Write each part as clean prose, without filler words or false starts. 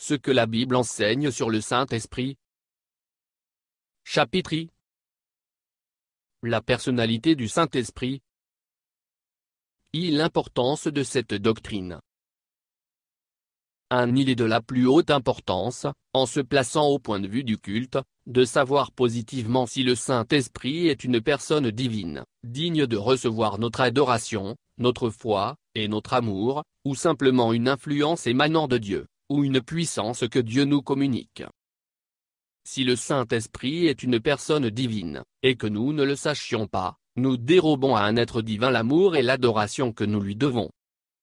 Ce que la Bible enseigne sur le Saint-Esprit. Chapitre I. La personnalité du Saint-Esprit. L'importance de cette doctrine. Il est de la plus haute importance, en se plaçant au point de vue du culte, de savoir positivement si le Saint-Esprit est une personne divine, digne de recevoir notre adoration, notre foi, et notre amour, ou simplement une influence émanant de Dieu, ou une puissance que Dieu nous communique. Si le Saint-Esprit est une personne divine, et que nous ne le sachions pas, nous dérobons à un être divin l'amour et l'adoration que nous lui devons.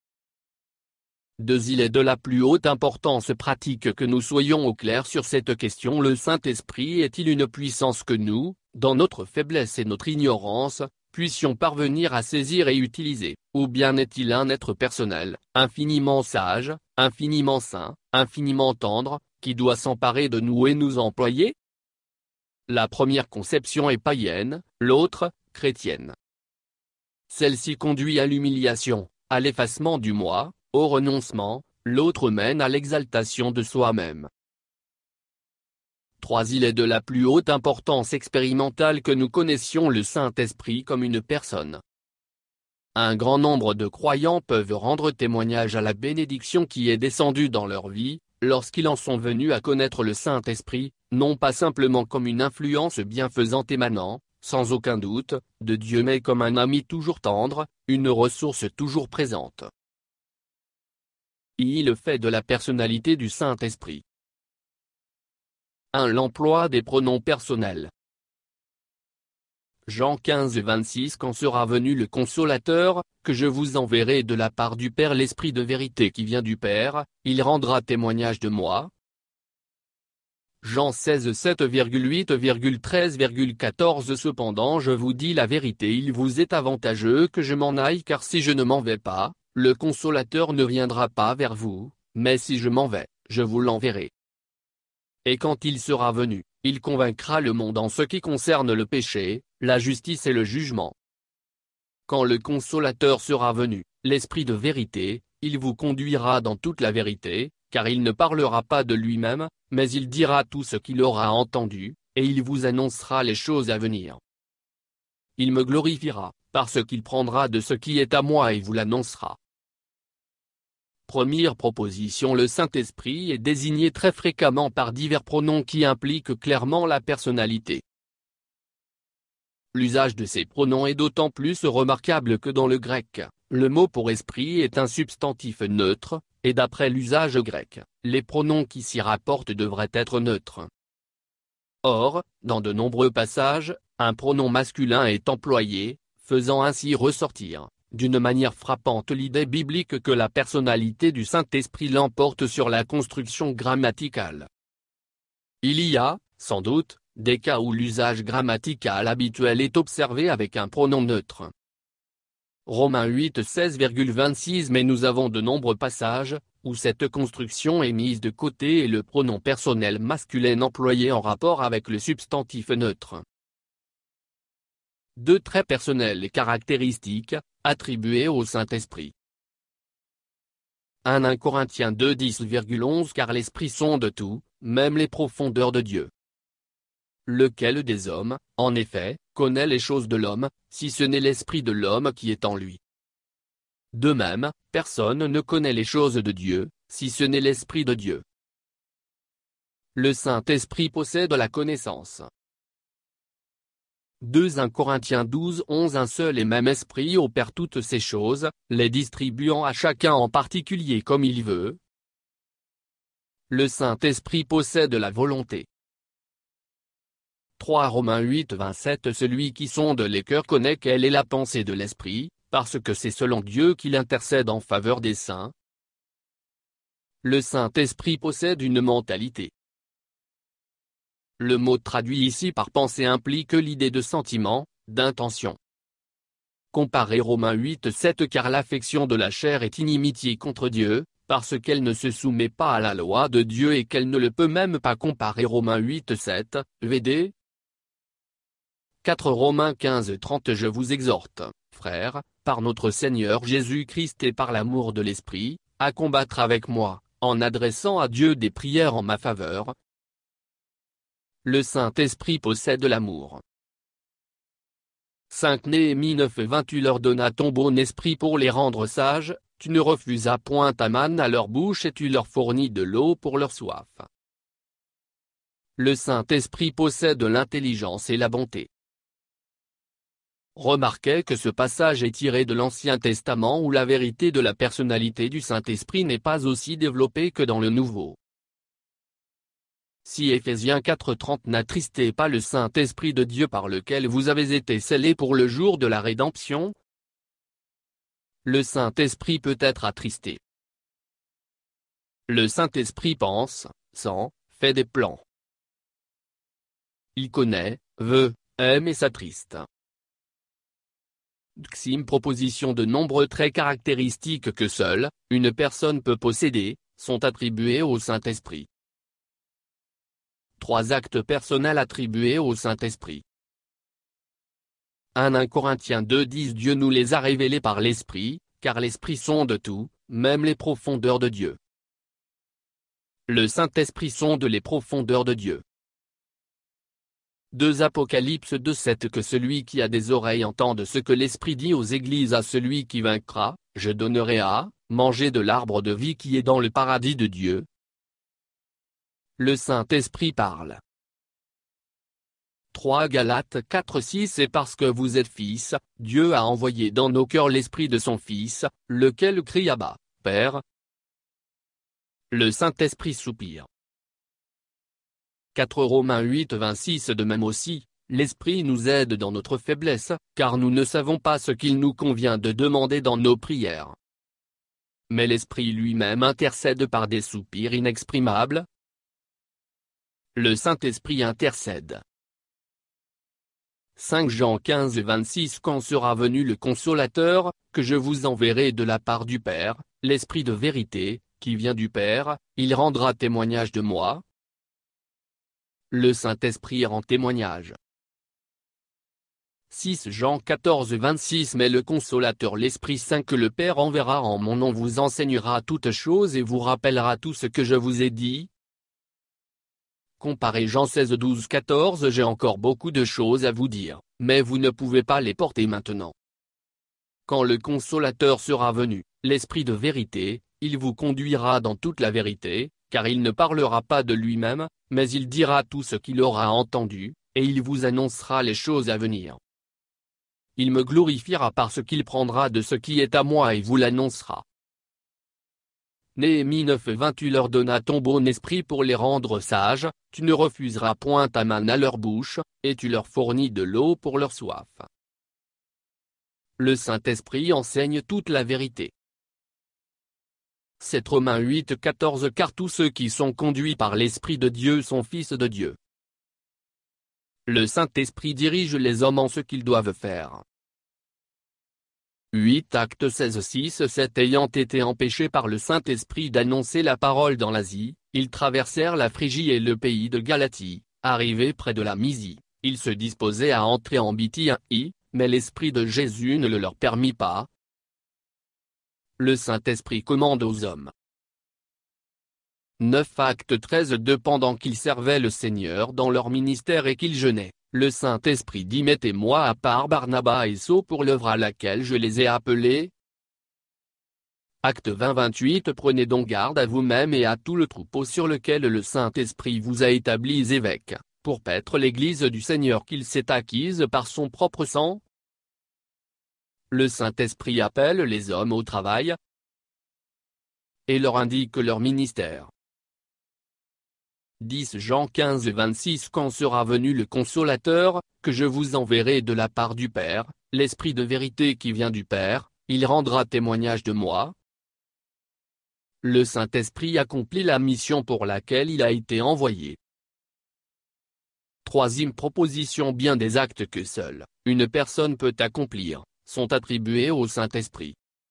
Il est de la plus haute importance pratique que nous soyons au clair sur cette question. Le Saint-Esprit est-il une puissance que nous, dans notre faiblesse et notre ignorance, puissions parvenir à saisir et utiliser, ou bien est-il un être personnel, infiniment sage, infiniment saint, infiniment tendre, qui doit s'emparer de nous et nous employer? La première conception est païenne, l'autre, chrétienne. Celle-ci conduit à l'humiliation, à l'effacement du moi, au renoncement, l'autre mène à l'exaltation de soi-même. Il est de la plus haute importance expérimentale que nous connaissions le Saint-Esprit comme une personne. Un grand nombre de croyants peuvent rendre témoignage à la bénédiction qui est descendue dans leur vie, lorsqu'ils en sont venus à connaître le Saint-Esprit, non pas simplement comme une influence bienfaisante émanant, sans aucun doute, de Dieu, mais comme un ami toujours tendre, une ressource toujours présente. Le fait de la personnalité du Saint-Esprit. L'emploi des pronoms personnels. Jean 15:26. Quand sera venu le Consolateur, que je vous enverrai de la part du Père, l'Esprit de vérité qui vient du Père, il rendra témoignage de moi. Jean 16:7,8,13,14. Cependant je vous dis la vérité, il vous est avantageux que je m'en aille, car si je ne m'en vais pas, le Consolateur ne viendra pas vers vous, mais si je m'en vais, je vous l'enverrai. Et quand il sera venu, il convaincra le monde en ce qui concerne le péché, la justice et le jugement. Quand le Consolateur sera venu, l'Esprit de vérité, il vous conduira dans toute la vérité, car il ne parlera pas de lui-même, mais il dira tout ce qu'il aura entendu, et il vous annoncera les choses à venir. Il me glorifiera, parce qu'il prendra de ce qui est à moi et vous l'annoncera. Première proposition. Le Saint-Esprit est désigné très fréquemment par divers pronoms qui impliquent clairement la personnalité. L'usage de ces pronoms est d'autant plus remarquable que dans le grec, le mot pour esprit est un substantif neutre, et d'après l'usage grec, les pronoms qui s'y rapportent devraient être neutres. Or, dans de nombreux passages, un pronom masculin est employé, faisant ainsi ressortir, d'une manière frappante, l'idée biblique que la personnalité du Saint-Esprit l'emporte sur la construction grammaticale. Il y a, sans doute, des cas où l'usage grammatical habituel est observé avec un pronom neutre. Romains 8:16,26. Mais nous avons de nombreux passages, où cette construction est mise de côté et le pronom personnel masculin employé en rapport avec le substantif neutre. Deux traits personnels et caractéristiques, attribués au Saint-Esprit. 1 Corinthiens 2:10,11. Car l'Esprit sonde tout, même les profondeurs de Dieu. Lequel des hommes, en effet, connaît les choses de l'homme, si ce n'est l'Esprit de l'homme qui est en lui. De même, personne ne connaît les choses de Dieu, si ce n'est l'Esprit de Dieu. Le Saint-Esprit possède la connaissance. 2 Corinthiens 12:11. Un seul et même Esprit opère toutes ces choses, les distribuant à chacun en particulier comme il veut. Le Saint-Esprit possède la volonté. 3 Romains 8:27. Celui qui sonde les cœurs connaît quelle est la pensée de l'Esprit, parce que c'est selon Dieu qu'il intercède en faveur des saints. Le Saint-Esprit possède une mentalité. Le mot traduit ici par pensée implique l'idée de sentiment, d'intention. Comparez Romains 8:7. Car l'affection de la chair est inimitié contre Dieu, parce qu'elle ne se soumet pas à la loi de Dieu et qu'elle ne le peut même pas. Comparer Romains 8:7, VD. 4 Romains 15:30. Je vous exhorte, frères, par notre Seigneur Jésus-Christ et par l'amour de l'Esprit, à combattre avec moi, en adressant à Dieu des prières en ma faveur. Le Saint-Esprit possède l'amour. 5 Néhémie 9:20 Tu leur donnas ton bon esprit pour les rendre sages, tu ne refusas point ta manne à leur bouche et tu leur fournis de l'eau pour leur soif. Le Saint-Esprit possède l'intelligence et la bonté. Remarquez que ce passage est tiré de l'Ancien Testament où la vérité de la personnalité du Saint-Esprit n'est pas aussi développée que dans le Nouveau. Si Éphésiens 4:30 N'attristez pas le Saint-Esprit de Dieu par lequel vous avez été scellés pour le jour de la rédemption. Le Saint-Esprit peut être attristé. Le Saint-Esprit pense, sent, fait des plans. Il connaît, veut, aime et s'attriste. Xim proposition de nombreux traits caractéristiques que seule une personne peut posséder, sont attribués au Saint-Esprit. 3 actes personnels attribués au Saint-Esprit. 1 Corinthiens 2:10 Dieu nous les a révélés par l'Esprit, car l'Esprit sonde tout, même les profondeurs de Dieu. Le Saint-Esprit sonde les profondeurs de Dieu. 2 Apocalypse 2:7 Que celui qui a des oreilles entende ce que l'Esprit dit aux églises à celui qui vaincra, je donnerai à manger de l'arbre de vie qui est dans le paradis de Dieu. Le Saint-Esprit parle. 3 Galates 4:6 Et parce que vous êtes fils, Dieu a envoyé dans nos cœurs l'Esprit de son Fils, lequel crie Abba, Père. Le Saint-Esprit soupire. 4 Romains 8:26 De même aussi, l'Esprit nous aide dans notre faiblesse, car nous ne savons pas ce qu'il nous convient de demander dans nos prières. Mais l'Esprit lui-même intercède par des soupirs inexprimables. Le Saint-Esprit intercède. 5 Jean 15:26 Quand sera venu le Consolateur, que je vous enverrai de la part du Père, l'Esprit de vérité, qui vient du Père, il rendra témoignage de moi. Le Saint-Esprit rend témoignage. 6 Jean 14:26 Mais le Consolateur l'Esprit Saint que le Père enverra en mon nom vous enseignera toutes choses et vous rappellera tout ce que je vous ai dit. Comparez Jean 16:12-14 J'ai encore beaucoup de choses à vous dire, mais vous ne pouvez pas les porter maintenant. Quand le Consolateur sera venu, l'Esprit de vérité, il vous conduira dans toute la vérité, car il ne parlera pas de lui-même, mais il dira tout ce qu'il aura entendu, et il vous annoncera les choses à venir. Il me glorifiera parce qu'il prendra de ce qui est à moi et vous l'annoncera. Néhémie 9:20 Tu leur donnas ton bon esprit pour les rendre sages, tu ne refuseras point ta manne à leur bouche, et tu leur fournis de l'eau pour leur soif. Le Saint-Esprit enseigne toute la vérité. 7 Romains 8:14 Car tous ceux qui sont conduits par l'Esprit de Dieu sont fils de Dieu. Le Saint-Esprit dirige les hommes en ce qu'ils doivent faire. 8 Actes 16:6-7 Ayant été empêchés par le Saint-Esprit d'annoncer la parole dans l'Asie, ils traversèrent la Phrygie et le pays de Galatie, arrivés près de la Mysie, ils se disposaient à entrer en Bithynie, mais l'Esprit de Jésus ne le leur permit pas. Le Saint-Esprit commande aux hommes. 9 Actes 13:2 Pendant qu'ils servaient le Seigneur dans leur ministère et qu'ils jeûnaient, le Saint-Esprit dit Mettez-moi à part Barnabas et Saul pour l'œuvre à laquelle je les ai appelés. Acte 20:28 Prenez donc garde à vous-même et à tout le troupeau sur lequel le Saint-Esprit vous a établis évêques, pour paître l'Église du Seigneur qu'il s'est acquise par son propre sang. Le Saint-Esprit appelle les hommes au travail et leur indique leur ministère. 10 Jean 15:26 Quand sera venu le Consolateur, que je vous enverrai de la part du Père, l'Esprit de vérité qui vient du Père, il rendra témoignage de moi. Le Saint-Esprit accomplit la mission pour laquelle il a été envoyé. Troisième proposition Bien des actes que seule une personne peut accomplir, sont attribués au Saint-Esprit.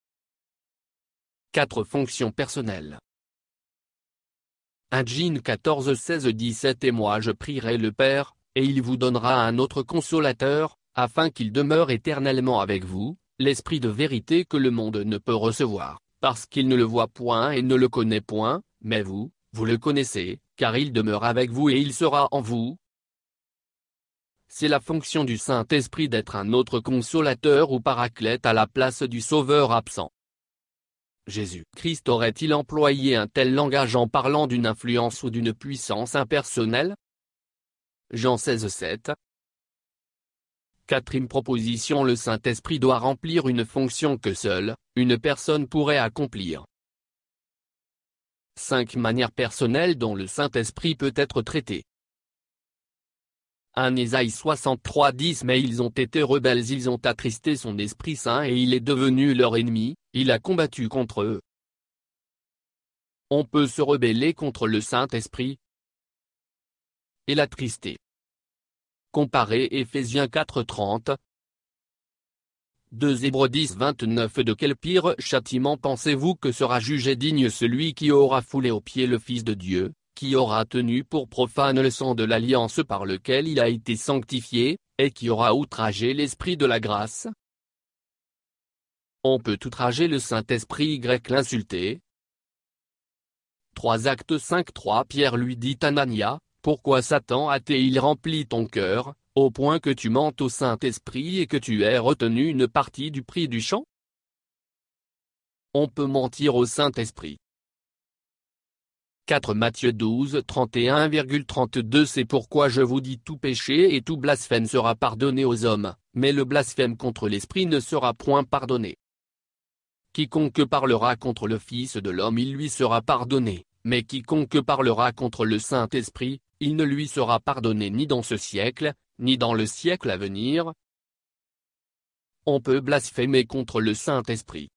4 fonctions personnelles. 1 Jean 14:16-17 Et moi je prierai le Père, et il vous donnera un autre consolateur, afin qu'il demeure éternellement avec vous, l'Esprit de vérité que le monde ne peut recevoir, parce qu'il ne le voit point et ne le connaît point, mais vous, vous le connaissez, car il demeure avec vous et il sera en vous. C'est la fonction du Saint-Esprit d'être un autre consolateur ou paraclète à la place du Sauveur absent. Jésus-Christ aurait-il employé un tel langage en parlant d'une influence ou d'une puissance impersonnelle? Jean 16:7. Quatrième proposition: le Saint-Esprit doit remplir une fonction que seule une personne pourrait accomplir. 5 manières personnelles dont le Saint-Esprit peut être traité. 1 Ésaïe 63:10 Mais ils ont été rebelles, ils ont attristé son Esprit Saint et il est devenu leur ennemi, il a combattu contre eux. On peut se rebeller contre le Saint-Esprit et l'attrister. Comparez Éphésiens 4:30. 2 Hébreux 10:29 De quel pire châtiment pensez-vous que sera jugé digne celui qui aura foulé aux pieds le Fils de Dieu, qui aura tenu pour profane le sang de l'alliance par lequel il a été sanctifié, et qui aura outragé l'Esprit de la grâce? On peut outrager le Saint-Esprit l'insulter. 3 Actes 5:3 Pierre lui dit à Anania, pourquoi Satan a-t-il rempli ton cœur, au point que tu mentes au Saint-Esprit et que tu aies retenu une partie du prix du champ? On peut mentir au Saint-Esprit. 4 Matthieu 12:31,32 C'est pourquoi je vous dis tout péché et tout blasphème sera pardonné aux hommes, mais le blasphème contre l'Esprit ne sera point pardonné. Quiconque parlera contre le Fils de l'homme il lui sera pardonné, mais quiconque parlera contre le Saint-Esprit, il ne lui sera pardonné ni dans ce siècle, ni dans le siècle à venir. On peut blasphémer contre le Saint-Esprit.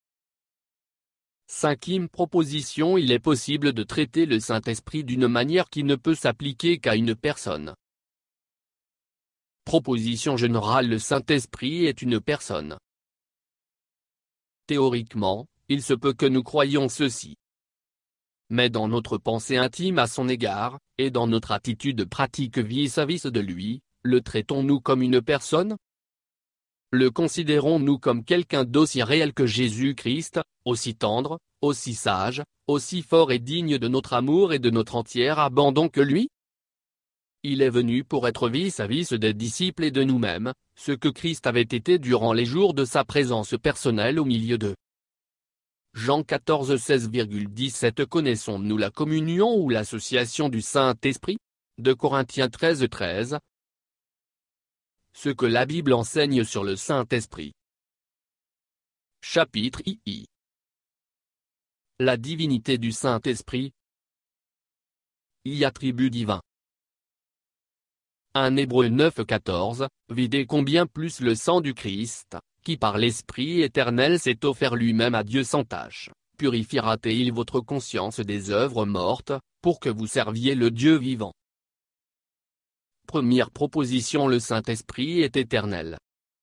5e proposition Il est possible de traiter le Saint-Esprit d'une manière qui ne peut s'appliquer qu'à une personne. Proposition générale Le Saint-Esprit est une personne. Théoriquement, il se peut que nous croyions ceci. Mais dans notre pensée intime à son égard, et dans notre attitude pratique vis-à-vis de lui, le traitons-nous comme une personne? Le considérons-nous comme quelqu'un d'aussi réel que Jésus-Christ, aussi tendre, aussi sage, aussi fort et digne de notre amour et de notre entier abandon que lui? Il est venu pour être vis-à-vis des disciples et de nous-mêmes, ce que Christ avait été durant les jours de sa présence personnelle au milieu d'eux. Jean 14:16,17 Connaissons-nous la communion ou l'association du Saint-Esprit? 2 Corinthiens 13:13. Ce que la Bible enseigne sur le Saint-Esprit. Chapitre II. La divinité du Saint-Esprit. Y attribut divin. 1 Hébreux 9:14, Videz combien plus le sang du Christ, qui par l'Esprit éternel s'est offert lui-même à Dieu sans tache, purifiera-t-il votre conscience des œuvres mortes, pour que vous serviez le Dieu vivant. Première proposition Le Saint-Esprit est éternel.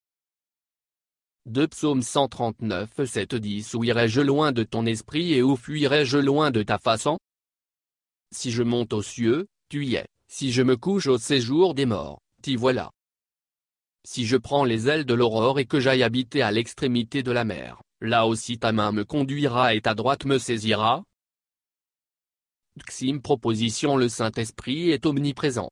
2 Psaume 139:7-10 Où irai-je loin de ton esprit et où fuirai-je loin de ta façon? Si je monte aux cieux, tu y es, si je me couche au séjour des morts, t'y voilà. Si je prends les ailes de l'aurore et que j'aille habiter à l'extrémité de la mer, là aussi ta main me conduira et ta droite me saisira. Deuxième proposition Le Saint-Esprit est omniprésent.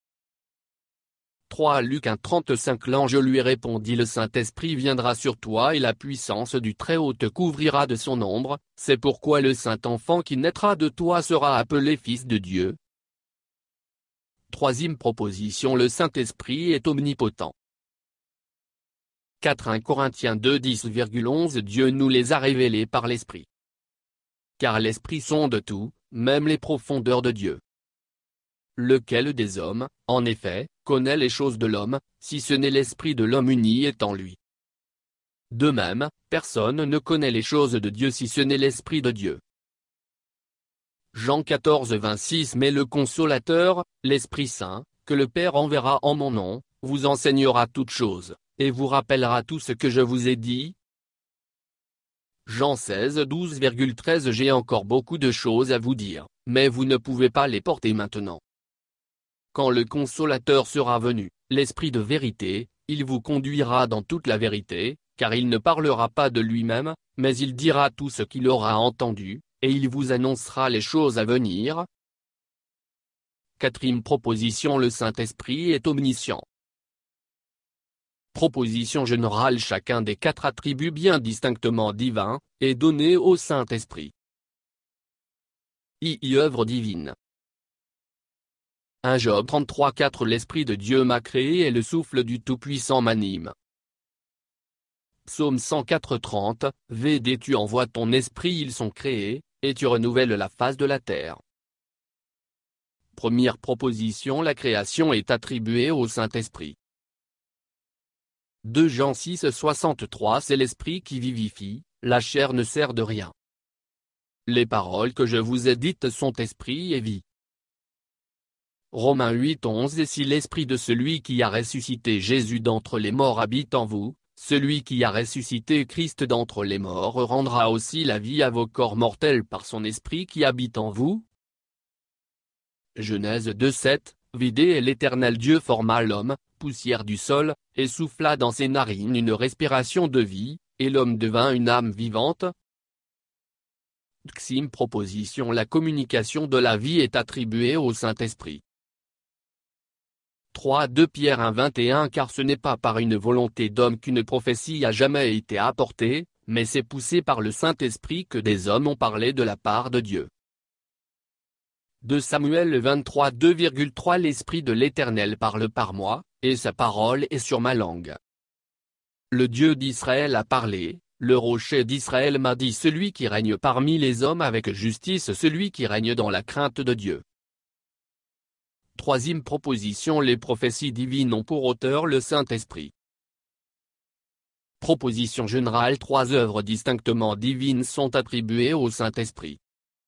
3 Luc 1:35 L'ange lui répondit Le Saint-Esprit viendra sur toi et la puissance du Très-Haut te couvrira de son ombre, c'est pourquoi le Saint-Enfant qui naîtra de toi sera appelé Fils de Dieu. Troisième proposition Le Saint-Esprit est omnipotent. 4 1 Corinthiens 2:10,11 Dieu nous les a révélés par l'Esprit. Car l'Esprit sonde tout, même les profondeurs de Dieu. Lequel des hommes, en effet, connaît les choses de l'homme, si ce n'est l'esprit de l'homme uni est en lui. De même, personne ne connaît les choses de Dieu si ce n'est l'Esprit de Dieu. Jean 14:26 Mais le Consolateur, l'Esprit Saint, que le Père enverra en mon nom, vous enseignera toutes choses, et vous rappellera tout ce que je vous ai dit. Jean 16:12,13 J'ai encore beaucoup de choses à vous dire, mais vous ne pouvez pas les porter maintenant. Quand le Consolateur sera venu, l'Esprit de vérité, il vous conduira dans toute la vérité, car il ne parlera pas de lui-même, mais il dira tout ce qu'il aura entendu, et il vous annoncera les choses à venir. Quatrième proposition: le Saint-Esprit est omniscient. Proposition générale: chacun des 4 attributs bien distinctement divins, est donné au Saint-Esprit. Œuvre divine. 1 Job 33,4 L'Esprit de Dieu m'a créé et le souffle du Tout-Puissant m'anime. Psaume 104:30 Védé, tu envoies ton esprit, ils sont créés, et tu renouvelles la face de la terre. Première proposition: la création est attribuée au Saint-Esprit. 2 Jean 6:63 C'est l'Esprit qui vivifie, la chair ne sert de rien. Les paroles que je vous ai dites sont esprit et vie. Romains 8:11 Et si l'Esprit de celui qui a ressuscité Jésus d'entre les morts habite en vous, celui qui a ressuscité Christ d'entre les morts rendra aussi la vie à vos corps mortels par son Esprit qui habite en vous. Genèse 2:7 Vidé et l'Éternel Dieu forma l'homme, poussière du sol, et souffla dans ses narines une respiration de vie, et l'homme devint une âme vivante. Deuxième proposition: la communication de la vie est attribuée au Saint-Esprit. 2 Pierre 1:21 Car ce n'est pas par une volonté d'homme qu'une prophétie a jamais été apportée, mais c'est poussé par le Saint-Esprit que des hommes ont parlé de la part de Dieu. 2 Samuel 23 2,3 L'Esprit de l'Éternel parle par moi, et sa parole est sur ma langue. Le Dieu d'Israël a parlé, le rocher d'Israël m'a dit celui qui règne parmi les hommes avec justice, celui qui règne dans la crainte de Dieu. Troisième proposition: les prophéties divines ont pour auteur le Saint-Esprit. Proposition générale: 3 œuvres distinctement divines sont attribuées au Saint-Esprit.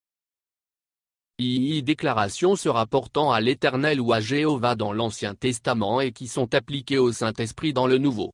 Déclarations se rapportant à l'Éternel ou à Jéhovah dans l'Ancien Testament et qui sont appliquées au Saint-Esprit dans le Nouveau.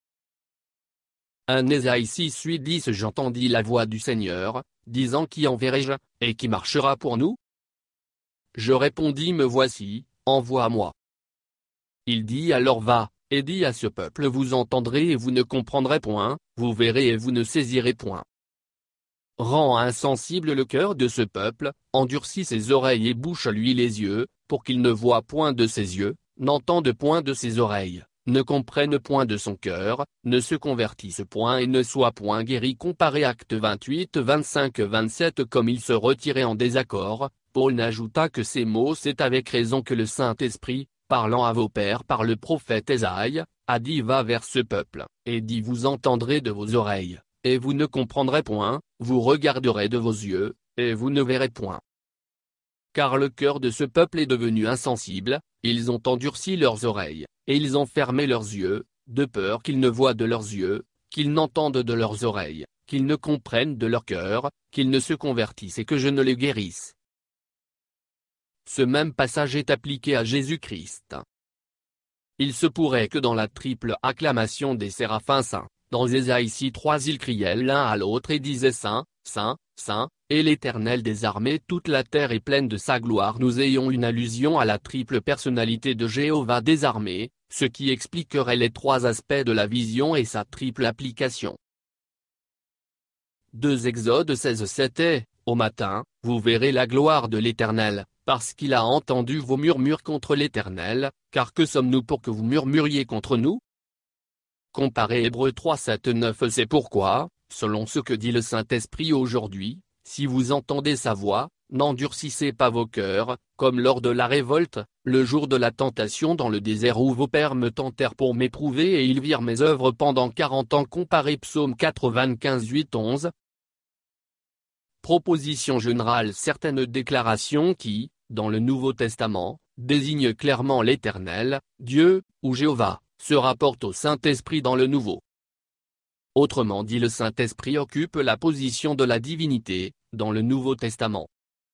1 Ésaïe 6:8 J'entendis la voix du Seigneur, disant Qui enverrai-je, et qui marchera pour nous? Je répondis Me voici, envoie-moi. Il dit alors Va, et dis à ce peuple Vous entendrez et vous ne comprendrez point, vous verrez et vous ne saisirez point. Rends insensible le cœur de ce peuple, endurcis ses oreilles et bouche-lui les yeux, pour qu'il ne voie point de ses yeux, n'entende point de ses oreilles, ne comprenne point de son cœur, ne se convertisse point et ne soit point guéri. Comparé Actes 28, 25, 27 Comme il se retirait en désaccord, Paul n'ajouta que ces mots C'est avec raison que le Saint-Esprit, parlant à vos pères par le prophète Ésaïe, a dit Va vers ce peuple, et dit Vous entendrez de vos oreilles, et vous ne comprendrez point, vous regarderez de vos yeux, et vous ne verrez point. Car le cœur de ce peuple est devenu insensible, ils ont endurci leurs oreilles, et ils ont fermé leurs yeux, de peur qu'ils ne voient de leurs yeux, qu'ils n'entendent de leurs oreilles, qu'ils ne comprennent de leur cœur, qu'ils ne se convertissent et que je ne les guérisse. Ce même passage est appliqué à Jésus-Christ. Il se pourrait que dans la triple acclamation des séraphins saints, dans Ésaïe 6:3 ils criaient l'un à l'autre et disaient Saint, Saint, Saint, et l'Éternel des armées toute la terre est pleine de sa gloire. Nous ayons une allusion à la triple personnalité de Jéhovah des armées, ce qui expliquerait les 3 aspects de la vision et sa triple application. 2 Exode 16:7 Et, au matin, vous verrez la gloire de l'Éternel, parce qu'il a entendu vos murmures contre l'Éternel, car que sommes-nous pour que vous murmuriez contre nous? Comparé Hébreux 3:7-9 C'est pourquoi, selon ce que dit le Saint-Esprit aujourd'hui, si vous entendez sa voix, n'endurcissez pas vos cœurs, comme lors de la révolte, le jour de la tentation dans le désert où vos pères me tentèrent pour m'éprouver et ils virent mes œuvres pendant 40 ans. Comparé Psaume 95 8-11. Proposition générale Certaines déclarations qui, dans le Nouveau Testament, désignent clairement l'Éternel, Dieu, ou Jéhovah, se rapportent au Saint-Esprit dans le Nouveau. Autrement dit le Saint-Esprit occupe la position de la divinité, dans le Nouveau Testament.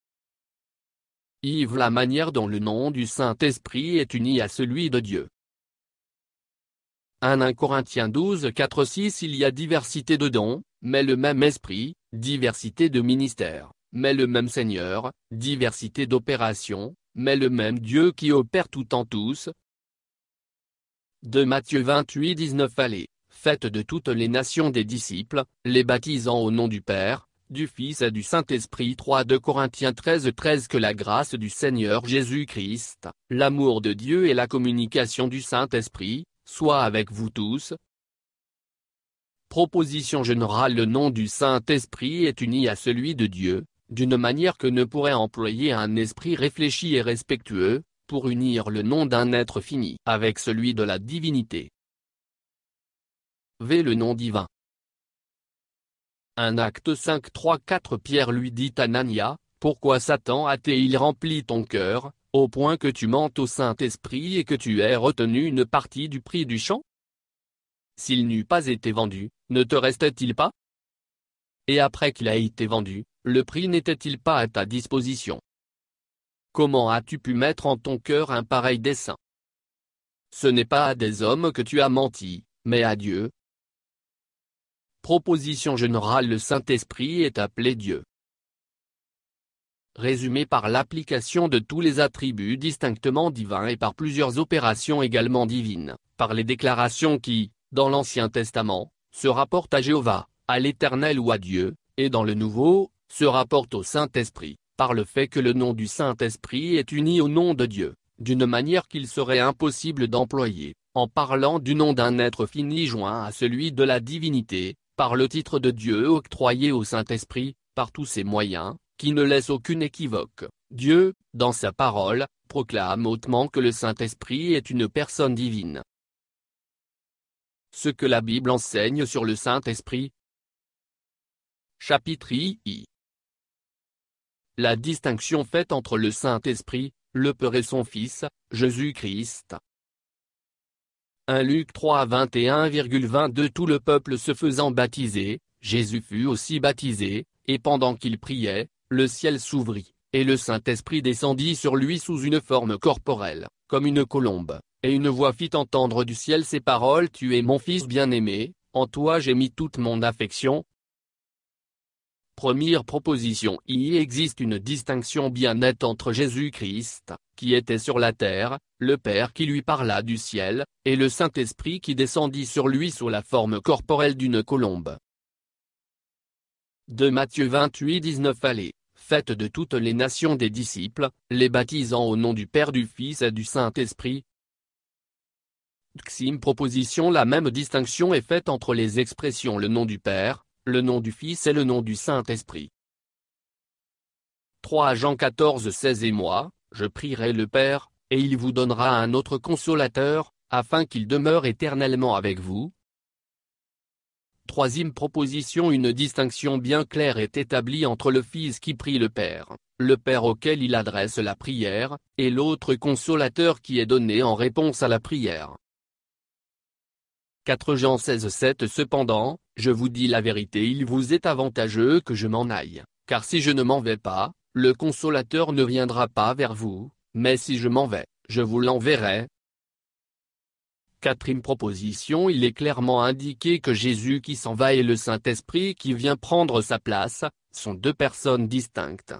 La manière dont le nom du Saint-Esprit est uni à celui de Dieu. 1 Corinthiens 12:4-6 Il y a diversité de dons, mais le même Esprit, diversité de ministères, mais le même Seigneur, diversité d'opérations, mais le même Dieu qui opère tout en tous. 2 Matthieu 28:19 Allez, faites de toutes les nations des disciples, les baptisant au nom du Père, du Fils et du Saint-Esprit. 2 Corinthiens 13:13. Que la grâce du Seigneur Jésus-Christ, l'amour de Dieu et la communication du Saint-Esprit, soient avec vous tous. Proposition générale. Le nom du Saint-Esprit est uni à celui de Dieu, d'une manière que ne pourrait employer un esprit réfléchi et respectueux, pour unir le nom d'un être fini avec celui de la divinité. V. Le nom divin. 1 Actes 5:3-4. Pierre lui dit à Anania, pourquoi Satan a-t-il rempli ton cœur, au point que tu mentes au Saint-Esprit et que tu aies retenu une partie du prix du champ? S'il n'eût pas été vendu, ne te restait-il pas? Et après qu'il a été vendu, le prix n'était-il pas à ta disposition? Comment as-tu pu mettre en ton cœur un pareil dessein? Ce n'est pas à des hommes que tu as menti, mais à Dieu. Proposition générale. Le Saint-Esprit est appelé Dieu. Résumé par l'application de tous les attributs distinctement divins et par plusieurs opérations également divines, par les déclarations qui, dans l'Ancien Testament, se rapportent à Jéhovah, à l'Éternel ou à Dieu, et dans le Nouveau, se rapportent au Saint-Esprit, par le fait que le nom du Saint-Esprit est uni au nom de Dieu, d'une manière qu'il serait impossible d'employer, en parlant du nom d'un être fini joint à celui de la divinité, par le titre de Dieu octroyé au Saint-Esprit, par tous ces moyens, qui ne laissent aucune équivoque. Dieu, dans sa parole, proclame hautement que le Saint-Esprit est une personne divine. Ce que la Bible enseigne sur le Saint-Esprit. Chapitre I. La distinction faite entre le Saint-Esprit, le Père et son Fils, Jésus-Christ. 1 Luc 3:21,22. Tout le peuple se faisant baptiser, Jésus fut aussi baptisé, et pendant qu'il priait, le ciel s'ouvrit, et le Saint-Esprit descendit sur lui sous une forme corporelle, comme une colombe, et une voix fit entendre du ciel ces paroles: Tu es mon Fils bien-aimé, en toi j'ai mis toute mon affection. Première proposition. Il existe une distinction bien nette entre Jésus-Christ, qui était sur la terre, le Père qui lui parla du ciel, et le Saint-Esprit qui descendit sur lui sous la forme corporelle d'une colombe. De Matthieu 28:19. Allez, faites de toutes les nations des disciples, les baptisant au nom du Père, du Fils et du Saint-Esprit. Deuxième proposition. La même distinction est faite entre les expressions le nom du Père, le nom du Fils et le nom du Saint-Esprit. 3 Jean 14:16. Et moi, je prierai le Père, et il vous donnera un autre consolateur, afin qu'il demeure éternellement avec vous. Troisième proposition. Une distinction bien claire est établie entre le Fils qui prie le Père auquel il adresse la prière, et l'autre consolateur qui est donné en réponse à la prière. 4 Jean 16:7. Cependant, je vous dis la vérité, il vous est avantageux que je m'en aille, car si je ne m'en vais pas, le consolateur ne viendra pas vers vous, mais si je m'en vais, je vous l'enverrai. Quatrième proposition. Il est clairement indiqué que Jésus qui s'en va et le Saint-Esprit qui vient prendre sa place, sont deux personnes distinctes.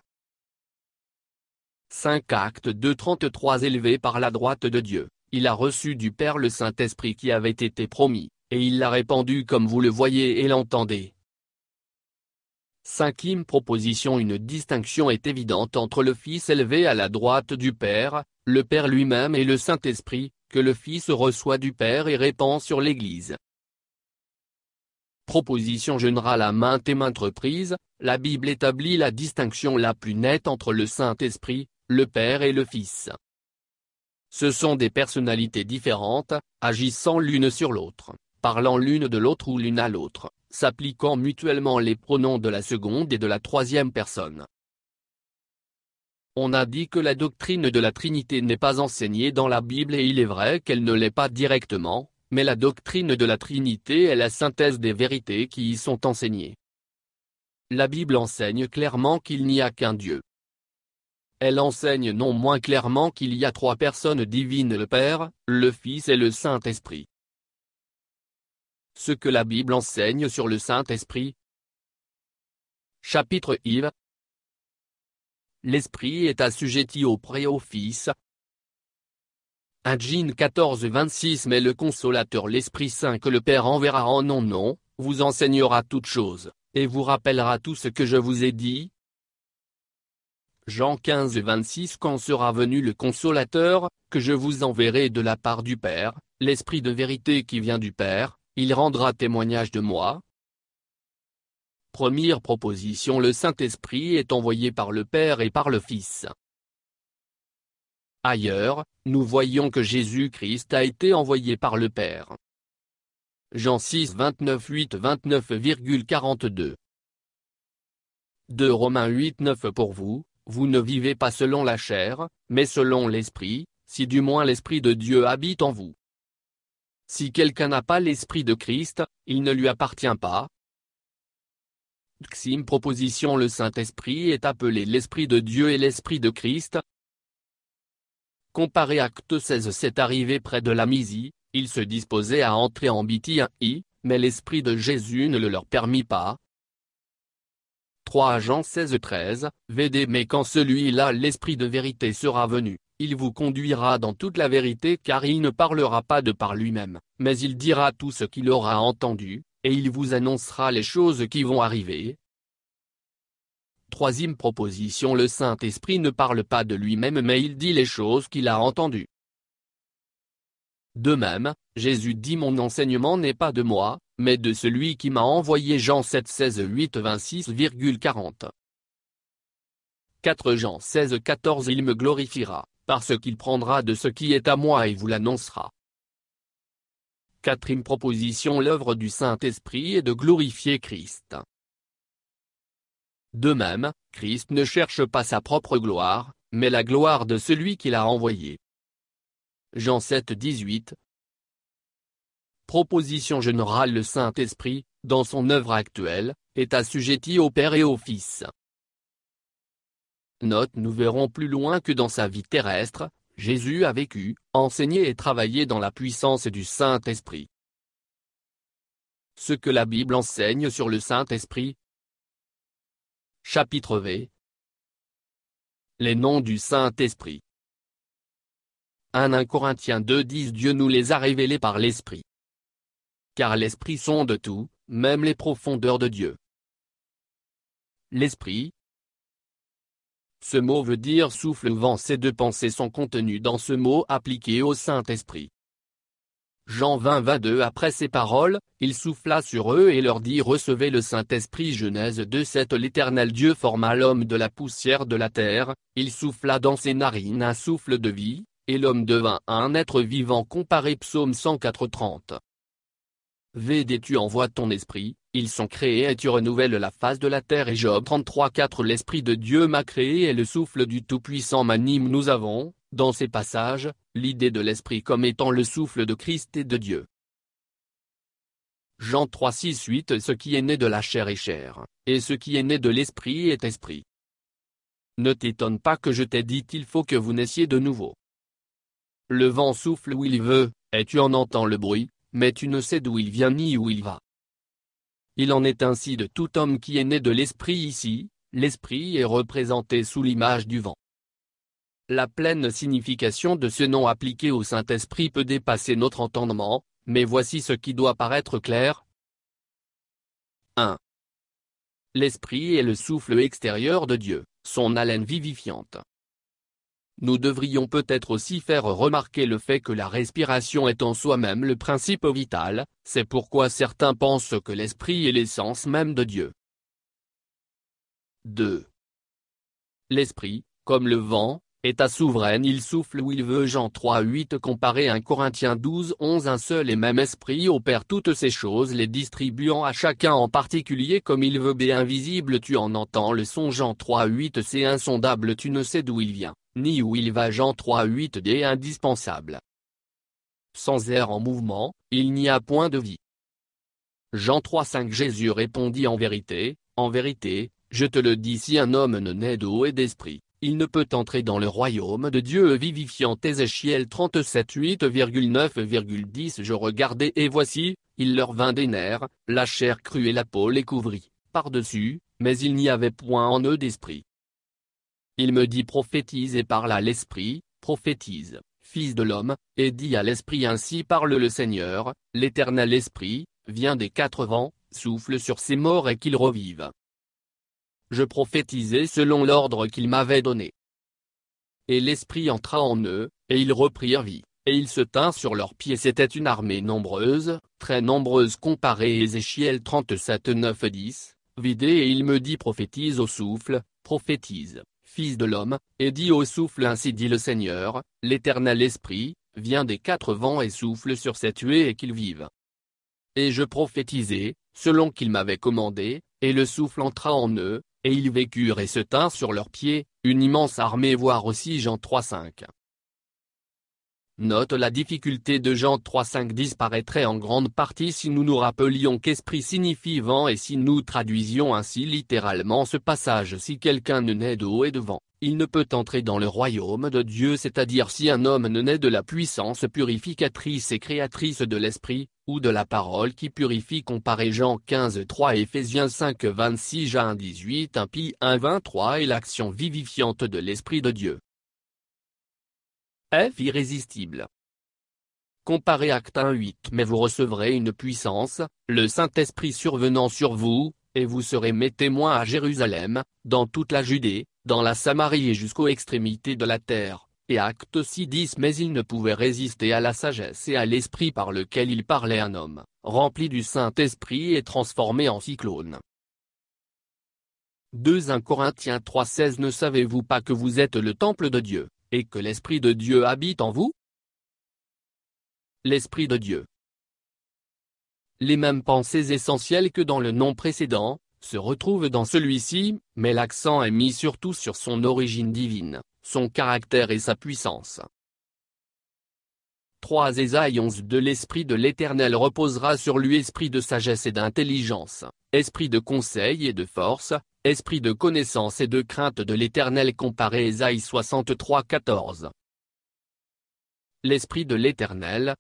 5 Actes 2:33. Élevé par la droite de Dieu, il a reçu du Père le Saint-Esprit qui avait été promis, et il l'a répandu comme vous le voyez et l'entendez. Cinquième proposition. Une distinction est évidente entre le Fils élevé à la droite du Père, le Père lui-même et le Saint-Esprit, que le Fils reçoit du Père et répand sur l'Église. Proposition générale à maintes et maintes reprises, la Bible établit la distinction la plus nette entre le Saint-Esprit, le Père et le Fils. Ce sont des personnalités différentes, agissant l'une sur l'autre, parlant l'une de l'autre ou l'une à l'autre, s'appliquant mutuellement les pronoms de la seconde et de la troisième personne. On a dit que la doctrine de la Trinité n'est pas enseignée dans la Bible et il est vrai qu'elle ne l'est pas directement, mais la doctrine de la Trinité est la synthèse des vérités qui y sont enseignées. La Bible enseigne clairement qu'il n'y a qu'un Dieu. Elle enseigne non moins clairement qu'il y a trois personnes divines: le Père, le Fils et le Saint-Esprit. Ce que la Bible enseigne sur le Saint-Esprit. Chapitre IV. L'Esprit est assujetti au Père et au Fils. 1 Jean 14 26 Mais le Consolateur l'Esprit Saint que le Père enverra en mon nom, vous enseignera toutes choses, et vous rappellera tout ce que je vous ai dit. Jean 15 26 Quand sera venu le Consolateur, que je vous enverrai de la part du Père, l'Esprit de vérité qui vient du Père, il rendra témoignage de moi. Première proposition Le Saint-Esprit est envoyé par le Père et par le Fils. Ailleurs, nous voyons que Jésus-Christ a été envoyé par le Père. Jean 6 29 8 29,42. 2 Romains 8 9 Pour vous, vous ne vivez pas selon la chair, mais selon l'Esprit, si du moins l'Esprit de Dieu habite en vous. Si quelqu'un n'a pas l'Esprit de Christ, il ne lui appartient pas. Deuxième proposition Le Saint-Esprit est appelé l'Esprit de Dieu et l'Esprit de Christ. Comparé Acte 16 C'est arrivé près de la Mysie, ils se disposaient à entrer en Bithynie, mais l'Esprit de Jésus ne le leur permit pas. 3 Jean 16 13 Védez Mais quand celui-là l'Esprit de vérité sera venu, il vous conduira dans toute la vérité car il ne parlera pas de par lui-même, mais il dira tout ce qu'il aura entendu, et il vous annoncera les choses qui vont arriver. Troisième proposition Le Saint-Esprit ne parle pas de lui-même mais il dit les choses qu'il a entendues. De même, Jésus dit Mon enseignement n'est pas de moi, mais de celui qui m'a envoyé Jean 7 16 8 26,40. 4 Jean 16 14 Il me glorifiera, parce qu'il prendra de ce qui est à moi et vous l'annoncera. Quatrième proposition L'œuvre du Saint-Esprit est de glorifier Christ. De même, Christ ne cherche pas sa propre gloire, mais la gloire de celui qui l'a envoyé. Jean 7 18. Proposition générale Le Saint-Esprit, dans son œuvre actuelle, est assujetti au Père et au Fils. Note Nous verrons plus loin que dans sa vie terrestre, Jésus a vécu, enseigné et travaillé dans la puissance du Saint-Esprit. Ce que la Bible enseigne sur le Saint-Esprit. Chapitre V. Les noms du Saint-Esprit. 1 Corinthiens 2 10 Dieu nous les a révélés par l'Esprit. Car l'Esprit sonde tout, même les profondeurs de Dieu. L'Esprit. Ce mot veut dire souffle vent. Ces deux pensées sont contenues dans ce mot appliqué au Saint-Esprit. Jean 20 22 Après ces paroles, il souffla sur eux et leur dit Recevez le Saint-Esprit. Genèse 2 7 L'Éternel Dieu forma l'homme de la poussière de la terre, il souffla dans ses narines un souffle de vie, et l'homme devint un être vivant. Comparé Psaume 104 30. Védé Tu envoies ton esprit, ils sont créés et tu renouvelles la face de la terre. Et Job 33 4 L'Esprit de Dieu m'a créé et le souffle du Tout-Puissant m'anime. Nous avons, dans ces passages, l'idée de l'Esprit comme étant le souffle de Christ et de Dieu. Jean 3 6 8 Ce qui est né de la chair est chair, et ce qui est né de l'Esprit est esprit. Ne t'étonne pas que je t'ai dit il faut que vous naissiez de nouveau. Le vent souffle où il veut, et tu en entends le bruit, mais tu ne sais d'où il vient ni où il va. Il en est ainsi de tout homme qui est né de l'Esprit ici, l'Esprit est représenté sous l'image du vent. La pleine signification de ce nom appliqué au Saint-Esprit peut dépasser notre entendement, mais voici ce qui doit paraître clair. 1. L'Esprit est le souffle extérieur de Dieu, son haleine vivifiante. Nous devrions peut-être aussi faire remarquer le fait que la respiration est en soi-même le principe vital, c'est pourquoi certains pensent que l'Esprit est l'essence même de Dieu. 2. L'Esprit, comme le vent, est à souveraine, il souffle où il veut. Jean 3 8 Comparé 1 Corinthiens 12 11 Un seul et même Esprit opère toutes ces choses, les distribuant à chacun en particulier comme il veut. B invisible tu en entends le son. Jean 3 8 C'est insondable, tu ne sais d'où il vient, ni où il va. Jean 3 8 D indispensable. Sans air en mouvement, il n'y a point de vie. Jean 3 5 Jésus répondit en vérité, je te le dis, si un homme ne naît d'eau et d'esprit, il ne peut entrer dans le royaume de Dieu. Vivifiant. Ézéchiel 37 8,9,10 Je regardai et voici, il leur vint des nerfs, la chair crue et la peau les couvrit, par-dessus, mais il n'y avait point en eux d'esprit. Il me dit prophétise et parle à l'esprit, prophétise, fils de l'homme, et dis à l'Esprit ainsi parle le Seigneur, l'Éternel Esprit, viens des quatre vents, souffle sur ces morts et qu'ils revivent. Je prophétisai selon l'ordre qu'il m'avait donné. Et l'Esprit entra en eux, et ils reprirent vie, et ils se tinrent sur leurs pieds. C'était une armée nombreuse, très nombreuse comparée à Ézéchiel 37 9 10, vidée, et il me dit prophétise au souffle, prophétise, fils de l'homme, et dis au souffle ainsi dit le Seigneur, l'Éternel Esprit, viens des quatre vents et souffle sur ces tués et qu'ils vivent. Et je prophétisai, selon qu'il m'avait commandé, et le souffle entra en eux, et ils vécurent et se tinrent sur leurs pieds, une immense armée. Voir aussi Jean 3,5. Note la difficulté de Jean 3,5 disparaîtrait en grande partie si nous nous rappelions qu'esprit signifie vent et si nous traduisions ainsi littéralement ce passage. Si quelqu'un ne naît d'eau et de vent, il ne peut entrer dans le royaume de Dieu, c'est-à-dire si un homme ne naît de la puissance purificatrice et créatrice de l'esprit, ou de la parole qui purifie. Comparez Jean 15,3 Éphésiens 5,26 Jean 18 1 Pi 1,23 et l'action vivifiante de l'Esprit de Dieu. F. Irrésistible. Comparez Actes 1,8 Mais vous recevrez une puissance, le Saint-Esprit survenant sur vous, et vous serez mes témoins à Jérusalem, dans toute la Judée, dans la Samarie et jusqu'aux extrémités de la terre. Et Actes 6,10 Mais il ne pouvait résister à la sagesse et à l'esprit par lequel il parlait. Un homme, rempli du Saint-Esprit et transformé en cyclone. 2 Corinthiens 3,16 Ne savez-vous pas que vous êtes le temple de Dieu, et que l'Esprit de Dieu habite en vous? L'Esprit de Dieu. Les mêmes pensées essentielles que dans le nom précédent, se retrouvent dans celui-ci, mais l'accent est mis surtout sur son origine divine, son caractère et sa puissance. 3 Ésaïe 11 De l'Esprit de l'Éternel reposera sur lui, esprit de sagesse et d'intelligence, esprit de conseil et de force, esprit de connaissance et de crainte de l'Éternel. Comparé Ésaïe 63 14. L'Esprit de l'Éternel.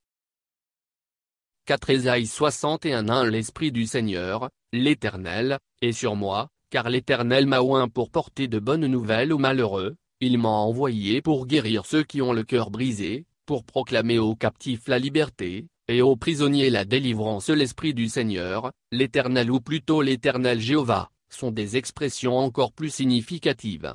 4 Ésaïe 61 1 L'Esprit du Seigneur, l'Éternel, est sur moi, car l'Éternel m'a oint pour porter de bonnes nouvelles aux malheureux, il m'a envoyé pour guérir ceux qui ont le cœur brisé, pour proclamer aux captifs la liberté, et aux prisonniers la délivrance. L'Esprit du Seigneur, l'Éternel ou plutôt l'Éternel Jéhovah, sont des expressions encore plus significatives.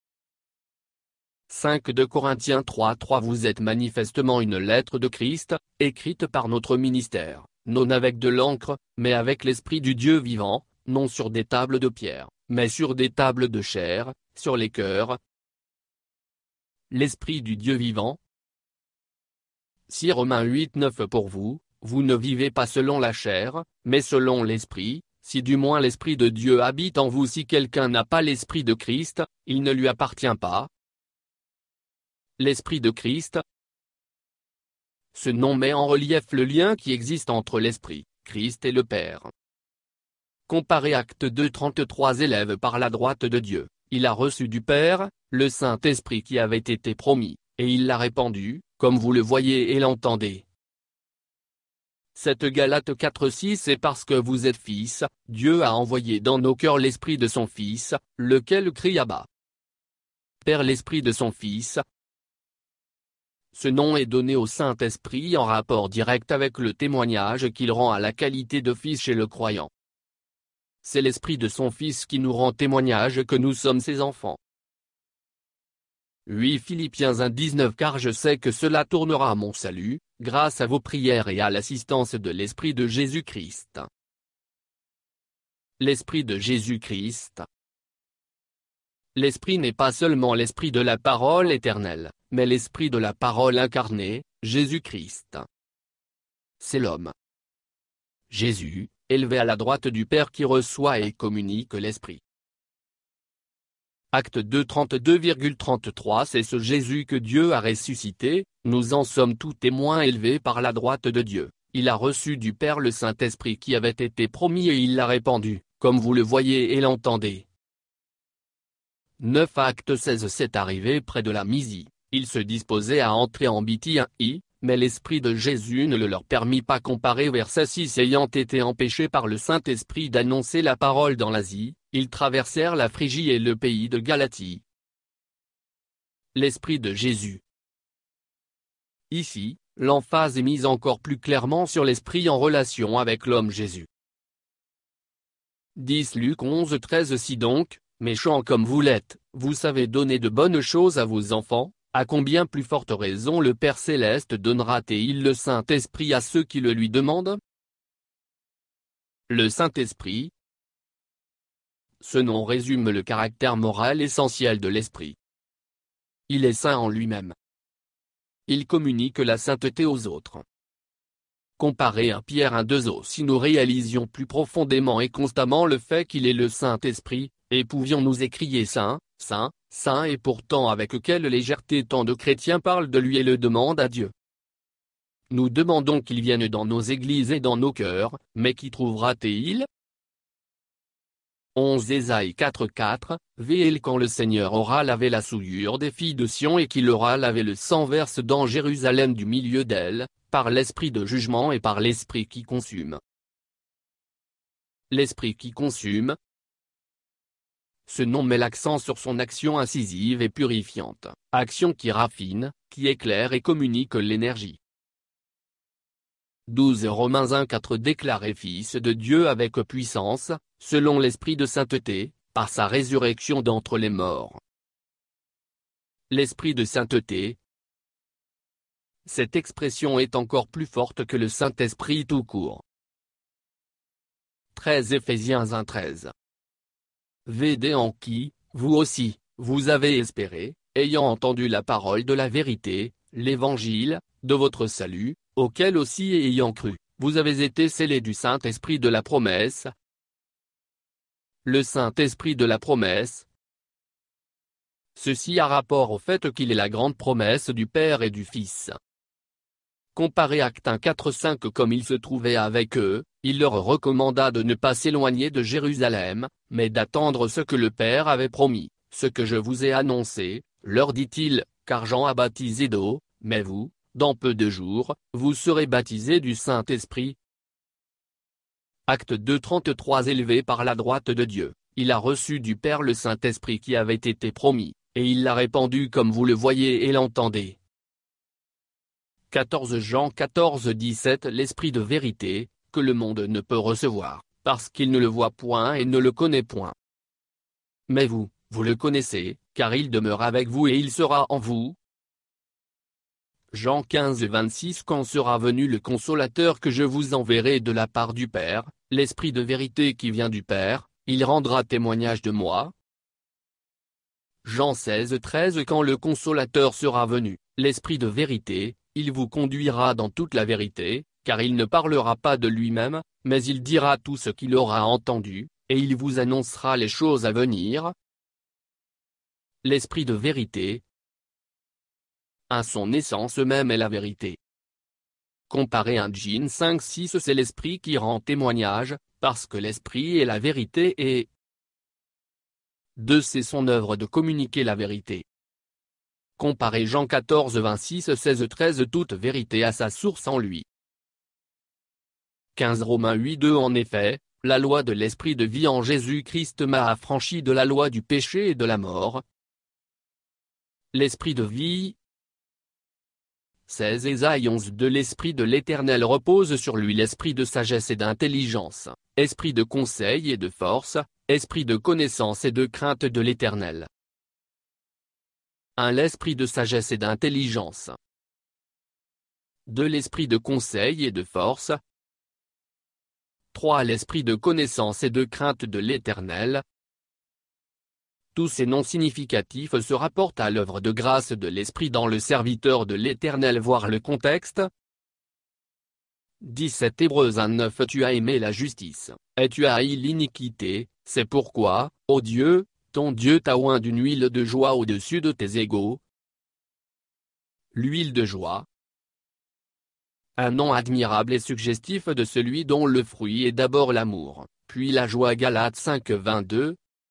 5 de Corinthiens 3:3 Vous êtes manifestement une lettre de Christ, écrite par notre ministère, non avec de l'encre, mais avec l'Esprit du Dieu vivant, non sur des tables de pierre, mais sur des tables de chair, sur les cœurs. L'Esprit du Dieu vivant. 6 Romains 8:9 Pour vous, vous ne vivez pas selon la chair, mais selon l'Esprit, si du moins l'Esprit de Dieu habite en vous. Si quelqu'un n'a pas l'Esprit de Christ, il ne lui appartient pas. L'Esprit de Christ. Ce nom met en relief le lien qui existe entre l'Esprit, Christ et le Père. Comparez Actes 2:33 Élève par la droite de Dieu, il a reçu du Père, le Saint-Esprit qui avait été promis, et il l'a répandu, comme vous le voyez et l'entendez. Cette Galates 4:6 C'est parce que vous êtes fils, Dieu a envoyé dans nos cœurs l'Esprit de son Fils, lequel crie Abba. Père. L'Esprit de son Fils. Ce nom est donné au Saint-Esprit en rapport direct avec le témoignage qu'il rend à la qualité de fils chez le croyant. C'est l'Esprit de son Fils qui nous rend témoignage que nous sommes ses enfants. 8 Philippiens 1:19 Car je sais que cela tournera à mon salut, grâce à vos prières et à l'assistance de l'Esprit de Jésus-Christ. L'Esprit de Jésus-Christ. L'Esprit n'est pas seulement l'Esprit de la parole éternelle, mais l'Esprit de la parole incarnée, Jésus-Christ. C'est l'homme. Jésus, élevé à la droite du Père qui reçoit et communique l'Esprit. Acte 2 32,33 C'est ce Jésus que Dieu a ressuscité, nous en sommes tous témoins. Élevé par la droite de Dieu, il a reçu du Père le Saint-Esprit qui avait été promis et il l'a répandu, comme vous le voyez et l'entendez. 9 Acte 16 C'est arrivé près de la Mysie, ils se disposaient à entrer en Bithynie, mais l'Esprit de Jésus ne le leur permit pas. Comparé verset 6 Ayant été empêchés par le Saint-Esprit d'annoncer la parole dans l'Asie, ils traversèrent la Phrygie et le pays de Galatie. L'Esprit de Jésus. Ici, l'emphase est mise encore plus clairement sur l'Esprit en relation avec l'homme Jésus. 10 Luc 11-13 Si donc, méchants comme vous l'êtes, vous savez donner de bonnes choses à vos enfants, à combien plus forte raison le Père Céleste donnera-t-il le Saint-Esprit à ceux qui le lui demandent? Le Saint-Esprit. Ce nom résume le caractère moral essentiel de l'Esprit. Il est saint en lui-même. Il communique la sainteté aux autres. Comparé à Pierre 1-2 si nous réalisions plus profondément et constamment le fait qu'il est le Saint-Esprit, et pouvions-nous écrier Saint, Saint, Saint et pourtant avec quelle légèreté tant de chrétiens parlent de lui et le demandent à Dieu. Nous demandons qu'il vienne dans nos églises et dans nos cœurs, mais qui trouvera-t-il? 11 Ésaïe 4-4, Véel quand le Seigneur aura lavé la souillure des filles de Sion et qu'il aura lavé le sang verse dans Jérusalem du milieu d'elle, par l'esprit de jugement et par l'esprit qui consume. L'esprit qui consume. Ce nom met l'accent sur son action incisive et purifiante, action qui raffine, qui éclaire et communique l'énergie. 12 Romains 1-4 Déclaré Fils de Dieu avec puissance, selon l'Esprit de sainteté, par sa résurrection d'entre les morts. L'Esprit de sainteté. Cette expression est encore plus forte que le Saint-Esprit tout court. 13 Éphésiens 1-13 Védé en qui, vous aussi, vous avez espéré, ayant entendu la parole de la vérité, l'évangile, de votre salut, auquel aussi ayant cru, vous avez été scellés du Saint-Esprit de la promesse. Le Saint-Esprit de la promesse. Ceci a rapport au fait qu'il est la grande promesse du Père et du Fils. Comparé Actes 1-4-5 Comme il se trouvait avec eux, il leur recommanda de ne pas s'éloigner de Jérusalem, mais d'attendre ce que le Père avait promis, ce que je vous ai annoncé, leur dit-il, car Jean a baptisé d'eau, mais vous, dans peu de jours, vous serez baptisés du Saint-Esprit. Acte 2-33 Élevé par la droite de Dieu, il a reçu du Père le Saint-Esprit qui avait été promis, et il l'a répandu comme vous le voyez et l'entendez. 14 Jean 14-17 L'Esprit de vérité, que le monde ne peut recevoir, parce qu'il ne le voit point et ne le connaît point. Mais vous, vous le connaissez, car il demeure avec vous et il sera en vous. Jean 15-26 Quand sera venu le Consolateur que je vous enverrai de la part du Père, l'Esprit de vérité qui vient du Père, il rendra témoignage de moi. Jean 16-13 Quand le Consolateur sera venu, l'Esprit de vérité, il vous conduira dans toute la vérité, car il ne parlera pas de lui-même, mais il dira tout ce qu'il aura entendu, et il vous annoncera les choses à venir. L'Esprit de vérité. À son essence même est la vérité. Comparé à Jean 5-6 C'est l'Esprit qui rend témoignage, parce que l'Esprit est la vérité et 2 C'est son œuvre de communiquer la vérité. Comparé Jean 14-26-16-13 Toute vérité a sa source en lui. 15 Romains 8-2 En effet, la loi de l'Esprit de vie en Jésus-Christ m'a affranchi de la loi du péché et de la mort. L'Esprit de vie. 16 Ésaïe 11 De l'Esprit de l'Éternel repose sur lui l'esprit de sagesse et d'intelligence, esprit de conseil et de force, esprit de connaissance et de crainte de l'Éternel. 1 L'esprit de sagesse et d'intelligence. 2 L'esprit de conseil et de force. 3 L'esprit de connaissance et de crainte de l'Éternel. Tous ces noms significatifs se rapportent à l'œuvre de grâce de l'Esprit dans le serviteur de l'Éternel. Voir le contexte. 17 Hébreux 1-9 Tu as aimé la justice, et tu as haï l'iniquité, c'est pourquoi, ô Dieu, ton Dieu t'a oint d'une huile de joie au-dessus de tes égaux. L'huile de joie. Un nom admirable et suggestif de celui dont le fruit est d'abord l'amour, puis la joie. Galates 5-22.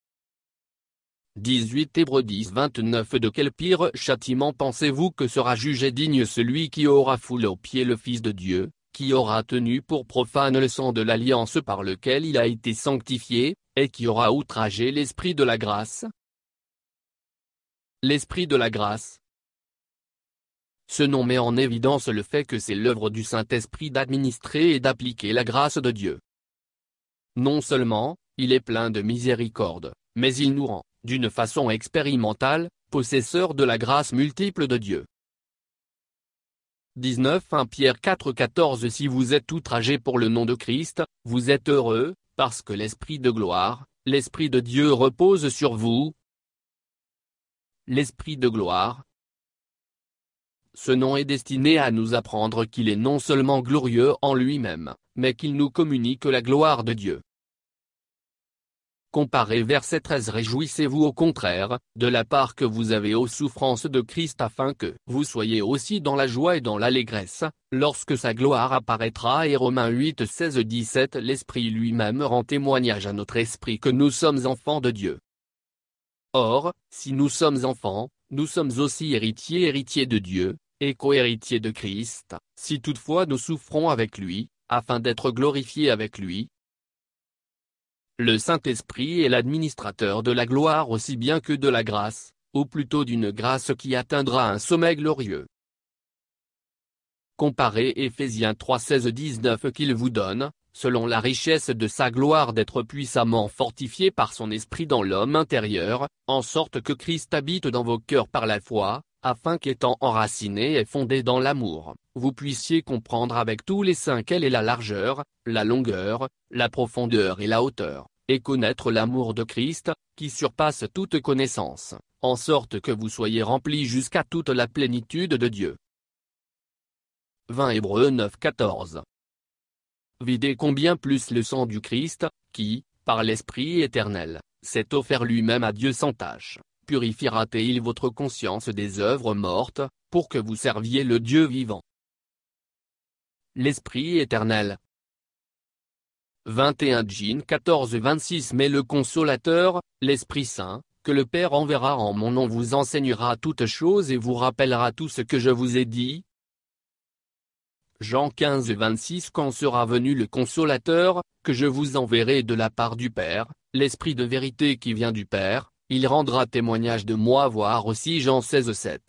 18 Hébreux 10-29 De quel pire châtiment pensez-vous que sera jugé digne celui qui aura foulé aux pieds le Fils de Dieu, qui aura tenu pour profane le sang de l'alliance par lequel il a été sanctifié, et qui aura outragé l'Esprit de la grâce? L'Esprit de la grâce. Ce nom met en évidence le fait que c'est l'œuvre du Saint-Esprit d'administrer et d'appliquer la grâce de Dieu. Non seulement, il est plein de miséricorde, mais il nous rend, d'une façon expérimentale, possesseurs de la grâce multiple de Dieu. 19 1 Pierre 4,14 Si vous êtes outragés pour le nom de Christ, vous êtes heureux, parce que l'Esprit de gloire, l'Esprit de Dieu repose sur vous. L'Esprit de gloire. Ce nom est destiné à nous apprendre qu'il est non seulement glorieux en lui-même, mais qu'il nous communique la gloire de Dieu. Comparez verset 13 Réjouissez-vous au contraire, de la part que vous avez aux souffrances de Christ afin que vous soyez aussi dans la joie et dans l'allégresse, lorsque sa gloire apparaîtra et Romains 8 16 17 L'Esprit lui-même rend témoignage à notre esprit que nous sommes enfants de Dieu. Or, si nous sommes enfants, nous sommes aussi héritiers de Dieu, et co-héritiers de Christ, si toutefois nous souffrons avec lui, afin d'être glorifiés avec lui. Le Saint-Esprit est l'administrateur de la gloire aussi bien que de la grâce, ou plutôt d'une grâce qui atteindra un sommet glorieux. Comparez Éphésiens 3 16 19 qu'il vous donne, selon la richesse de sa gloire d'être puissamment fortifié par son esprit dans l'homme intérieur, en sorte que Christ habite dans vos cœurs par la foi, afin qu'étant enracinés et fondés dans l'amour, vous puissiez comprendre avec tous les saints quelle est la largeur, la longueur, la profondeur et la hauteur, et connaître l'amour de Christ, qui surpasse toute connaissance, en sorte que vous soyez remplis jusqu'à toute la plénitude de Dieu. 20 Hébreux 9 14 Videz combien plus le sang du Christ, qui, par l'Esprit éternel, s'est offert lui-même à Dieu sans tache, purifiera-t-il votre conscience des œuvres mortes, pour que vous serviez le Dieu vivant. L'Esprit éternel. 21 Jean 14-26 Mais le Consolateur, l'Esprit Saint, que le Père enverra en mon nom vous enseignera toutes choses et vous rappellera tout ce que je vous ai dit. Jean 15-26 Quand sera venu le Consolateur, que je vous enverrai de la part du Père, l'Esprit de vérité qui vient du Père, il rendra témoignage de moi voir aussi Jean 16-7.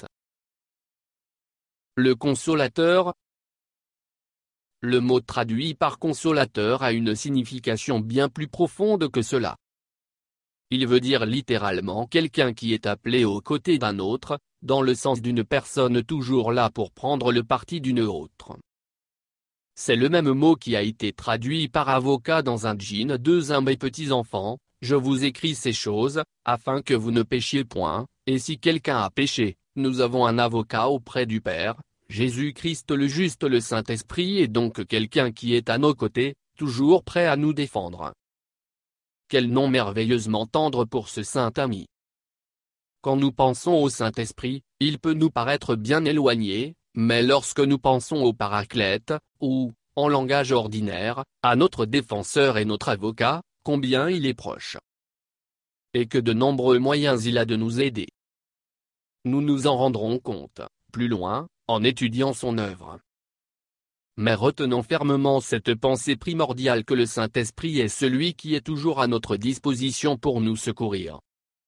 Le Consolateur. Le mot traduit par consolateur a une signification bien plus profonde que cela. Il veut dire littéralement quelqu'un qui est appelé aux côtés d'un autre, dans le sens d'une personne toujours là pour prendre le parti d'une autre. C'est le même mot qui a été traduit par avocat dans un Jean 2 Mes petits enfants, je vous écris ces choses, afin que vous ne péchiez point, et si quelqu'un a péché, nous avons un avocat auprès du Père, Jésus-Christ le juste le Saint-Esprit est donc quelqu'un qui est à nos côtés, toujours prêt à nous défendre. Quel nom merveilleusement tendre pour ce saint ami. Quand nous pensons au Saint-Esprit, il peut nous paraître bien éloigné, mais lorsque nous pensons au Paraclète, ou, en langage ordinaire, à notre défenseur et notre avocat, combien il est proche. Et que de nombreux moyens il a de nous aider. Nous nous en rendrons compte, plus loin, en étudiant son œuvre. Mais retenons fermement cette pensée primordiale que le Saint-Esprit est celui qui est toujours à notre disposition pour nous secourir.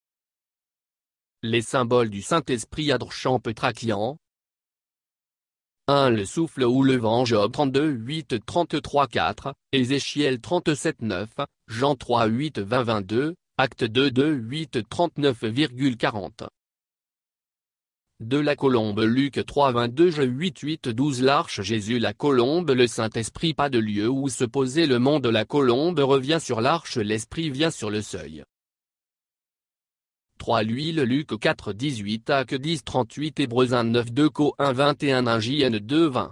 Les symboles du Saint-Esprit Adrcham Petrakian. 1 Le souffle ou le vent Job 32 8 33 4, Ézéchiel 37 9, Jean 3 8 20 22, Acte 2 2 8 39,40. 2 La colombe Luc 3 22 8 8 12 L'Arche Jésus La colombe Le Saint-Esprit Pas de lieu où se posait le monde La colombe revient sur l'arche L'Esprit vient sur le seuil. 3 L'huile Luc 4 18 Acte 10 38 Hébreux 1 9 2 Co 1 21 1 JN 2 20.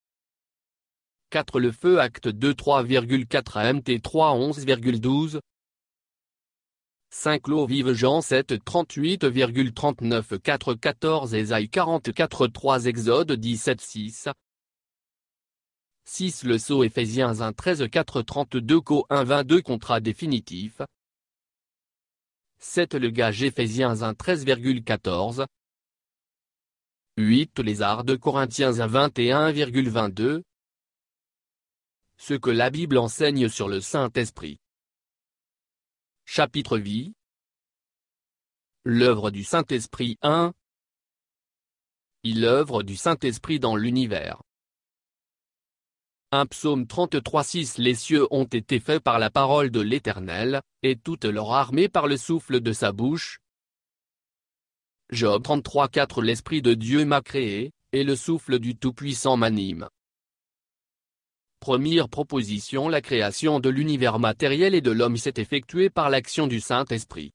4 Le feu Acte 2 3,4 AMT 3 11,12. 5 L'eau vive Jean 7 38,39 4 14 Ésaïe 44 3 Exode 17 6. 6 Le sceau Éphésiens 1 13 4 32 Co 1 22 Contrat définitif. 7 Le gage Éphésiens 1 13,14. 8 Les arts de Corinthiens 1 21,22. Ce que la Bible enseigne sur le Saint-Esprit. Chapitre Vie. L'œuvre du Saint-Esprit 1. l'œuvre du Saint-Esprit dans l'univers. 1 Psaume 33:6 Les cieux ont été faits par la parole de l'Éternel, et toute leur armée par le souffle de sa bouche. Job 33:4 L'Esprit de Dieu m'a créé, et le souffle du Tout-Puissant m'anime. Première proposition La création de l'univers matériel et de l'homme s'est effectuée par l'action du Saint-Esprit.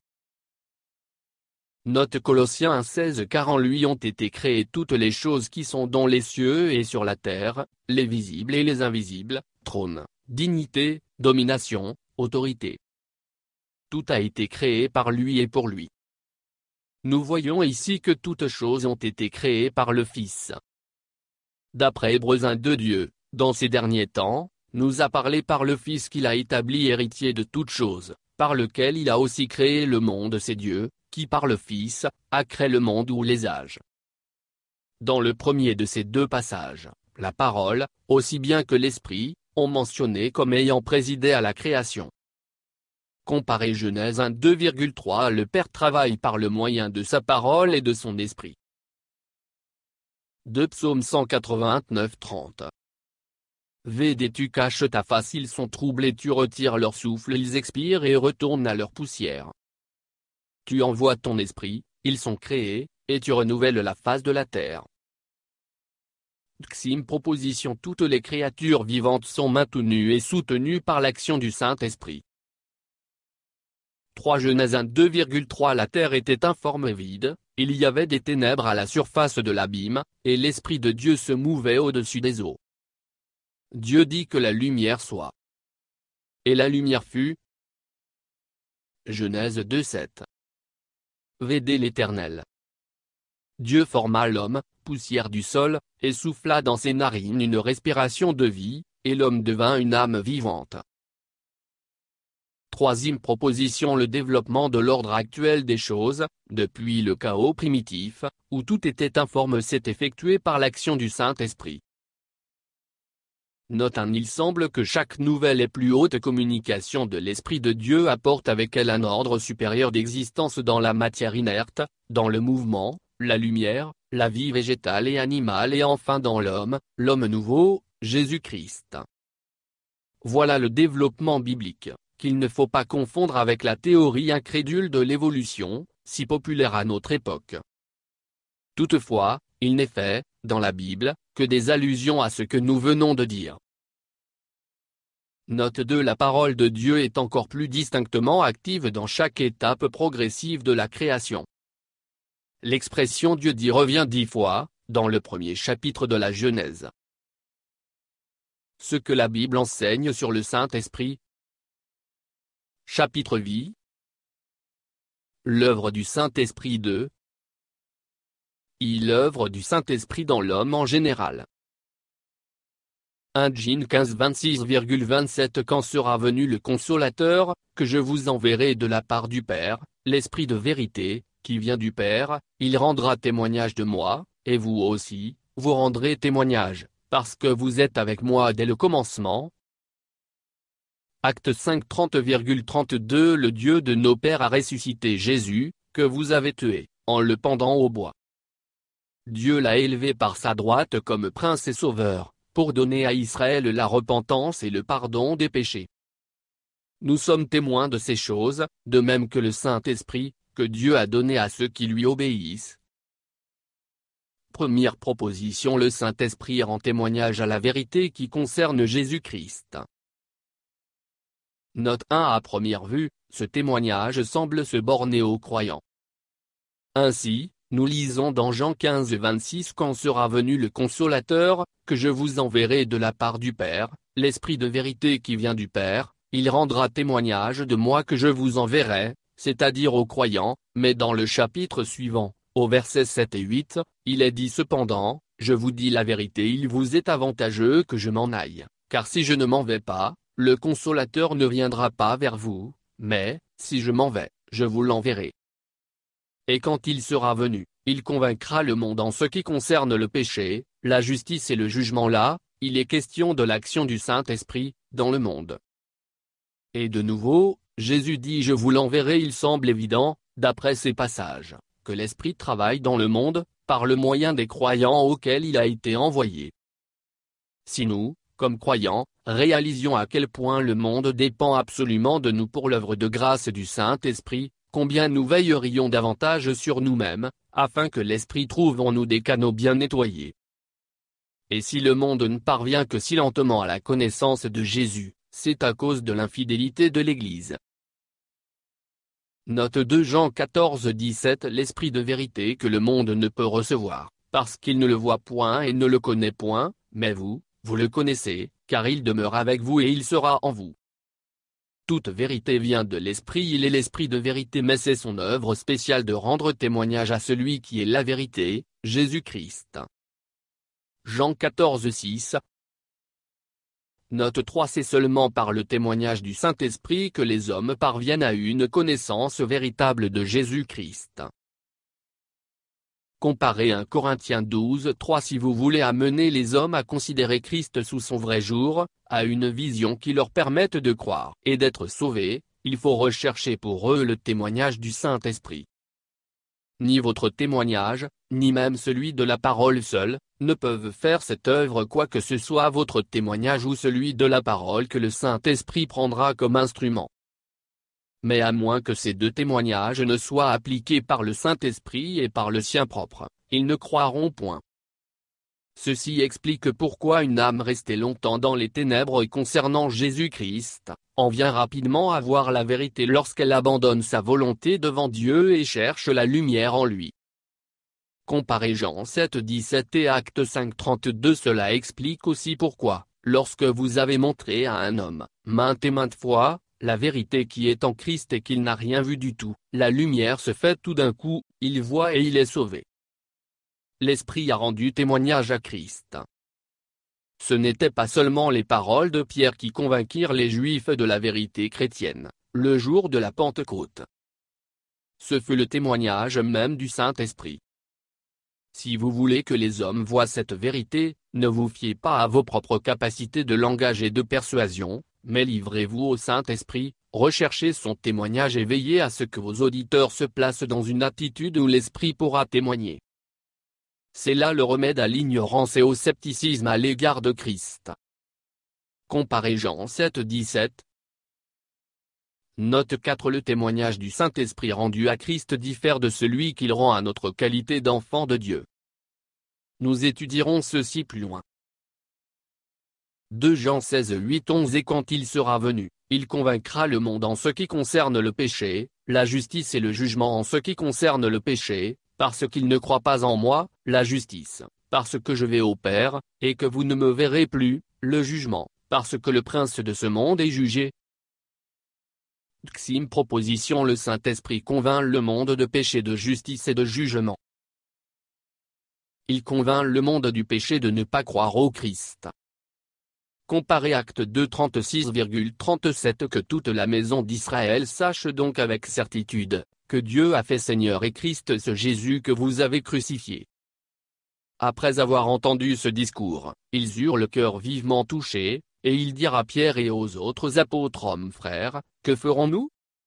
Note Colossiens 1:16 Car en lui ont été créées toutes les choses qui sont dans les cieux et sur la terre, les visibles et les invisibles, trône, dignité, domination, autorité. Tout a été créé par lui et pour lui. Nous voyons ici que toutes choses ont été créées par le Fils. D'après Hébreux 1:2 Dieu, dans ces derniers temps, nous a parlé par le Fils qu'il a établi héritier de toutes choses, par lequel il a aussi créé le monde. C'est Dieu, qui par le Fils, a créé le monde ou les âges. Dans le premier de ces deux passages, la parole, aussi bien que l'Esprit, ont mentionné comme ayant présidé à la création. Comparez Genèse 1:2,3 Le Père travaille par le moyen de sa parole et de son esprit. 2 Psaume 189:30 Védé tu caches ta face ils sont troublés tu retires leur souffle ils expirent et retournent à leur poussière. Tu envoies ton esprit, ils sont créés, et tu renouvelles la face de la terre. Xim Proposition Toutes les créatures vivantes sont maintenues et soutenues par l'action du Saint-Esprit. 3 Genèse 1:2,3 La terre était informe et vide, il y avait des ténèbres à la surface de l'abîme, et l'Esprit de Dieu se mouvait au-dessus des eaux. Dieu dit que la lumière soit. Et la lumière fut. Genèse 2:7 Védé l'Éternel. Dieu forma l'homme, poussière du sol, et souffla dans ses narines une respiration de vie, et l'homme devint une âme vivante. Troisième proposition Le développement de l'ordre actuel des choses, depuis le chaos primitif, où tout était informe s'est effectué par l'action du Saint-Esprit. Note 1 Il semble que chaque nouvelle et plus haute communication de l'Esprit de Dieu apporte avec elle un ordre supérieur d'existence dans la matière inerte, dans le mouvement, la lumière, la vie végétale et animale et enfin dans l'homme nouveau, Jésus-Christ. Voilà le développement biblique, qu'il ne faut pas confondre avec la théorie incrédule de l'évolution, si populaire à notre époque. Toutefois, il n'est fait, dans la Bible, que des allusions à ce que nous venons de dire. Note 2 La parole de Dieu est encore plus distinctement active dans chaque étape progressive de la création. L'expression Dieu dit revient 10 fois, dans le premier chapitre de la Genèse. Ce que la Bible enseigne sur le Saint-Esprit. Chapitre Vie. L'œuvre du Saint-Esprit 2. L'œuvre du Saint-Esprit dans l'homme en général. 1 Jean 15:26,27 Quand sera venu le Consolateur, que je vous enverrai de la part du Père, l'Esprit de vérité, qui vient du Père, il rendra témoignage de moi, et vous aussi, vous rendrez témoignage, parce que vous êtes avec moi dès le commencement. Acte 5 30,32 Le Dieu de nos pères a ressuscité Jésus, que vous avez tué, en le pendant au bois. Dieu l'a élevé par sa droite comme prince et sauveur, pour donner à Israël la repentance et le pardon des péchés. Nous sommes témoins de ces choses, de même que le Saint-Esprit, que Dieu a donné à ceux qui lui obéissent. Première proposition Le Saint-Esprit rend témoignage à la vérité qui concerne Jésus-Christ. Note 1 À première vue, ce témoignage semble se borner aux croyants. Ainsi, nous lisons dans Jean 15:26 Quand sera venu le Consolateur, que je vous enverrai de la part du Père, l'Esprit de vérité qui vient du Père, il rendra témoignage de moi que je vous enverrai, c'est-à-dire aux croyants, mais dans le chapitre suivant, au verset 7 et 8, il est dit cependant, je vous dis la vérité il vous est avantageux que je m'en aille, car si je ne m'en vais pas, le Consolateur ne viendra pas vers vous, mais, si je m'en vais, je vous l'enverrai. Et quand il sera venu, il convaincra le monde en ce qui concerne le péché, la justice et le jugement là, il est question de l'action du Saint-Esprit, dans le monde. Et de nouveau, Jésus dit je vous l'enverrai il semble évident, d'après ces passages, que l'Esprit travaille dans le monde, par le moyen des croyants auxquels il a été envoyé. Si nous, comme croyants, réalisions à quel point le monde dépend absolument de nous pour l'œuvre de grâce du Saint-Esprit, combien nous veillerions davantage sur nous-mêmes, afin que l'Esprit trouve en nous des canaux bien nettoyés. Et si le monde ne parvient que si lentement à la connaissance de Jésus, c'est à cause de l'infidélité de l'Église. Note 2 Jean 14-17 L'Esprit de vérité que le monde ne peut recevoir, parce qu'il ne le voit point et ne le connaît point, mais vous, vous le connaissez, car il demeure avec vous et il sera en vous. Toute vérité vient de l'Esprit, il est l'Esprit de vérité, mais c'est son œuvre spéciale de rendre témoignage à celui qui est la vérité, Jésus-Christ. Jean 14-6. Note 3 C'est seulement par le témoignage du Saint-Esprit que les hommes parviennent à une connaissance véritable de Jésus-Christ. Comparez 1 Corinthiens 12-3 Si vous voulez amener les hommes à considérer Christ sous son vrai jour, à une vision qui leur permette de croire et d'être sauvés, il faut rechercher pour eux le témoignage du Saint-Esprit. Ni votre témoignage, ni même celui de la parole seule, ne peuvent faire cette œuvre quoi que ce soit votre témoignage ou celui de la parole que le Saint-Esprit prendra comme instrument. Mais à moins que ces deux témoignages ne soient appliqués par le Saint-Esprit et par le sien propre, ils ne croiront point. Ceci explique pourquoi une âme restée longtemps dans les ténèbres concernant Jésus-Christ, en vient rapidement à voir la vérité lorsqu'elle abandonne sa volonté devant Dieu et cherche la lumière en lui. Comparez Jean 7-17 et Actes 5-32 Cela explique aussi pourquoi, lorsque vous avez montré à un homme, maintes et maintes fois, la vérité qui est en Christ et qu'il n'a rien vu du tout, la lumière se fait tout d'un coup, il voit et il est sauvé. L'Esprit a rendu témoignage à Christ. Ce n'étaient pas seulement les paroles de Pierre qui convainquirent les Juifs de la vérité chrétienne, le jour de la Pentecôte. Ce fut le témoignage même du Saint-Esprit. Si vous voulez que les hommes voient cette vérité, ne vous fiez pas à vos propres capacités de langage et de persuasion, mais livrez-vous au Saint-Esprit, recherchez son témoignage et veillez à ce que vos auditeurs se placent dans une attitude où l'Esprit pourra témoigner. C'est là le remède à l'ignorance et au scepticisme à l'égard de Christ. Comparez Jean 7-17. Note 4 Le témoignage du Saint-Esprit rendu à Christ diffère de celui qu'il rend à notre qualité d'enfant de Dieu. Nous étudierons ceci plus loin. 2 Jean 16-8-11 Et quand il sera venu, il convaincra le monde en ce qui concerne le péché, la justice et le jugement en ce qui concerne le péché, parce qu'il ne croit pas en moi, la justice, parce que je vais au Père, et que vous ne me verrez plus, le jugement, parce que le prince de ce monde est jugé. Xime proposition Le Saint-Esprit convainc le monde de péché, de justice et de jugement. Il convainc le monde du péché de ne pas croire au Christ. Comparez Actes 2 36,37 Que toute la maison d'Israël sache donc avec certitude, que Dieu a fait Seigneur et Christ ce Jésus que vous avez crucifié. Après avoir entendu ce discours, ils eurent le cœur vivement touché, et ils dirent à Pierre et aux autres apôtres Hommes frères, que ferons-nous?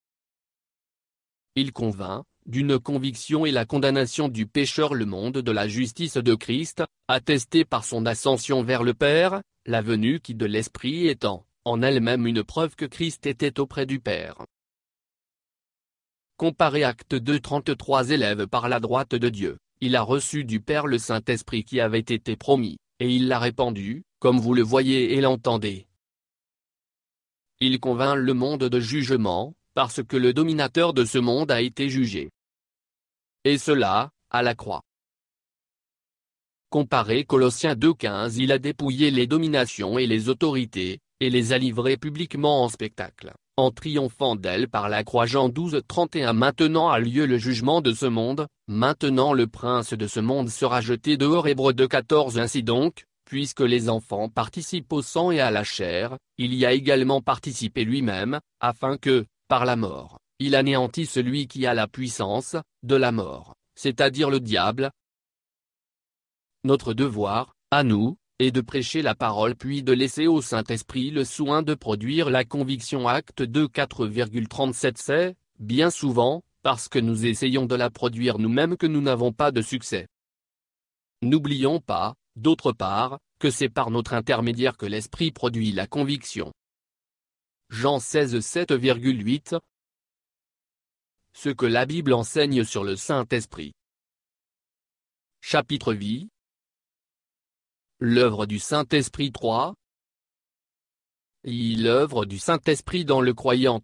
Il convainc, d'une conviction et la condamnation du pécheur le monde de la justice de Christ, attestée par son ascension vers le Père, la venue qui de l'Esprit étant, en elle-même une preuve que Christ était auprès du Père. Comparez Actes 2 33 Élève par la droite de Dieu, il a reçu du Père le Saint-Esprit qui avait été promis, et il l'a répandu, comme vous le voyez et l'entendez. Il convainc le monde de jugement, parce que le dominateur de ce monde a été jugé. Et cela, à la croix. Comparez Colossiens 2,15 Il a dépouillé les dominations et les autorités, et les a livrées publiquement en spectacle, en triomphant d'elles par la croix Jean 12,31 Maintenant a lieu le jugement de ce monde, maintenant le prince de ce monde sera jeté dehors Hébreux 2,14 Ainsi donc, puisque les enfants participent au sang et à la chair, il y a également participé lui-même, afin que, par la mort, il anéantit celui qui a la puissance de la mort, c'est-à-dire le diable. Notre devoir, à nous, est de prêcher la parole puis de laisser au Saint-Esprit le soin de produire la conviction Acte 2 4,37 C'est, bien souvent, parce que nous essayons de la produire nous-mêmes que nous n'avons pas de succès. N'oublions pas, d'autre part, que c'est par notre intermédiaire que l'Esprit produit la conviction. Jean 16, 7,8. Ce que la Bible enseigne sur le Saint-Esprit. Chapitre Vie. L'œuvre du Saint-Esprit 3. L'œuvre du Saint-Esprit dans le croyant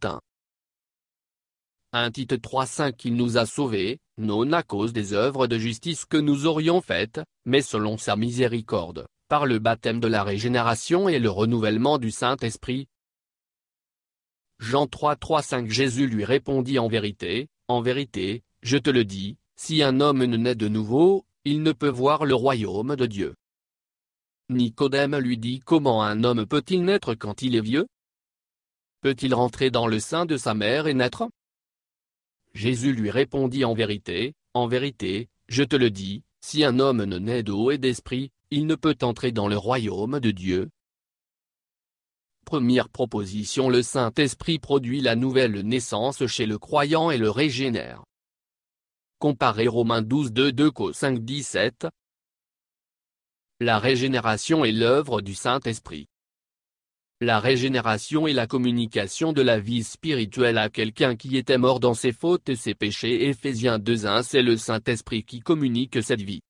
1 Tite 3,5. Il nous a sauvés, non à cause des œuvres de justice que nous aurions faites, mais selon sa miséricorde, par le baptême de la régénération et le renouvellement du Saint-Esprit. Jean 3,3,5. Jésus lui répondit: en vérité, je te le dis, si un homme ne naît de nouveau, il ne peut voir le royaume de Dieu. Nicodème lui dit: comment un homme peut-il naître quand il est vieux? Peut-il rentrer dans le sein de sa mère et naître? Jésus lui répondit: en vérité, je te le dis, si un homme ne naît d'eau et d'esprit, il ne peut entrer dans le royaume de Dieu. Première proposition: le Saint-Esprit produit la nouvelle naissance chez le croyant et le régénère. Comparez Romains 12, 2 Co 5, 17. La régénération est l'œuvre du Saint-Esprit. La régénération est la communication de la vie spirituelle à quelqu'un qui était mort dans ses fautes et ses péchés. Éphésiens 2:1. C'est le Saint-Esprit qui communique cette vie.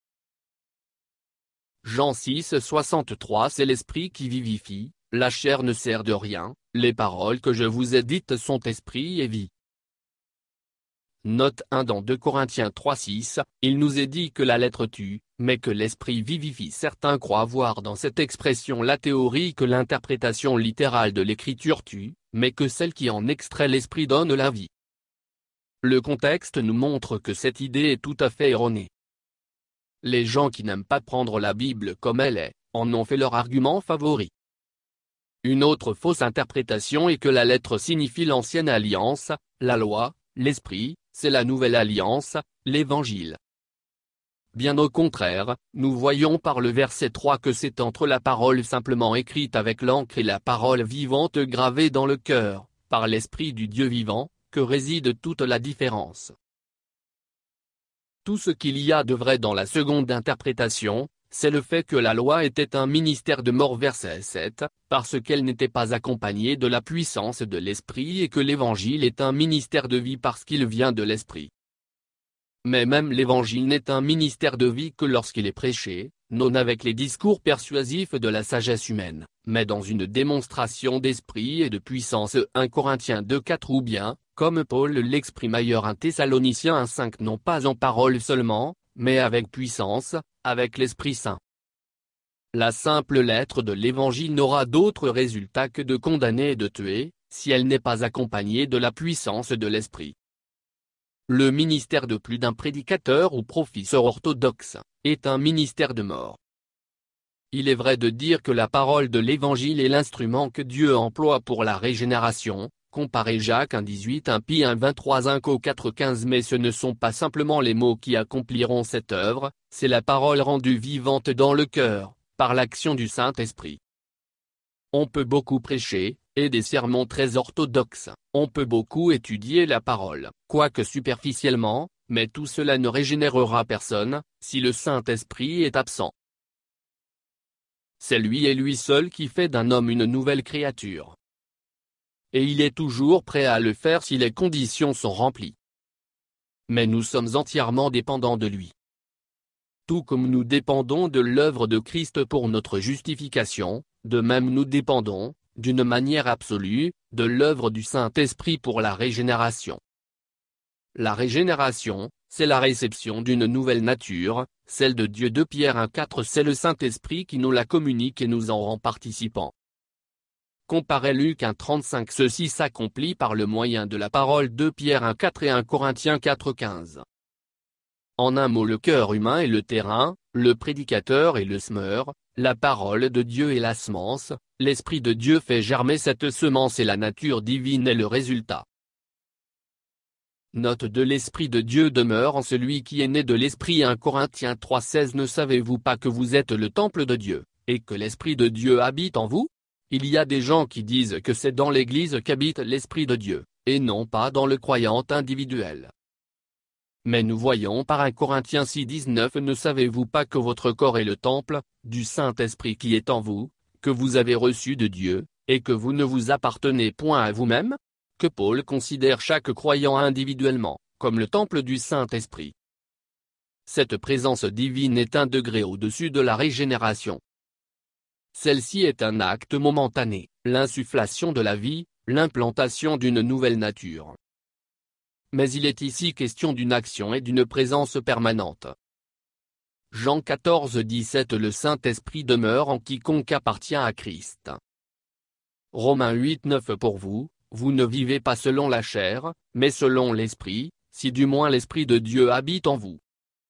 Jean 6, 63. C'est l'Esprit qui vivifie, la chair ne sert de rien, les paroles que je vous ai dites sont esprit et vie. Note 1 dans 2 Corinthiens 3,6, il nous est dit que la lettre tue, mais que l'esprit vivifie. Certains croient voir dans cette expression la théorie que l'interprétation littérale de l'écriture tue, mais que celle qui en extrait l'esprit donne la vie. Le contexte nous montre que cette idée est tout à fait erronée. Les gens qui n'aiment pas prendre la Bible comme elle est, en ont fait leur argument favori. Une autre fausse interprétation est que la lettre signifie l'ancienne alliance, la loi, l'esprit, c'est la nouvelle alliance, l'évangile. Bien au contraire, nous voyons par le verset 3 que c'est entre la parole simplement écrite avec l'encre et la parole vivante gravée dans le cœur, par l'Esprit du Dieu vivant, que réside toute la différence. Tout ce qu'il y a de vrai dans la seconde interprétation, c'est le fait que la loi était un ministère de mort verset 7, parce qu'elle n'était pas accompagnée de la puissance de l'Esprit, et que l'Évangile est un ministère de vie parce qu'il vient de l'Esprit. Mais même l'Évangile n'est un ministère de vie que lorsqu'il est prêché, non avec les discours persuasifs de la sagesse humaine, mais dans une démonstration d'esprit et de puissance. 1 Corinthiens 2,4. Ou bien, comme Paul l'exprime ailleurs 1 Thessaloniciens 1,5. Non pas en parole seulement, mais avec puissance, avec l'Esprit Saint. La simple lettre de l'Évangile n'aura d'autre résultat que de condamner et de tuer, si elle n'est pas accompagnée de la puissance de l'Esprit. Le ministère de plus d'un prédicateur ou professeur orthodoxe, est un ministère de mort. Il est vrai de dire que la parole de l'Évangile est l'instrument que Dieu emploie pour la régénération, comparez Jacques 1,18, 1 Pi 1,23, 1 Co 4,15. Mais ce ne sont pas simplement les mots qui accompliront cette œuvre, c'est la parole rendue vivante dans le cœur, par l'action du Saint-Esprit. On peut beaucoup prêcher, et des sermons très orthodoxes, on peut beaucoup étudier la parole, quoique superficiellement, mais tout cela ne régénérera personne, si le Saint-Esprit est absent. C'est lui et lui seul qui fait d'un homme une nouvelle créature. Et il est toujours prêt à le faire si les conditions sont remplies. Mais nous sommes entièrement dépendants de lui. Tout comme nous dépendons de l'œuvre de Christ pour notre justification, de même nous dépendons, d'une manière absolue, de l'œuvre du Saint-Esprit pour la régénération. La régénération, c'est la réception d'une nouvelle nature, celle de Dieu. 2 Pierre 1,4. C'est le Saint-Esprit qui nous la communique et nous en rend participants. Comparez Luc 1,35. Ceci s'accomplit par le moyen de la parole. 2 Pierre 1,4 et 1 Corinthiens 4,15. En un mot, le cœur humain est le terrain, le prédicateur est le semeur, la parole de Dieu est la semence, l'Esprit de Dieu fait germer cette semence et la nature divine est le résultat. Note de l'Esprit de Dieu demeure en celui qui est né de l'Esprit. 1 Corinthiens 3,16. Ne savez-vous pas que vous êtes le temple de Dieu, et que l'Esprit de Dieu habite en vous? Il y a des gens qui disent que c'est dans l'Église qu'habite l'Esprit de Dieu, et non pas dans le croyant individuel. Mais nous voyons par 1 Corinthiens 6,19 Ne savez-vous pas que votre corps est le temple du Saint-Esprit qui est en vous, que vous avez reçu de Dieu, et que vous ne vous appartenez point à vous-même? Que Paul considère chaque croyant individuellement, comme le temple du Saint-Esprit. Cette présence divine est un degré au-dessus de la régénération. Celle-ci est un acte momentané, l'insufflation de la vie, l'implantation d'une nouvelle nature. Mais il est ici question d'une action et d'une présence permanente. Jean 14,17 Le Saint-Esprit demeure en quiconque appartient à Christ. Romains 8,9 Pour vous, vous ne vivez pas selon la chair, mais selon l'Esprit, si du moins l'Esprit de Dieu habite en vous.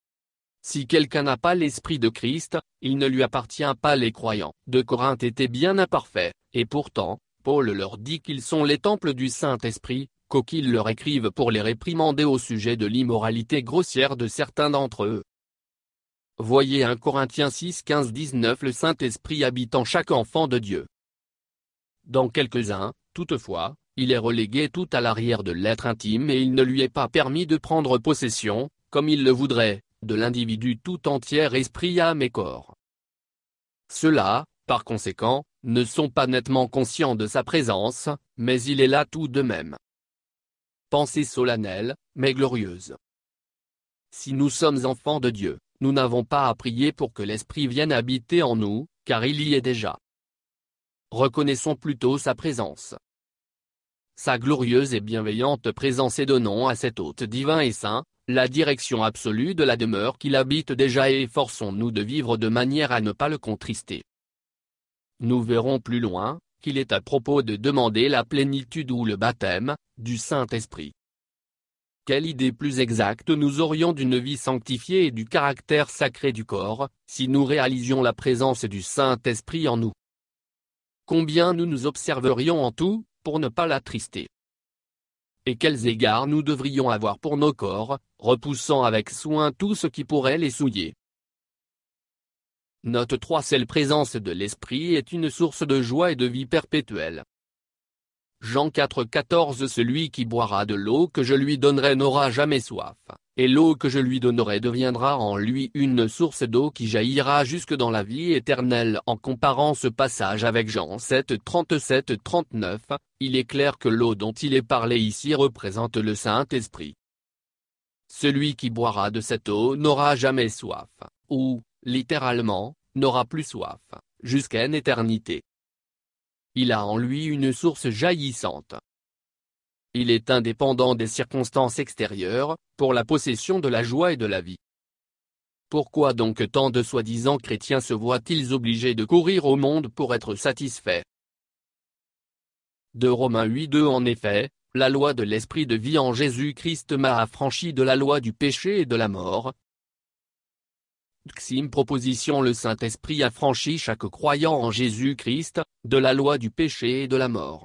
Si quelqu'un n'a pas l'Esprit de Christ, il ne lui appartient pas. Les croyants de Corinthe étaient bien imparfaits, et pourtant, Paul leur dit qu'ils sont les temples du Saint-Esprit, qu'ils leur écrivent pour les réprimander au sujet de l'immoralité grossière de certains d'entre eux. Voyez 1 Corinthiens 6, 15, 19 Le Saint-Esprit habite en chaque enfant de Dieu. Dans quelques-uns, toutefois, il est relégué tout à l'arrière de l'être intime et il ne lui est pas permis de prendre possession, comme il le voudrait, de l'individu tout entier esprit, âme et corps. Ceux-là, par conséquent, ne sont pas nettement conscients de sa présence, mais il est là tout de même. Pensée solennelle, mais glorieuse. Si nous sommes enfants de Dieu, nous n'avons pas à prier pour que l'Esprit vienne habiter en nous, car il y est déjà. Reconnaissons plutôt sa présence. Sa glorieuse et bienveillante présence et donnons à cet hôte divin et saint, la direction absolue de la demeure qu'il habite déjà et efforçons-nous de vivre de manière à ne pas le contrister. Nous verrons plus loin, qu'il est à propos de demander la plénitude ou le baptême, du Saint-Esprit. Quelle idée plus exacte nous aurions d'une vie sanctifiée et du caractère sacré du corps, si nous réalisions la présence du Saint-Esprit en nous. Combien nous nous observerions en tout, pour ne pas l'attrister. Et quels égards nous devrions avoir pour nos corps, repoussant avec soin tout ce qui pourrait les souiller. Note 3 Cette présence de l'Esprit est une source de joie et de vie perpétuelle. Jean 4, 14 Celui qui boira de l'eau que je lui donnerai n'aura jamais soif, et l'eau que je lui donnerai deviendra en lui une source d'eau qui jaillira jusque dans la vie éternelle. En comparant ce passage avec Jean 7, 37-39, il est clair que l'eau dont il est parlé ici représente le Saint-Esprit. Celui qui boira de cette eau n'aura jamais soif, ou, littéralement, n'aura plus soif, jusqu'à une éternité. Il a en lui une source jaillissante. Il est indépendant des circonstances extérieures, pour la possession de la joie et de la vie. Pourquoi donc tant de soi-disant chrétiens se voient-ils obligés de courir au monde pour être satisfaits? De Romains 8:2 En effet, la loi de l'esprit de vie en Jésus-Christ m'a affranchi de la loi du péché et de la mort. Xim Proposition Le Saint-Esprit affranchit chaque croyant en Jésus-Christ, de la loi du péché et de la mort.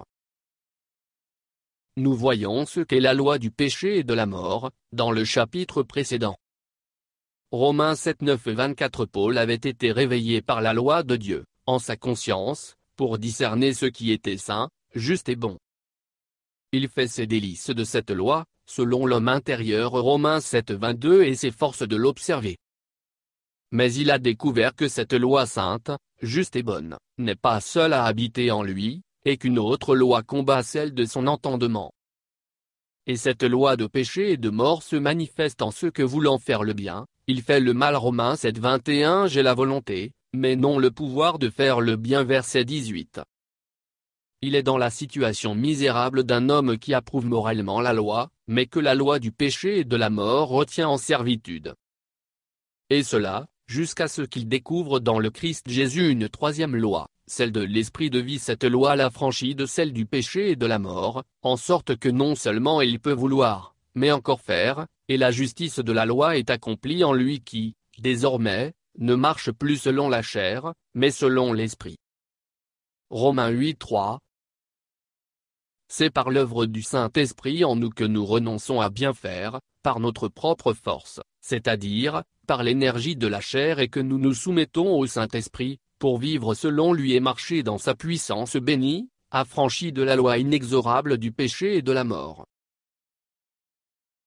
Nous voyons ce qu'est la loi du péché et de la mort, dans le chapitre précédent. Romains 7, 9 et 24 Paul avait été réveillé par la loi de Dieu, en sa conscience, pour discerner ce qui était saint, juste et bon. Il fait ses délices de cette loi, selon l'homme intérieur Romains 7, 22 et s'efforce de l'observer. Mais il a découvert que cette loi sainte, juste et bonne, n'est pas seule à habiter en lui, et qu'une autre loi combat celle de son entendement. Et cette loi de péché et de mort se manifeste en ceux que voulant faire le bien, il fait le mal. Romains 7, 21 J'ai la volonté, mais non le pouvoir de faire le bien. Verset 18. Il est dans la situation misérable d'un homme qui approuve moralement la loi, mais que la loi du péché et de la mort retient en servitude. Et cela, jusqu'à ce qu'il découvre dans le Christ Jésus une troisième loi, celle de l'esprit de vie. Cette loi l'affranchit de celle du péché et de la mort, en sorte que non seulement il peut vouloir, mais encore faire, et la justice de la loi est accomplie en lui qui, désormais, ne marche plus selon la chair, mais selon l'esprit. Romains 8, 3. C'est par l'œuvre du Saint-Esprit en nous que nous renonçons à bien faire, par notre propre force, c'est-à-dire, par l'énergie de la chair et que nous nous soumettons au Saint-Esprit, pour vivre selon lui et marcher dans sa puissance bénie, affranchis de la loi inexorable du péché et de la mort.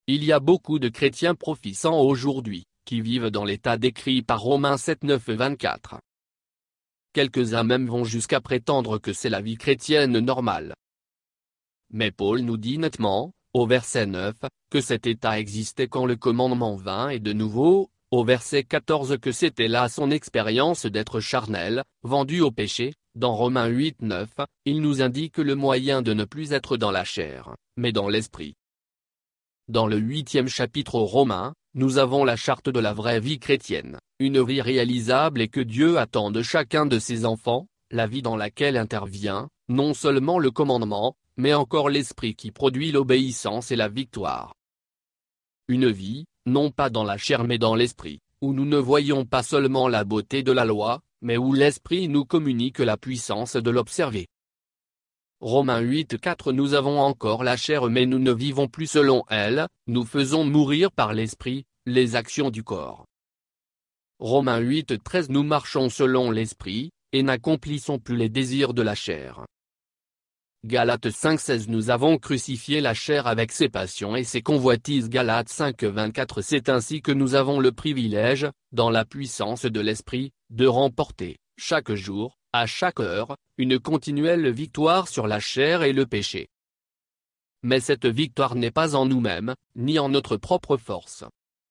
Il y a beaucoup de chrétiens professants aujourd'hui, qui vivent dans l'état décrit par Romains 7, 9 et 24. Quelques-uns même vont jusqu'à prétendre que c'est la vie chrétienne normale. Mais Paul nous dit nettement, au verset 9, que cet état existait quand le commandement vint et de nouveau, au verset 14 que c'était là son expérience d'être charnel, vendu au péché. Dans Romains 8, 9, il nous indique le moyen de ne plus être dans la chair, mais dans l'esprit. Dans le 8e chapitre aux Romains, nous avons la charte de la vraie vie chrétienne, une vie réalisable et que Dieu attend de chacun de ses enfants, la vie dans laquelle intervient, non seulement le commandement, mais encore l'esprit qui produit l'obéissance et la victoire. Une vie, non pas dans la chair mais dans l'esprit, où nous ne voyons pas seulement la beauté de la loi, mais où l'esprit nous communique la puissance de l'observer. Romains 8, 4 Nous avons encore la chair mais nous ne vivons plus selon elle, nous faisons mourir par l'esprit, les actions du corps. Romains 8, 13 Nous marchons selon l'esprit, et n'accomplissons plus les désirs de la chair. Galates 5, 16 Nous avons crucifié la chair avec ses passions et ses convoitises. Galates 5, 24 C'est ainsi que nous avons le privilège, dans la puissance de l'esprit, de remporter, chaque jour, à chaque heure, une continuelle victoire sur la chair et le péché. Mais cette victoire n'est pas en nous-mêmes, ni en notre propre force.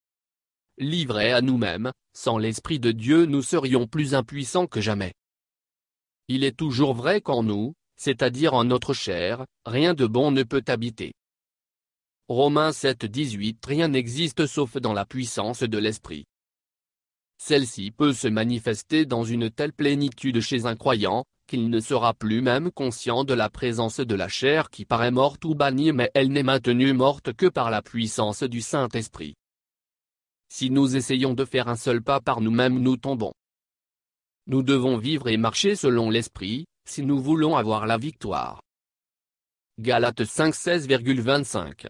Livrés à nous-mêmes, sans l'Esprit de Dieu nous serions plus impuissants que jamais. Il est toujours vrai qu'en nous, c'est-à-dire en notre chair, rien de bon ne peut habiter. Romains 7, 18 Rien n'existe sauf dans la puissance de l'Esprit. Celle-ci peut se manifester dans une telle plénitude chez un croyant, qu'il ne sera plus même conscient de la présence de la chair qui paraît morte ou bannie mais elle n'est maintenue morte que par la puissance du Saint-Esprit. Si nous essayons de faire un seul pas par nous-mêmes nous tombons. Nous devons vivre et marcher selon l'Esprit, si nous voulons avoir la victoire. Galates 5, 16,25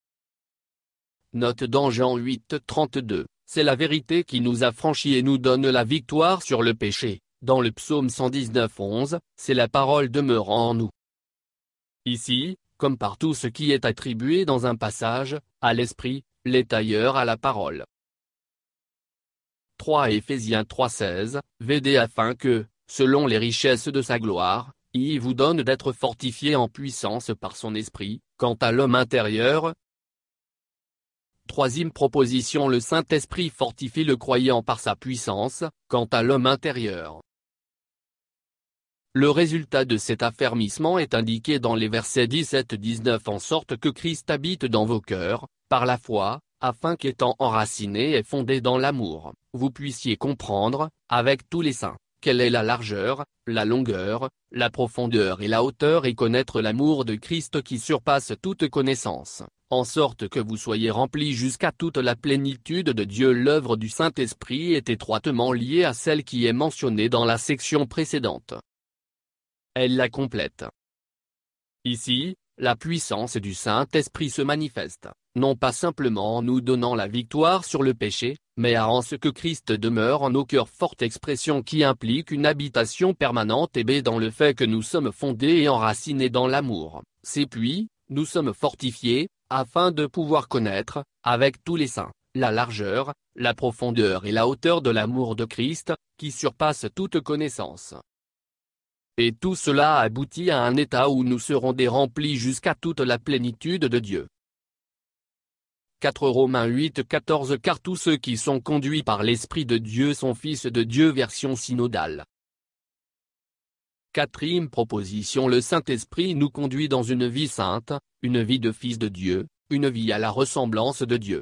Note dans Jean 8, 32. C'est la vérité qui nous affranchit et nous donne la victoire sur le péché. Dans le psaume 119, 11, c'est la parole demeurant en nous. Ici, comme partout ce qui est attribué dans un passage, à l'esprit, l'est ailleurs à la parole. 3 Éphésiens 3, 16, Veillez afin que, selon les richesses de sa gloire, il vous donne d'être fortifié en puissance par son esprit, quant à l'homme intérieur. Troisième proposition Le Saint-Esprit fortifie le croyant par sa puissance, quant à l'homme intérieur. Le résultat de cet affermissement est indiqué dans les versets 17-19 en sorte que Christ habite dans vos cœurs, par la foi, afin qu'étant enraciné et fondé dans l'amour, vous puissiez comprendre, avec tous les saints, quelle est la largeur, la longueur, la profondeur et la hauteur et connaître l'amour de Christ qui surpasse toute connaissance, en sorte que vous soyez remplis jusqu'à toute la plénitude de Dieu. L'œuvre du Saint-Esprit est étroitement liée à celle qui est mentionnée dans la section précédente. Elle la complète. Ici, la puissance du Saint-Esprit se manifeste, non pas simplement en nous donnant la victoire sur le péché, mais en ce que Christ demeure en nos cœurs, forte expression qui implique une habitation permanente et dans le fait que nous sommes fondés et enracinés dans l'amour. C'est puis, nous sommes fortifiés, afin de pouvoir connaître, avec tous les saints, la largeur, la profondeur et la hauteur de l'amour de Christ, qui surpasse toute connaissance. Et tout cela aboutit à un état où nous serons remplis jusqu'à toute la plénitude de Dieu. 4 Romains 8, 14 Car tous ceux qui sont conduits par l'Esprit de Dieu sont fils de Dieu. Version synodale. Quatrième proposition Le Saint-Esprit nous conduit dans une vie sainte, une vie de fils de Dieu, une vie à la ressemblance de Dieu.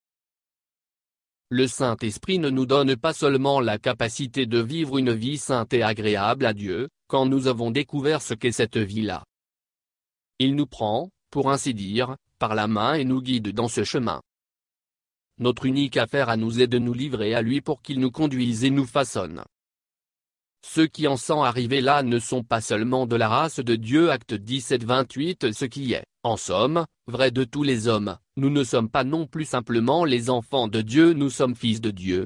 Le Saint-Esprit ne nous donne pas seulement la capacité de vivre une vie sainte et agréable à Dieu, quand nous avons découvert ce qu'est cette vie-là. Il nous prend, pour ainsi dire, par la main et nous guide dans ce chemin. Notre unique affaire à nous est de nous livrer à lui pour qu'il nous conduise et nous façonne. Ceux qui en sont arrivés là ne sont pas seulement de la race de Dieu. Acte 17, 28 Ce qui est, en somme, vrai de tous les hommes, nous ne sommes pas non plus simplement les enfants de Dieu, nous sommes fils de Dieu.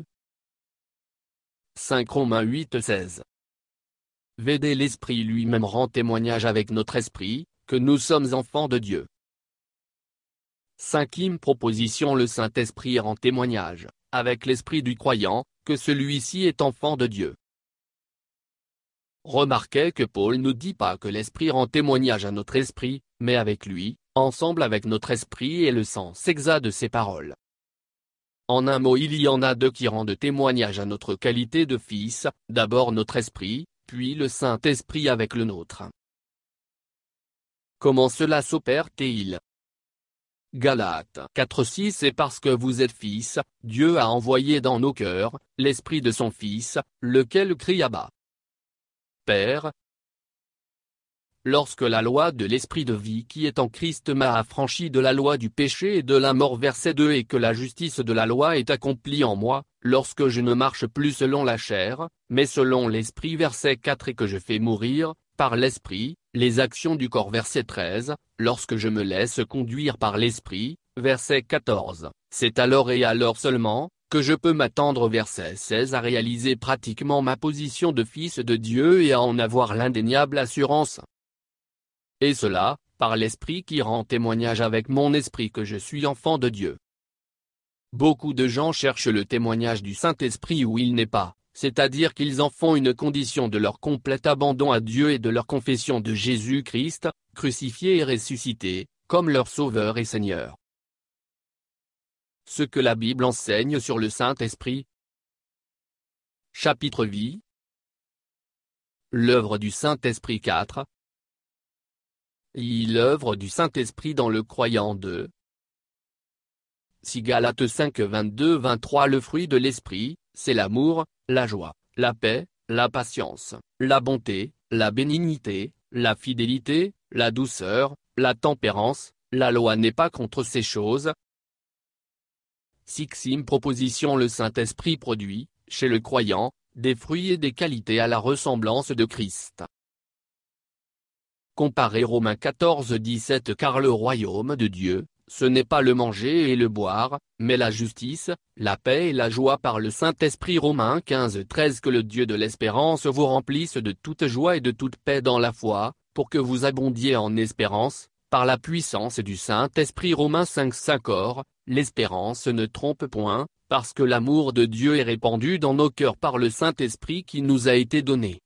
5 Romains 8, 16 Veillez l'Esprit lui-même rend témoignage avec notre esprit, que nous sommes enfants de Dieu. Cinquième proposition: le Saint-Esprit rend témoignage, avec l'esprit du croyant, que celui-ci est enfant de Dieu. Remarquez que Paul ne dit pas que l'Esprit rend témoignage à notre esprit, mais avec lui, ensemble avec notre esprit, et le sens exact de ces paroles. En un mot, il y en a deux qui rendent témoignage à notre qualité de fils, d'abord notre esprit, puis le Saint-Esprit avec le nôtre. Comment cela s'opère-t-il? Galates 4:6 C'est parce que vous êtes fils, Dieu a envoyé dans nos cœurs, l'esprit de son Fils, lequel crie Abba, Père. Lorsque la loi de l'esprit de vie qui est en Christ m'a affranchi de la loi du péché et de la mort, verset 2, et que la justice de la loi est accomplie en moi, lorsque je ne marche plus selon la chair, mais selon l'esprit, verset 4, et que je fais mourir, par l'esprit, les actions du corps, verset 13, lorsque je me laisse conduire par l'esprit, verset 14, c'est alors et alors seulement, que je peux m'attendre, verset 16, à réaliser pratiquement ma position de fils de Dieu et à en avoir l'indéniable assurance. Et cela, par l'Esprit qui rend témoignage avec mon esprit que je suis enfant de Dieu. Beaucoup de gens cherchent le témoignage du Saint-Esprit où il n'est pas, c'est-à-dire qu'ils en font une condition de leur complet abandon à Dieu et de leur confession de Jésus-Christ, crucifié et ressuscité, comme leur Sauveur et Seigneur. Ce que la Bible enseigne sur le Saint-Esprit. Chapitre Vie. L'œuvre du Saint-Esprit 4. L'œuvre du Saint-Esprit dans le croyant 2. Si Galates 5, 22-23 Le fruit de l'Esprit, c'est l'amour, la joie, la paix, la patience, la bonté, la bénignité, la fidélité, la douceur, la tempérance, la loi n'est pas contre ces choses. Sixième proposition Le Saint-Esprit produit, chez le croyant, des fruits et des qualités à la ressemblance de Christ. Comparez Romains 14, 17 Car le royaume de Dieu, ce n'est pas le manger et le boire, mais la justice, la paix et la joie par le Saint-Esprit. Romains 15, 13 Que le Dieu de l'espérance vous remplisse de toute joie et de toute paix dans la foi, pour que vous abondiez en espérance, par la puissance du Saint-Esprit. Romains 5, 5 Or, l'espérance ne trompe point, parce que l'amour de Dieu est répandu dans nos cœurs par le Saint-Esprit qui nous a été donné.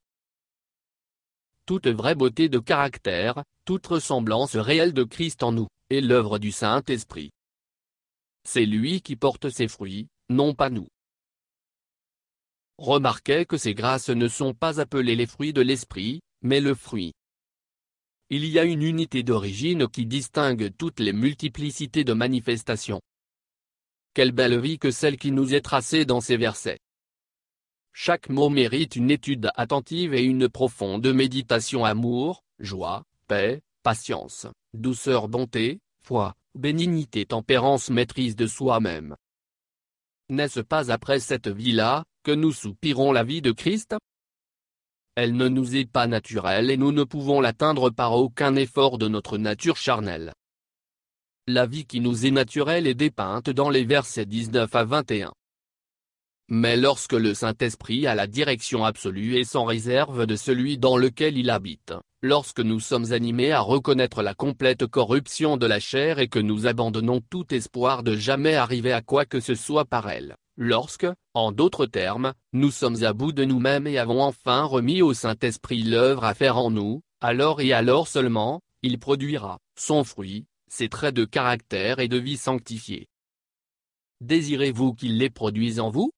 Toute vraie beauté de caractère, toute ressemblance réelle de Christ en nous, est l'œuvre du Saint-Esprit. C'est lui qui porte ses fruits, non pas nous. Remarquez que ces grâces ne sont pas appelées les fruits de l'Esprit, mais le fruit. Il y a une unité d'origine qui distingue toutes les multiplicités de manifestations. Quelle belle vie que celle qui nous est tracée dans ces versets. Chaque mot mérite une étude attentive et une profonde méditation. Amour, joie, paix, patience, douceur, bonté, foi, bénignité, tempérance, maîtrise de soi-même. N'est-ce pas après cette vie-là, que nous soupirons la vie de Christ? Elle ne nous est pas naturelle et nous ne pouvons l'atteindre par aucun effort de notre nature charnelle. La vie qui nous est naturelle est dépeinte dans les versets 19 à 21. Mais lorsque le Saint-Esprit a la direction absolue et sans réserve de celui dans lequel il habite, lorsque nous sommes animés à reconnaître la complète corruption de la chair et que nous abandonnons tout espoir de jamais arriver à quoi que ce soit par elle, lorsque, en d'autres termes, nous sommes à bout de nous-mêmes et avons enfin remis au Saint-Esprit l'œuvre à faire en nous, alors et alors seulement, il produira son fruit, ses traits de caractère et de vie sanctifiés. Désirez-vous qu'il les produise en vous?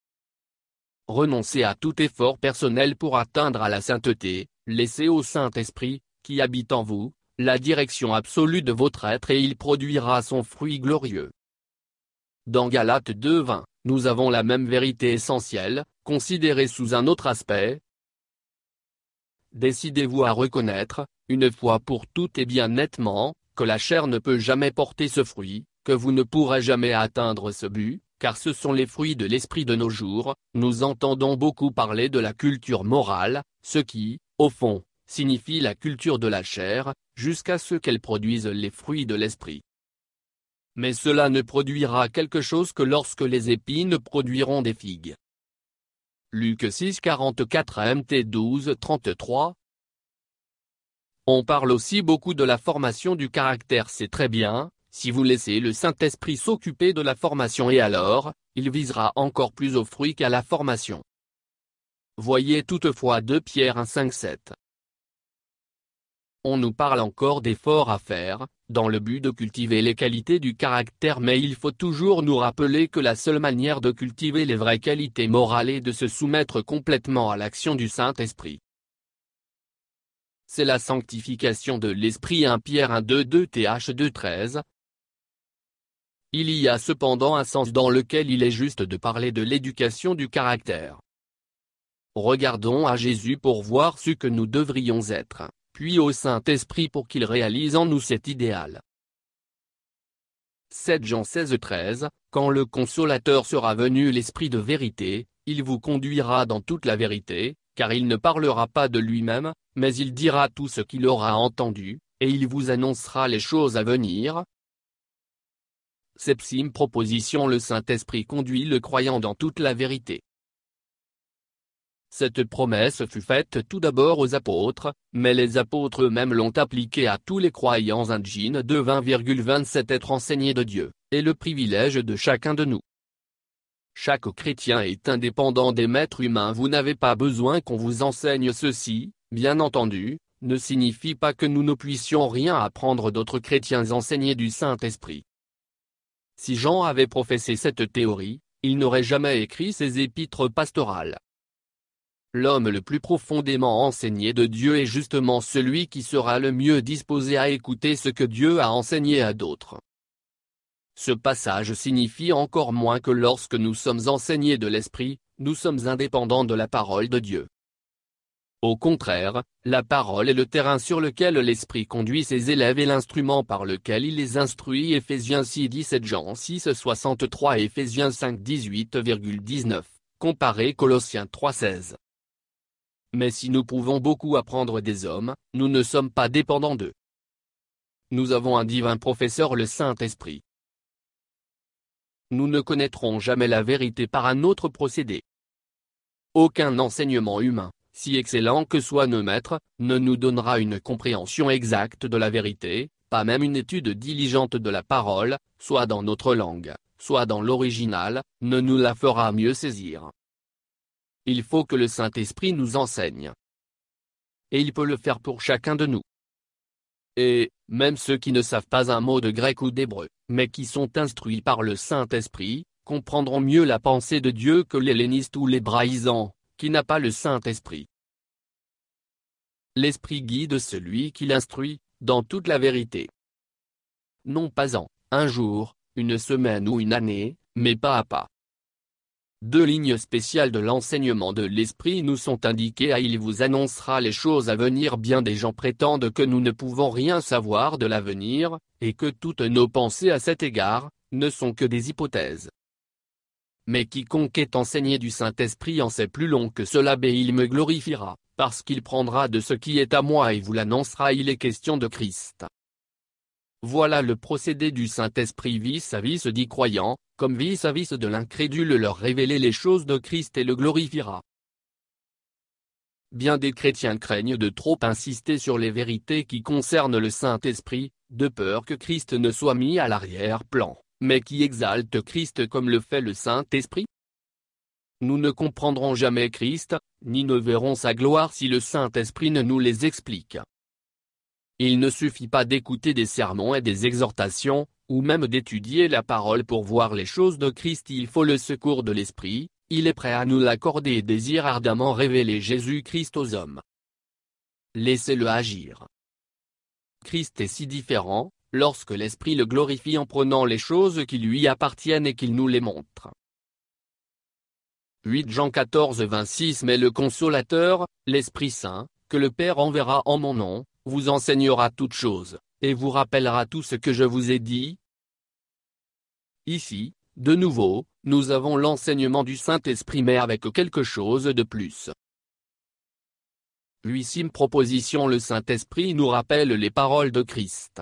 Renoncez à tout effort personnel pour atteindre à la sainteté, laissez au Saint-Esprit, qui habite en vous, la direction absolue de votre être et il produira son fruit glorieux. Dans Galates 2:20, nous avons la même vérité essentielle, considérée sous un autre aspect. Décidez-vous à reconnaître, une fois pour toutes et bien nettement, que la chair ne peut jamais porter ce fruit, que vous ne pourrez jamais atteindre ce but, car ce sont les fruits de l'esprit de nos jours. Nous entendons beaucoup parler de la culture morale, ce qui, au fond, signifie la culture de la chair, jusqu'à ce qu'elle produise les fruits de l'esprit. Mais cela ne produira quelque chose que lorsque les épines produiront des figues. Luc 6, 44 Mt 12, 33. On parle aussi beaucoup de la formation du caractère. C'est très bien, si vous laissez le Saint-Esprit s'occuper de la formation et alors, il visera encore plus au fruit qu'à la formation. Voyez toutefois 2 Pierre 1 5 7. On nous parle encore d'efforts à faire, dans le but de cultiver les qualités du caractère, mais il faut toujours nous rappeler que la seule manière de cultiver les vraies qualités morales est de se soumettre complètement à l'action du Saint-Esprit. C'est la sanctification de l'Esprit 1 Pierre 1 2 2 th 2 13. Il y a cependant un sens dans lequel il est juste de parler de l'éducation du caractère. Regardons à Jésus pour voir ce que nous devrions être, puis au Saint-Esprit pour qu'il réalise en nous cet idéal. 7 Jean 16 13, quand le Consolateur sera venu, l'Esprit de vérité, il vous conduira dans toute la vérité, car il ne parlera pas de lui-même, mais il dira tout ce qu'il aura entendu, et il vous annoncera les choses à venir. Septième proposition, le Saint-Esprit conduit le croyant dans toute la vérité. Cette promesse fut faite tout d'abord aux apôtres, mais les apôtres eux-mêmes l'ont appliquée à tous les croyants. 1 Jean 2 20,27. Être enseigné de Dieu, est le privilège de chacun de nous. Chaque chrétien est indépendant des maîtres humains. Vous n'avez pas besoin qu'on vous enseigne ceci, bien entendu, ne signifie pas que nous ne puissions rien apprendre d'autres chrétiens enseignés du Saint-Esprit. Si Jean avait professé cette théorie, il n'aurait jamais écrit ses épîtres pastorales. L'homme le plus profondément enseigné de Dieu est justement celui qui sera le mieux disposé à écouter ce que Dieu a enseigné à d'autres. Ce passage signifie encore moins que lorsque nous sommes enseignés de l'Esprit, nous sommes indépendants de la parole de Dieu. Au contraire, la parole est le terrain sur lequel l'Esprit conduit ses élèves et l'instrument par lequel il les instruit. Éphésiens 6 17 Jean 6 63 Éphésiens 5 18,19, comparé Colossiens 3 16. Mais si nous pouvons beaucoup apprendre des hommes, nous ne sommes pas dépendants d'eux. Nous avons un divin professeur, le Saint-Esprit. Nous ne connaîtrons jamais la vérité par un autre procédé. Aucun enseignement humain, si excellent que soient nos maîtres, ne nous donnera une compréhension exacte de la vérité, pas même une étude diligente de la parole, soit dans notre langue, soit dans l'original, ne nous la fera mieux saisir. Il faut que le Saint-Esprit nous enseigne. Et il peut le faire pour chacun de nous. Et, même ceux qui ne savent pas un mot de grec ou d'hébreu, mais qui sont instruits par le Saint-Esprit, comprendront mieux la pensée de Dieu que l'helléniste ou l'hébraïsant, qui n'a pas le Saint-Esprit. L'Esprit guide celui qui l'instruit, dans toute la vérité. Non pas en un jour, une semaine ou une année, mais pas à pas. 2 lignes spéciales de l'enseignement de l'Esprit nous sont indiquées. Il vous annoncera les choses à venir. Bien des gens prétendent que nous ne pouvons rien savoir de l'avenir, et que toutes nos pensées à cet égard, ne sont que des hypothèses. Mais quiconque est enseigné du Saint-Esprit en sait plus long que cela, et il me glorifiera, parce qu'il prendra de ce qui est à moi et vous l'annoncera. Il est question de Christ. Voilà le procédé du Saint-Esprit vis-à-vis dit croyants, comme vis-à-vis de l'incrédule, leur révéler les choses de Christ et le glorifiera. Bien des chrétiens craignent de trop insister sur les vérités qui concernent le Saint-Esprit, de peur que Christ ne soit mis à l'arrière-plan, mais qui exalte Christ comme le fait le Saint-Esprit. Nous ne comprendrons jamais Christ, ni ne verrons sa gloire si le Saint-Esprit ne nous les explique. Il ne suffit pas d'écouter des sermons et des exhortations, ou même d'étudier la parole pour voir les choses de Christ. Il faut le secours de l'Esprit, il est prêt à nous l'accorder et désire ardemment révéler Jésus-Christ aux hommes. Laissez-le agir. Christ est si différent, lorsque l'Esprit le glorifie en prenant les choses qui lui appartiennent et qu'il nous les montre. 8 Jean 14 26 Mais le Consolateur, l'Esprit Saint, que le Père enverra en mon nom, vous enseignera toutes choses, et vous rappellera tout ce que je vous ai dit. Ici, de nouveau, nous avons l'enseignement du Saint-Esprit mais avec quelque chose de plus. 8e proposition. Le Saint-Esprit nous rappelle les paroles de Christ.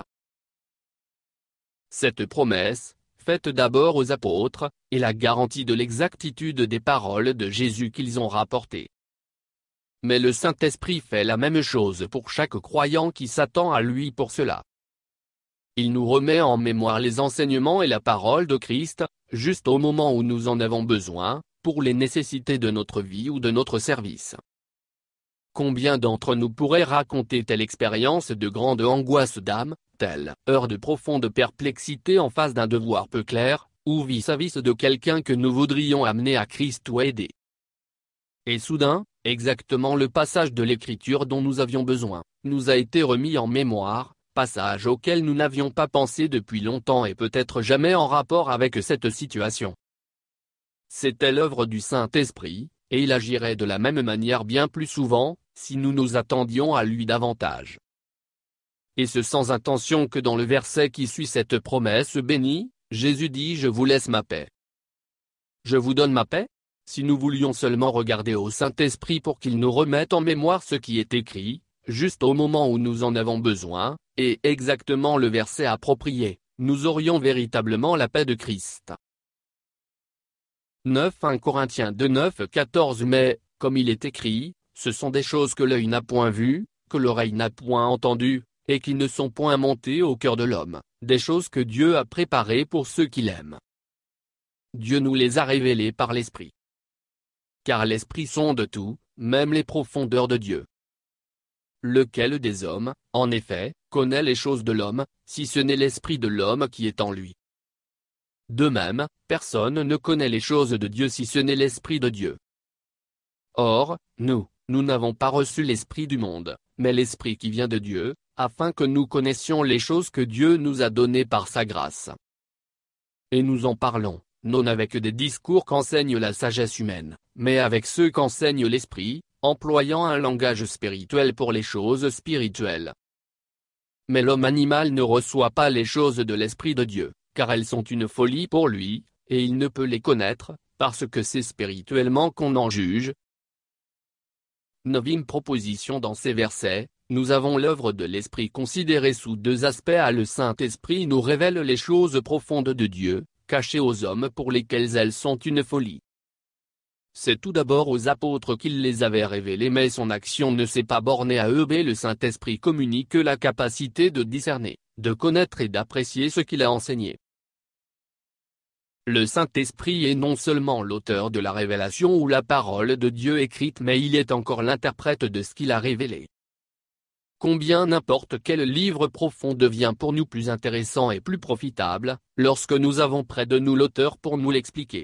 Cette promesse, faite d'abord aux apôtres, est la garantie de l'exactitude des paroles de Jésus qu'ils ont rapportées. Mais le Saint-Esprit fait la même chose pour chaque croyant qui s'attend à lui pour cela. Il nous remet en mémoire les enseignements et la parole de Christ, juste au moment où nous en avons besoin, pour les nécessités de notre vie ou de notre service. Combien d'entre nous pourraient raconter telle expérience de grande angoisse d'âme, telle heure de profonde perplexité en face d'un devoir peu clair, ou vis-à-vis de quelqu'un que nous voudrions amener à Christ ou aider. Et soudain, exactement le passage de l'Écriture dont nous avions besoin, nous a été remis en mémoire, passage auquel nous n'avions pas pensé depuis longtemps et peut-être jamais en rapport avec cette situation. C'était l'œuvre du Saint-Esprit, et il agirait de la même manière bien plus souvent, si nous nous attendions à lui davantage. Et ce sans intention que dans le verset qui suit cette promesse bénie, Jésus dit « Je vous laisse ma paix. Je vous donne ma paix ». Si nous voulions seulement regarder au Saint-Esprit pour qu'il nous remette en mémoire ce qui est écrit, juste au moment où nous en avons besoin, et exactement le verset approprié, nous aurions véritablement la paix de Christ. 1 Corinthiens 2 9-14 Mais, comme il est écrit, ce sont des choses que l'œil n'a point vues, que l'oreille n'a point entendues, et qui ne sont point montées au cœur de l'homme, des choses que Dieu a préparées pour ceux qui l'aiment. Dieu nous les a révélées par l'Esprit. Car l'Esprit sonde tout, même les profondeurs de Dieu. Lequel des hommes, en effet, connaît les choses de l'homme, si ce n'est l'Esprit de l'homme qui est en lui. De même, personne ne connaît les choses de Dieu si ce n'est l'Esprit de Dieu. Or, nous n'avons pas reçu l'Esprit du monde, mais l'Esprit qui vient de Dieu, afin que nous connaissions les choses que Dieu nous a données par sa grâce. Et nous en parlons, non avec des discours qu'enseigne la sagesse humaine, mais avec ceux qu'enseigne l'Esprit, employant un langage spirituel pour les choses spirituelles. Mais l'homme animal ne reçoit pas les choses de l'Esprit de Dieu, car elles sont une folie pour lui, et il ne peut les connaître, parce que c'est spirituellement qu'on en juge. 9e proposition dans ces versets, nous avons l'œuvre de l'Esprit considérée sous deux aspects. Le Saint-Esprit nous révèle les choses profondes de Dieu, cachées aux hommes pour lesquels elles sont une folie. C'est tout d'abord aux apôtres qu'il les avait révélées, mais son action ne s'est pas bornée à eux. Le Saint-Esprit communique la capacité de discerner, de connaître et d'apprécier ce qu'il a enseigné. Le Saint-Esprit est non seulement l'auteur de la révélation ou la parole de Dieu écrite, mais il est encore l'interprète de ce qu'il a révélé. Combien n'importe quel livre profond devient pour nous plus intéressant et plus profitable, lorsque nous avons près de nous l'auteur pour nous l'expliquer.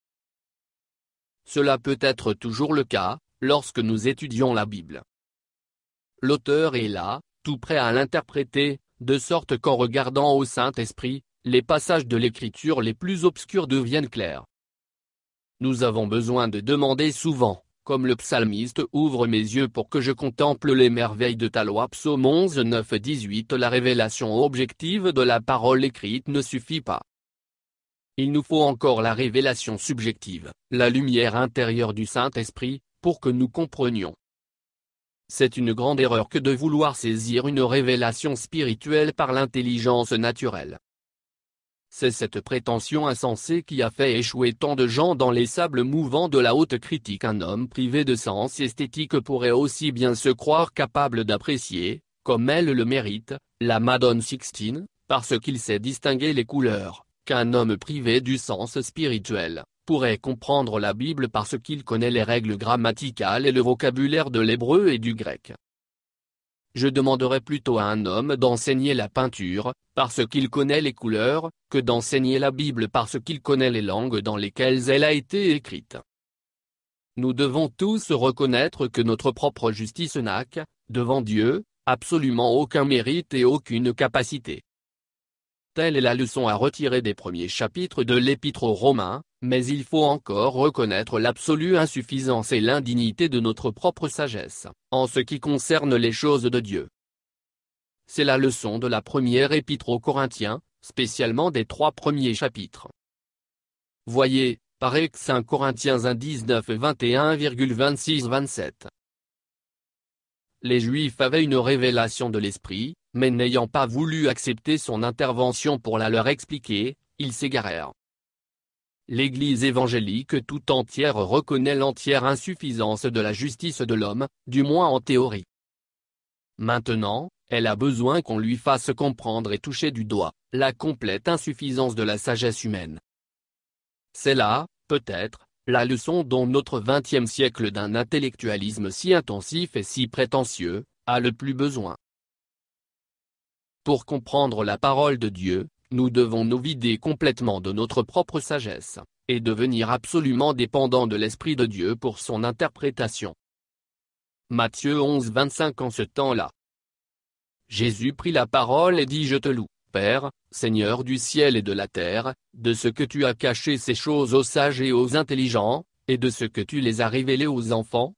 Cela peut être toujours le cas, lorsque nous étudions la Bible. L'auteur est là, tout prêt à l'interpréter, de sorte qu'en regardant au Saint-Esprit, les passages de l'Écriture les plus obscurs deviennent clairs. Nous avons besoin de demander souvent, comme le psalmiste « Ouvre mes yeux pour que je contemple les merveilles de ta loi » Psaume 11 9-18. La révélation objective de la parole écrite ne suffit pas. Il nous faut encore la révélation subjective, la lumière intérieure du Saint-Esprit, pour que nous comprenions. C'est une grande erreur que de vouloir saisir une révélation spirituelle par l'intelligence naturelle. C'est cette prétention insensée qui a fait échouer tant de gens dans les sables mouvants de la haute critique. Un homme privé de sens esthétique pourrait aussi bien se croire capable d'apprécier, comme elle le mérite, la Madone Sixtine, parce qu'il sait distinguer les couleurs, qu'un homme privé du sens spirituel pourrait comprendre la Bible parce qu'il connaît les règles grammaticales et le vocabulaire de l'hébreu et du grec. Je demanderais plutôt à un homme d'enseigner la peinture, parce qu'il connaît les couleurs, que d'enseigner la Bible parce qu'il connaît les langues dans lesquelles elle a été écrite. Nous devons tous reconnaître que notre propre justice n'a, devant Dieu, absolument aucun mérite et aucune capacité. Telle est la leçon à retirer des premiers chapitres de l'Épître aux Romains, mais il faut encore reconnaître l'absolue insuffisance et l'indignité de notre propre sagesse, en ce qui concerne les choses de Dieu. C'est la leçon de la première Épître aux Corinthiens, spécialement des 3 premiers chapitres. Voyez, par 5 Corinthiens 1 19 21,26-27. Les Juifs avaient une révélation de l'Esprit, mais n'ayant pas voulu accepter son intervention pour la leur expliquer, ils s'égarèrent. L'Église évangélique tout entière reconnaît l'entière insuffisance de la justice de l'homme, du moins en théorie. Maintenant, elle a besoin qu'on lui fasse comprendre et toucher du doigt la complète insuffisance de la sagesse humaine. C'est là, peut-être, la leçon dont notre XXe siècle d'un intellectualisme si intensif et si prétentieux a le plus besoin. Pour comprendre la parole de Dieu, nous devons nous vider complètement de notre propre sagesse, et devenir absolument dépendants de l'Esprit de Dieu pour son interprétation. Matthieu 11, 25. En ce temps-là, Jésus prit la parole et dit: Je te loue, Père, Seigneur du ciel et de la terre, de ce que tu as caché ces choses aux sages et aux intelligents, et de ce que tu les as révélées aux enfants.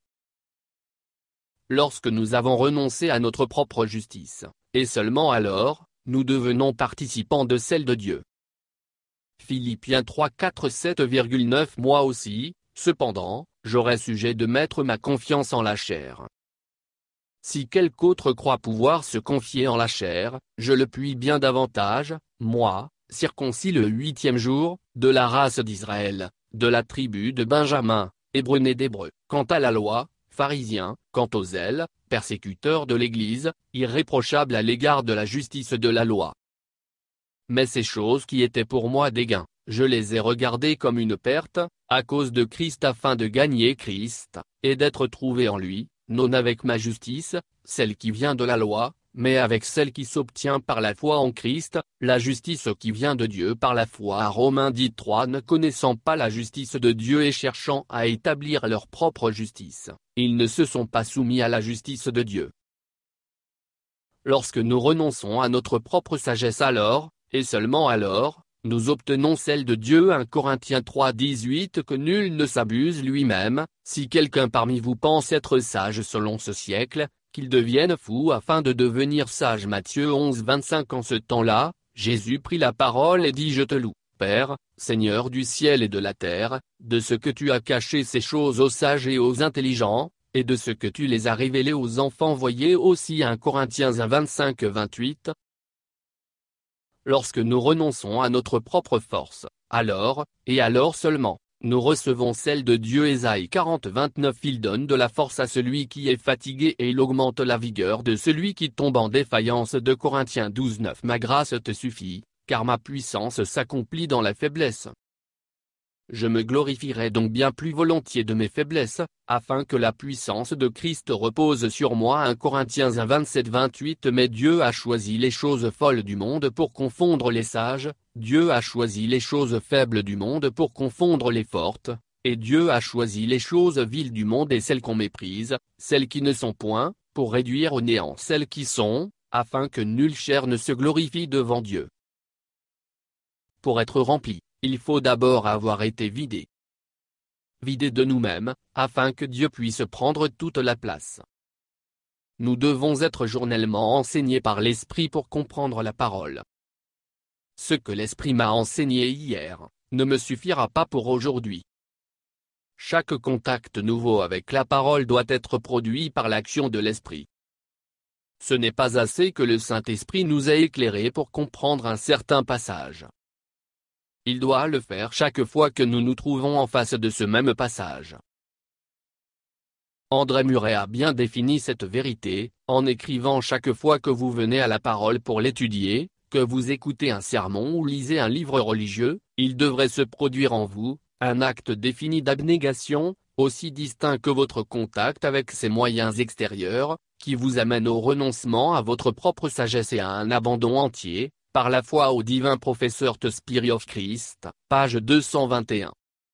Lorsque nous avons renoncé à notre propre justice, et seulement alors, nous devenons participants de celle de Dieu. Philippiens 3, 4, 7,9. Moi aussi, cependant, j'aurais sujet de mettre ma confiance en la chair. Si quelque autre croit pouvoir se confier en la chair, je le puis bien davantage, moi, circoncis le 8e jour, de la race d'Israël, de la tribu de Benjamin, hébreu né d'Hébreux. Quant à la loi, pharisien, quant au zèle, persécuteur de l'Église, irréprochable à l'égard de la justice de la loi. Mais ces choses qui étaient pour moi des gains, je les ai regardées comme une perte, à cause de Christ, afin de gagner Christ, et d'être trouvé en lui, non avec ma justice, celle qui vient de la loi, mais avec celle qui s'obtient par la foi en Christ, la justice qui vient de Dieu par la foi. Romains 10:3. Ne connaissant pas la justice de Dieu et cherchant à établir leur propre justice, ils ne se sont pas soumis à la justice de Dieu. Lorsque nous renonçons à notre propre sagesse, alors, et seulement alors, nous obtenons celle de Dieu. 1 Corinthiens 3:18. Que nul ne s'abuse lui-même, si quelqu'un parmi vous pense être sage selon ce siècle, qu'il devienne fou afin de devenir sage. Matthieu 11:25. En ce temps-là, Jésus prit la parole et dit: Je te loue, Père, Seigneur du ciel et de la terre, de ce que tu as caché ces choses aux sages et aux intelligents, et de ce que tu les as révélées aux enfants. Voyez aussi 1 Corinthiens 1:25-28. Lorsque nous renonçons à notre propre force, alors, et alors seulement, nous recevons celle de Dieu. Ésaïe 40:29. Il donne de la force à celui qui est fatigué et il augmente la vigueur de celui qui tombe en défaillance. 2 Corinthiens 12:9. Ma grâce te suffit, car ma puissance s'accomplit dans la faiblesse. Je me glorifierai donc bien plus volontiers de mes faiblesses, afin que la puissance de Christ repose sur moi. 1 Corinthiens 1:27-28. Mais Dieu a choisi les choses folles du monde pour confondre les sages, Dieu a choisi les choses faibles du monde pour confondre les fortes, et Dieu a choisi les choses viles du monde et celles qu'on méprise, celles qui ne sont point, pour réduire au néant celles qui sont, afin que nulle chair ne se glorifie devant Dieu. Pour être rempli, il faut d'abord avoir été vidé. Vidé de nous-mêmes, afin que Dieu puisse prendre toute la place. Nous devons être journellement enseignés par l'Esprit pour comprendre la parole. Ce que l'Esprit m'a enseigné hier, ne me suffira pas pour aujourd'hui. Chaque contact nouveau avec la parole doit être produit par l'action de l'Esprit. Ce n'est pas assez que le Saint-Esprit nous ait éclairés pour comprendre un certain passage. Il doit le faire chaque fois que nous nous trouvons en face de ce même passage. André Muret a bien défini cette vérité, en écrivant: chaque fois que vous venez à la parole pour l'étudier, que vous écoutez un sermon ou lisez un livre religieux, il devrait se produire en vous, un acte défini d'abnégation, aussi distinct que votre contact avec ces moyens extérieurs, qui vous amène au renoncement à votre propre sagesse et à un abandon entier, par la foi au divin professeur The Spirit of Christ, page 221.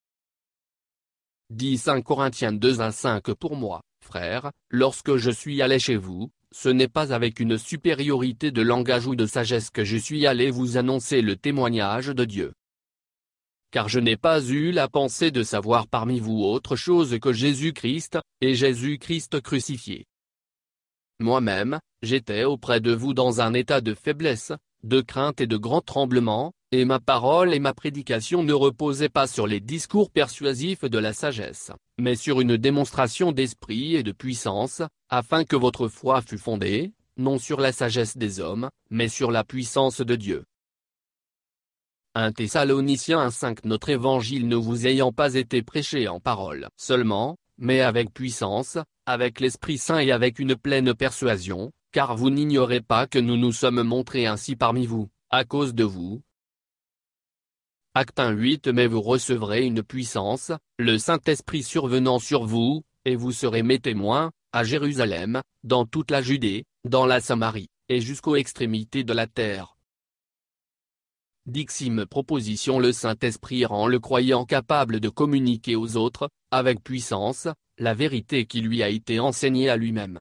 10 1 Corinthiens 2:1-5. Pour moi, frères, lorsque je suis allé chez vous, ce n'est pas avec une supériorité de langage ou de sagesse que je suis allé vous annoncer le témoignage de Dieu. Car je n'ai pas eu la pensée de savoir parmi vous autre chose que Jésus-Christ, et Jésus-Christ crucifié. Moi-même, j'étais auprès de vous dans un état de faiblesse, de crainte et de grand tremblement, et ma parole et ma prédication ne reposaient pas sur les discours persuasifs de la sagesse, mais sur une démonstration d'esprit et de puissance, afin que votre foi fût fondée, non sur la sagesse des hommes, mais sur la puissance de Dieu. 1 Thessaloniciens 1:5. Notre évangile ne vous ayant pas été prêché en parole seulement, mais avec puissance, avec l'Esprit Saint et avec une pleine persuasion, car vous n'ignorez pas que nous nous sommes montrés ainsi parmi vous, à cause de vous. Acte 1:8 Mais vous recevrez une puissance, le Saint-Esprit survenant sur vous, et vous serez mes témoins, à Jérusalem, dans toute la Judée, dans la Samarie, et jusqu'aux extrémités de la terre. Dixime proposition Le Saint-Esprit rend le croyant capable de communiquer aux autres, avec puissance, la vérité qui lui a été enseignée à lui-même.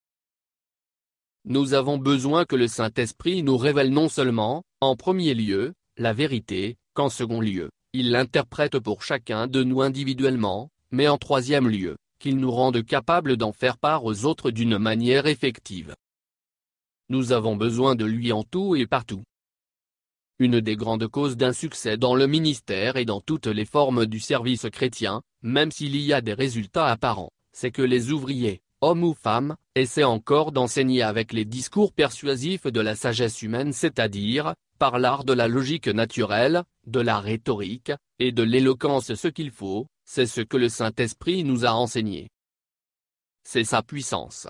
Nous avons besoin que le Saint-Esprit nous révèle non seulement, en premier lieu, la vérité, qu'en second lieu, il l'interprète pour chacun de nous individuellement, mais en troisième lieu, qu'il nous rende capables d'en faire part aux autres d'une manière effective. Nous avons besoin de lui en tout et partout. Une des grandes causes d'insuccès dans le ministère et dans toutes les formes du service chrétien, même s'il y a des résultats apparents, c'est que les ouvriers, hommes ou femmes, essaient encore d'enseigner avec les discours persuasifs de la sagesse humaine, c'est-à-dire, par l'art de la logique naturelle, de la rhétorique, et de l'éloquence. Ce qu'il faut, c'est ce que le Saint-Esprit nous a enseigné. C'est sa puissance.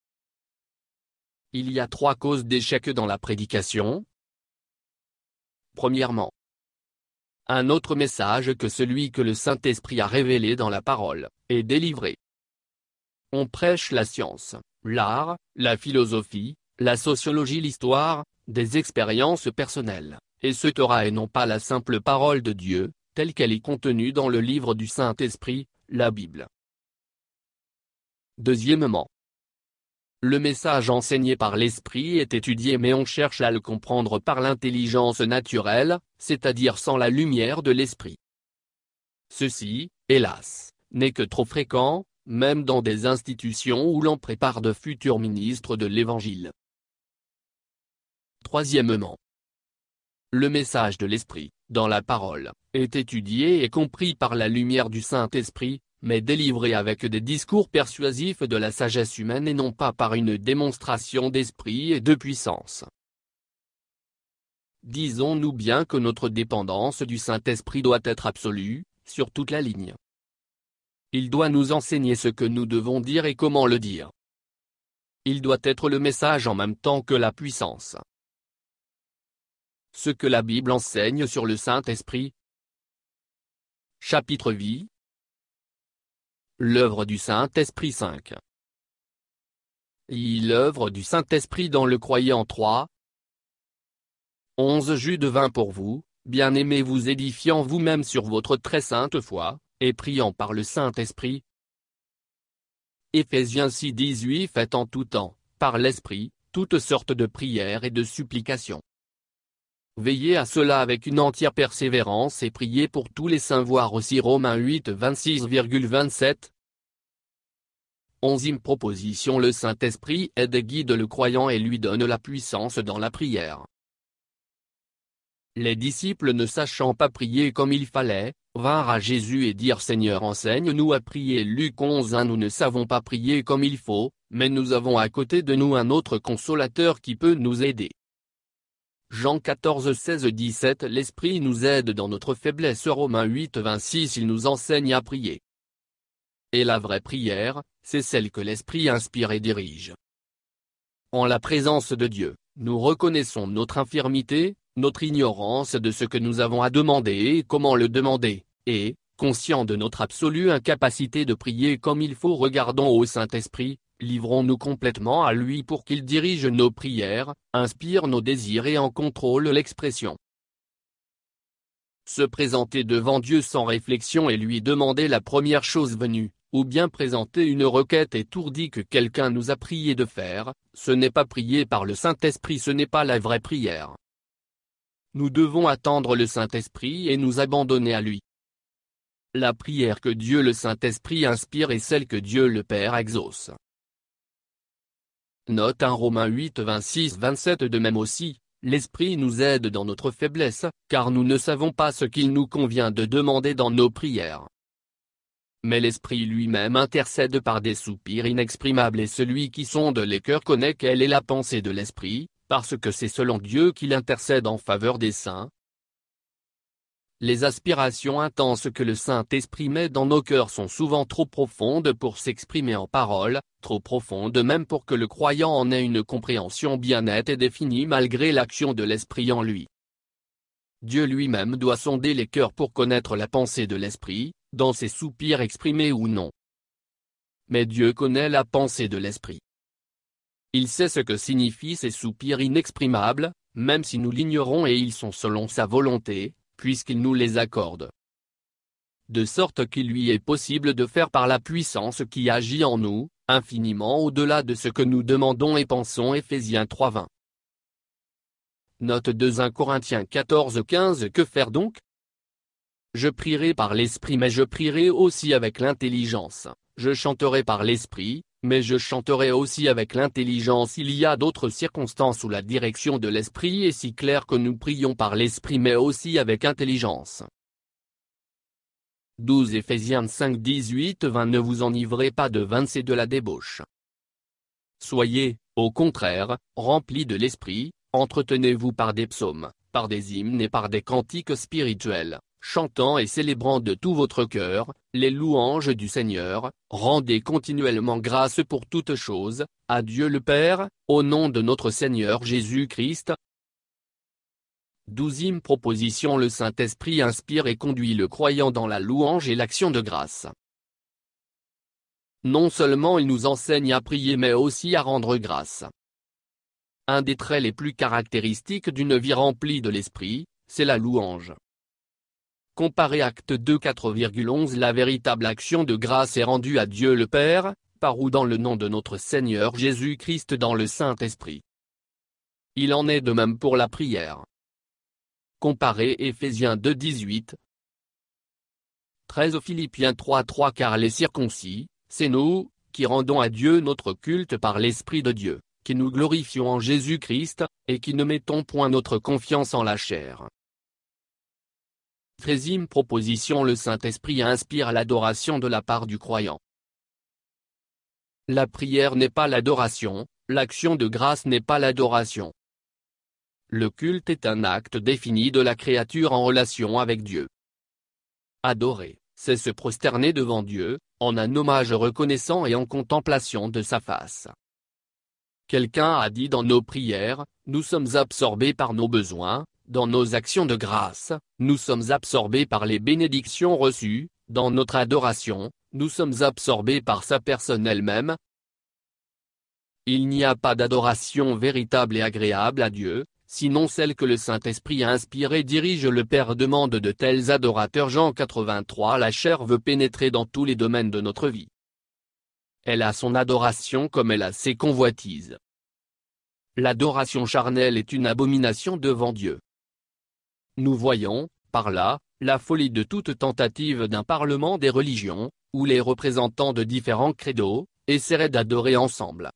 Il y a 3 causes d'échec dans la prédication. Premièrement, un autre message que celui que le Saint-Esprit a révélé dans la parole, est délivré. On prêche la science, l'art, la philosophie, la sociologie, l'histoire, des expériences personnelles, etc. et non pas la simple parole de Dieu, telle qu'elle est contenue dans le livre du Saint-Esprit, la Bible. Deuxièmement, le message enseigné par l'Esprit est étudié mais on cherche à le comprendre par l'intelligence naturelle, c'est-à-dire sans la lumière de l'Esprit. Ceci, hélas, n'est que trop fréquent, même dans des institutions où l'on prépare de futurs ministres de l'Évangile. Troisièmement, le message de l'Esprit, dans la parole, est étudié et compris par la lumière du Saint-Esprit, mais délivré avec des discours persuasifs de la sagesse humaine et non pas par une démonstration d'esprit et de puissance. Disons-nous bien que notre dépendance du Saint-Esprit doit être absolue, sur toute la ligne. Il doit nous enseigner ce que nous devons dire et comment le dire. Il doit être le message en même temps que la puissance. Ce que la Bible enseigne sur le Saint-Esprit. Chapitre Vie. L'œuvre du Saint-Esprit 5. L'œuvre du Saint-Esprit dans le croyant 3. 11 Jus de vin pour vous, bien-aimés, vous édifiant vous-même sur votre très sainte foi, et priant par le Saint-Esprit. Éphésiens 6:18 Faites en tout temps, par l'Esprit, toutes sortes de prières et de supplications. Veillez à cela avec une entière persévérance et priez pour tous les saints. Voir aussi Romains 8:26,27. 11e proposition Le Saint-Esprit aide et guide le croyant et lui donne la puissance dans la prière. Les disciples, ne sachant pas prier comme il fallait, vinrent à Jésus et dirent Seigneur, enseigne-nous à prier. Luc 11:1 Nous ne savons pas prier comme il faut, mais nous avons à côté de nous un autre consolateur qui peut nous aider. Jean 14:16-17 L'Esprit nous aide dans notre faiblesse. Romains 8:26 Il nous enseigne à prier. Et la vraie prière, c'est celle que l'Esprit inspire et dirige. En la présence de Dieu, nous reconnaissons notre infirmité, notre ignorance de ce que nous avons à demander et comment le demander, et, conscients de notre absolue incapacité de prier comme il faut, regardons au Saint-Esprit, livrons-nous complètement à lui pour qu'il dirige nos prières, inspire nos désirs et en contrôle l'expression. Se présenter devant Dieu sans réflexion et lui demander la première chose venue, ou bien présenter une requête étourdie que quelqu'un nous a prié de faire, ce n'est pas prier par le Saint-Esprit, ce n'est pas la vraie prière. Nous devons attendre le Saint-Esprit et nous abandonner à lui. La prière que Dieu le Saint-Esprit inspire est celle que Dieu le Père exauce. Note 1 Romains 8:26-27 De même aussi, l'Esprit nous aide dans notre faiblesse, car nous ne savons pas ce qu'il nous convient de demander dans nos prières. Mais l'Esprit lui-même intercède par des soupirs inexprimables et celui qui sonde les cœurs connaît quelle est la pensée de l'Esprit, parce que c'est selon Dieu qu'il intercède en faveur des saints. Les aspirations intenses que le Saint-Esprit met dans nos cœurs sont souvent trop profondes pour s'exprimer en paroles, trop profondes même pour que le croyant en ait une compréhension bien nette et définie malgré l'action de l'Esprit en lui. Dieu lui-même doit sonder les cœurs pour connaître la pensée de l'Esprit, dans ses soupirs exprimés ou non. Mais Dieu connaît la pensée de l'Esprit. Il sait ce que signifient ces soupirs inexprimables, même si nous l'ignorons, et ils sont selon sa volonté, puisqu'il nous les accorde. De sorte qu'il lui est possible de faire par la puissance qui agit en nous, infiniment au-delà de ce que nous demandons et pensons. Éphésiens 3:20. Note 2 Corinthiens 14:15. Que faire donc? Je prierai par l'Esprit, mais je prierai aussi avec l'intelligence. Je chanterai par l'Esprit, mais je chanterai aussi avec l'intelligence. Il y a d'autres circonstances où la direction de l'Esprit est si claire que nous prions par l'Esprit mais aussi avec intelligence. 12 Éphésiens 5:18-20. Ne vous enivrez pas de vin, c'est de la débauche. Soyez, au contraire, remplis de l'Esprit, entretenez-vous par des psaumes, par des hymnes et par des cantiques spirituels, chantant et célébrant de tout votre cœur les louanges du Seigneur. Rendez continuellement grâce pour toutes choses, à Dieu le Père, au nom de notre Seigneur Jésus-Christ. 12e proposition. Le Saint-Esprit inspire et conduit le croyant dans la louange et l'action de grâce. Non seulement il nous enseigne à prier mais aussi à rendre grâce. Un des traits les plus caractéristiques d'une vie remplie de l'Esprit, c'est la louange. Comparez Actes 2 4,11. La véritable action de grâce est rendue à Dieu le Père, par ou dans le nom de notre Seigneur Jésus-Christ dans le Saint-Esprit. Il en est de même pour la prière. Comparez Éphésiens 2 18. 13 Philippiens 3:3. Car les circoncis, c'est nous, qui rendons à Dieu notre culte par l'Esprit de Dieu, qui nous glorifions en Jésus-Christ, et qui ne mettons point notre confiance en la chair. 13e proposition. Le Saint-Esprit inspire l'adoration de la part du croyant. La prière n'est pas l'adoration, l'action de grâce n'est pas l'adoration. Le culte est un acte défini de la créature en relation avec Dieu. Adorer, c'est se prosterner devant Dieu, en un hommage reconnaissant et en contemplation de sa face. Quelqu'un a dit dans nos prières, nous sommes absorbés par nos besoins. Dans nos actions de grâce, nous sommes absorbés par les bénédictions reçues. Dans notre adoration, nous sommes absorbés par sa personne elle-même. Il n'y a pas d'adoration véritable et agréable à Dieu, sinon celle que le Saint-Esprit a inspirée. Dirige le Père demande de tels adorateurs. Jean 83. La chair veut pénétrer dans tous les domaines de notre vie. Elle a son adoration comme elle a ses convoitises. L'adoration charnelle est une abomination devant Dieu. Nous voyons, par là, la folie de toute tentative d'un parlement des religions, où les représentants de différents credos essaieraient d'adorer ensemble.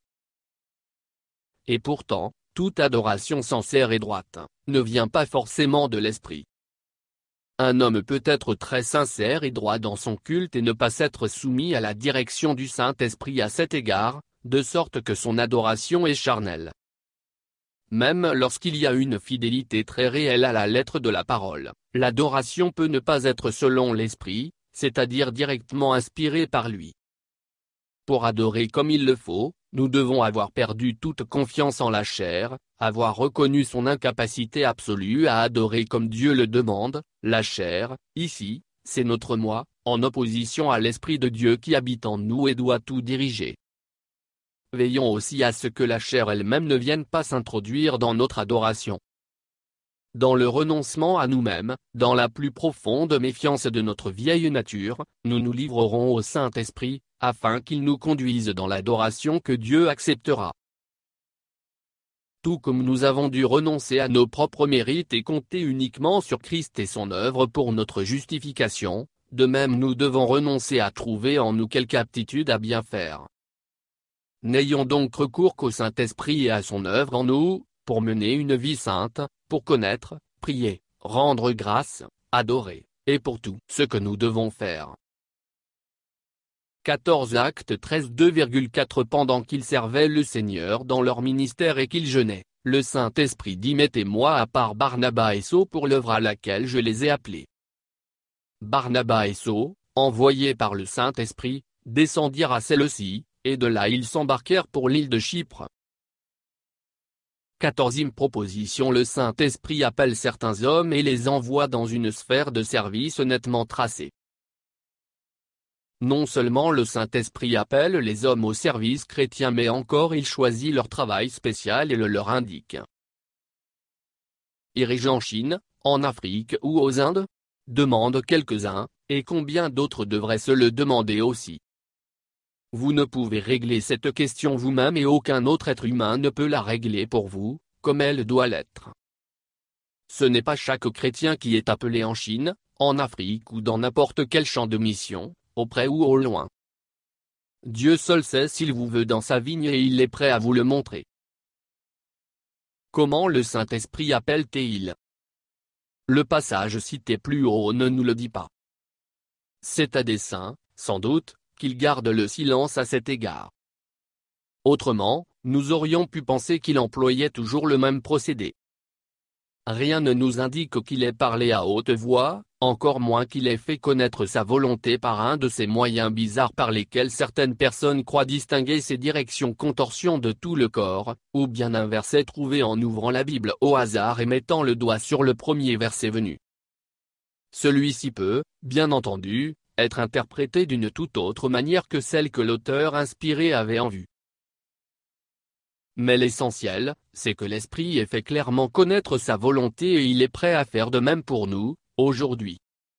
Et pourtant, toute adoration sincère et droite ne vient pas forcément de l'Esprit. Un homme peut être très sincère et droit dans son culte et ne pas s'être soumis à la direction du Saint-Esprit à cet égard, de sorte que son adoration est charnelle. Même lorsqu'il y a une fidélité très réelle à la lettre de la parole, l'adoration peut ne pas être selon l'Esprit, c'est-à-dire directement inspirée par lui. Pour adorer comme il le faut, nous devons avoir perdu toute confiance en la chair, avoir reconnu son incapacité absolue à adorer comme Dieu le demande. La chair, ici, c'est notre moi, en opposition à l'Esprit de Dieu qui habite en nous et doit tout diriger. Veillons aussi à ce que la chair elle-même ne vienne pas s'introduire dans notre adoration. Dans le renoncement à nous-mêmes, dans la plus profonde méfiance de notre vieille nature, nous nous livrerons au Saint-Esprit, afin qu'il nous conduise dans l'adoration que Dieu acceptera. Tout comme nous avons dû renoncer à nos propres mérites et compter uniquement sur Christ et son œuvre pour notre justification, de même nous devons renoncer à trouver en nous quelque aptitude à bien faire. N'ayons donc recours qu'au Saint-Esprit et à son œuvre en nous, pour mener une vie sainte, pour connaître, prier, rendre grâce, adorer, et pour tout ce que nous devons faire. 14 Actes 13 2,4 Pendant qu'ils servaient le Seigneur dans leur ministère et qu'ils jeûnaient, le Saint-Esprit dit mettez-moi à part Barnabas et Saul pour l'œuvre à laquelle je les ai appelés. Barnabas et Saul, envoyés par le Saint-Esprit, descendirent à celle-ci, et de là ils s'embarquèrent pour l'île de Chypre. 14e proposition. Le Saint-Esprit appelle certains hommes et les envoie dans une sphère de service nettement tracée. Non seulement le Saint-Esprit appelle les hommes au service chrétien, mais encore il choisit leur travail spécial et le leur indique. Irai-je en Chine, en Afrique ou aux Indes? Demandent quelques-uns, et combien d'autres devraient se le demander aussi. Vous ne pouvez régler cette question vous-même et aucun autre être humain ne peut la régler pour vous, comme elle doit l'être. Ce n'est pas chaque chrétien qui est appelé en Chine, en Afrique ou dans n'importe quel champ de mission, au près ou au loin. Dieu seul sait s'il vous veut dans sa vigne et il est prêt à vous le montrer. Comment le Saint-Esprit appelle-t-il? Le passage cité plus haut ne nous le dit pas. C'est à dessein, sans doute, qu'il garde le silence à cet égard. Autrement, nous aurions pu penser qu'il employait toujours le même procédé. Rien ne nous indique qu'il ait parlé à haute voix, encore moins qu'il ait fait connaître sa volonté par un de ces moyens bizarres par lesquels certaines personnes croient distinguer ces directions contorsions de tout le corps, ou bien un verset trouvé en ouvrant la Bible au hasard et mettant le doigt sur le premier verset venu. Celui-ci peut, bien entendu, être interprété d'une toute autre manière que celle que l'auteur inspiré avait en vue. Mais l'essentiel, c'est que l'Esprit ait fait clairement connaître sa volonté et il est prêt à faire de même pour nous, aujourd'hui.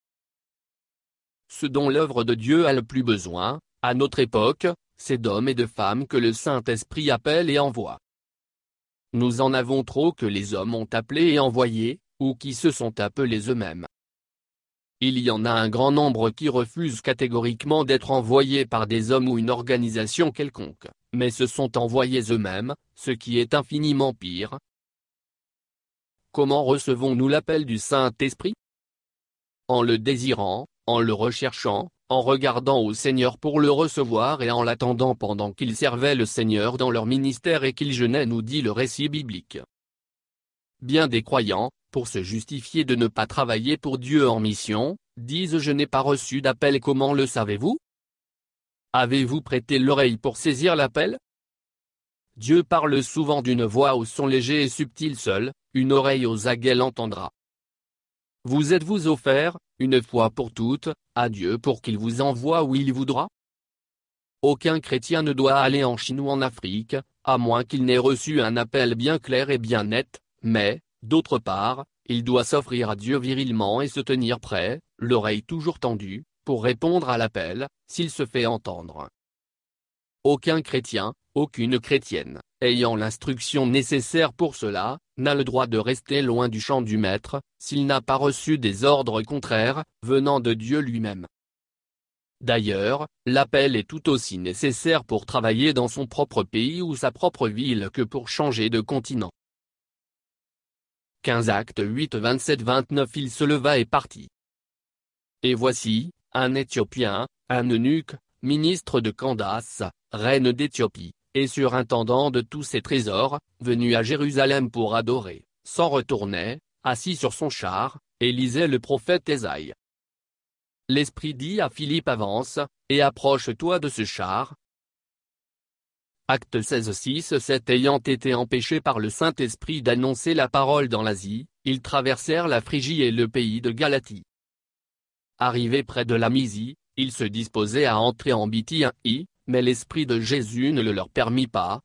Ce dont l'œuvre de Dieu a le plus besoin, à notre époque, c'est d'hommes et de femmes que le Saint-Esprit appelle et envoie. Nous en avons trop que les hommes ont appelé et envoyé, ou qui se sont appelés eux-mêmes. Il y en a un grand nombre qui refusent catégoriquement d'être envoyés par des hommes ou une organisation quelconque, mais se sont envoyés eux-mêmes, ce qui est infiniment pire. Comment recevons-nous l'appel du Saint-Esprit? En le désirant, en le recherchant, en regardant au Seigneur pour le recevoir et en l'attendant pendant qu'ils servaient le Seigneur dans leur ministère et qu'ils jeûnaient, nous dit le récit biblique. Bien des croyants, pour se justifier de ne pas travailler pour Dieu en mission, disent: je n'ai pas reçu d'appel. Comment le savez-vous? Avez-vous prêté l'oreille pour saisir l'appel? Dieu parle souvent d'une voix au son léger et subtil. Seule une oreille aux aguets l'entendra. Vous êtes-vous offert, une fois pour toutes, à Dieu pour qu'il vous envoie où il voudra? Aucun chrétien ne doit aller en Chine ou en Afrique, à moins qu'il n'ait reçu un appel bien clair et bien net, mais, d'autre part, il doit s'offrir à Dieu virilement et se tenir prêt, l'oreille toujours tendue, pour répondre à l'appel, s'il se fait entendre. Aucun chrétien, aucune chrétienne, ayant l'instruction nécessaire pour cela, n'a le droit de rester loin du champ du Maître, s'il n'a pas reçu des ordres contraires, venant de Dieu lui-même. D'ailleurs, l'appel est tout aussi nécessaire pour travailler dans son propre pays ou sa propre ville que pour changer de continent. 15 Actes 8 27-29. Il se leva et partit. Et voici, un Éthiopien, un eunuque, ministre de Candace, reine d'Éthiopie, et surintendant de tous ses trésors, venu à Jérusalem pour adorer, s'en retournait, assis sur son char, et lisait le prophète Ésaïe. L'Esprit dit à Philippe: avance, et approche-toi de ce char. Acte 16-6-7. Ayant été empêchés par le Saint-Esprit d'annoncer la parole dans l'Asie, ils traversèrent la Phrygie et le pays de Galatie. Arrivés près de la Mysie, ils se disposaient à entrer en Bithynie, mais l'Esprit de Jésus ne le leur permit pas.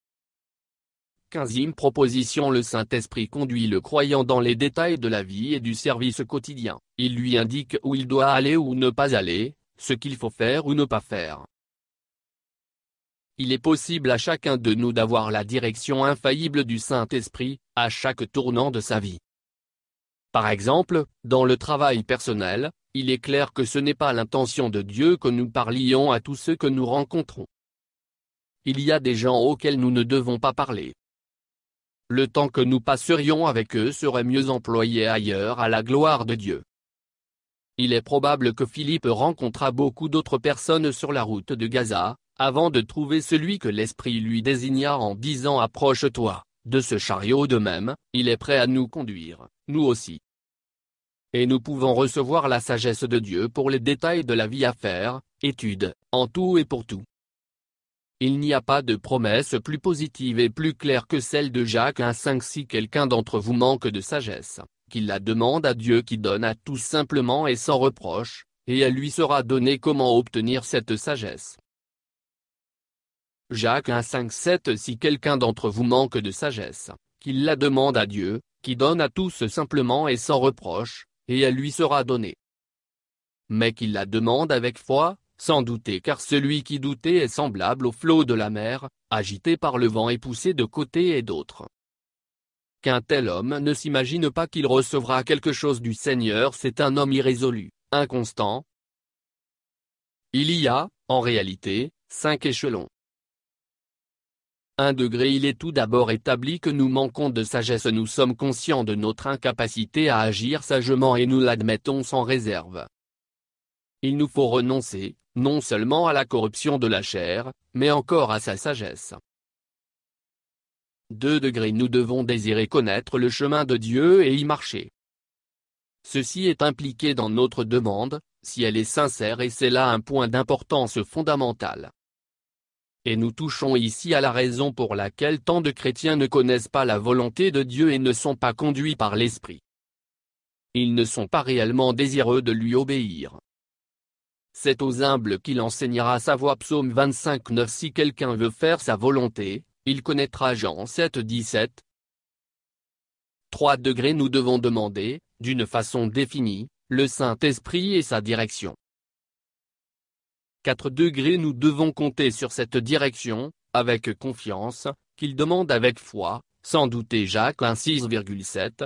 15e proposition. Le Saint-Esprit conduit le croyant dans les détails de la vie et du service quotidien. Il lui indique où il doit aller ou ne pas aller, ce qu'il faut faire ou ne pas faire. Il est possible à chacun de nous d'avoir la direction infaillible du Saint-Esprit, à chaque tournant de sa vie. Par exemple, dans le travail personnel, il est clair que ce n'est pas l'intention de Dieu que nous parlions à tous ceux que nous rencontrons. Il y a des gens auxquels nous ne devons pas parler. Le temps que nous passerions avec eux serait mieux employé ailleurs à la gloire de Dieu. Il est probable que Philippe rencontra beaucoup d'autres personnes sur la route de Gaza, avant de trouver celui que l'Esprit lui désigna en disant: approche-toi de ce chariot. De même, il est prêt à nous conduire, nous aussi. Et nous pouvons recevoir la sagesse de Dieu pour les détails de la vie à faire, étude, en tout et pour tout. Il n'y a pas de promesse plus positive et plus claire que celle de Jacques 1,5. Si quelqu'un d'entre vous manque de sagesse, qu'il la demande à Dieu qui donne à tous simplement et sans reproche, et elle lui sera donnée. Comment obtenir cette sagesse? Jacques 1,5-7. Si quelqu'un d'entre vous manque de sagesse, qu'il la demande à Dieu, qui donne à tous simplement et sans reproche, et elle lui sera donnée. Mais qu'il la demande avec foi, sans douter, car celui qui doutait est semblable au flot de la mer, agité par le vent et poussé de côté et d'autre. Qu'un tel homme ne s'imagine pas qu'il recevra quelque chose du Seigneur, c'est un homme irrésolu, inconstant. Il y a, en réalité, 5 échelons. 1 degré. Il est tout d'abord établi que nous manquons de sagesse. Nous sommes conscients de notre incapacité à agir sagement et nous l'admettons sans réserve. Il nous faut renoncer, non seulement à la corruption de la chair, mais encore à sa sagesse. 2 degrés. Nous devons désirer connaître le chemin de Dieu et y marcher. Ceci est impliqué dans notre demande, si elle est sincère, et c'est là un point d'importance fondamentale. Et nous touchons ici à la raison pour laquelle tant de chrétiens ne connaissent pas la volonté de Dieu et ne sont pas conduits par l'Esprit. Ils ne sont pas réellement désireux de lui obéir. C'est aux humbles qu'il enseignera sa voie. Psaume 25:9. Si quelqu'un veut faire sa volonté, il connaîtra. Jean 7:17. 3 degrés. Nous devons demander, d'une façon définie, le Saint-Esprit et sa direction. 4 degrés. Nous devons compter sur cette direction, avec confiance, qu'il demande avec foi, sans douter. Jacques 1,6,7.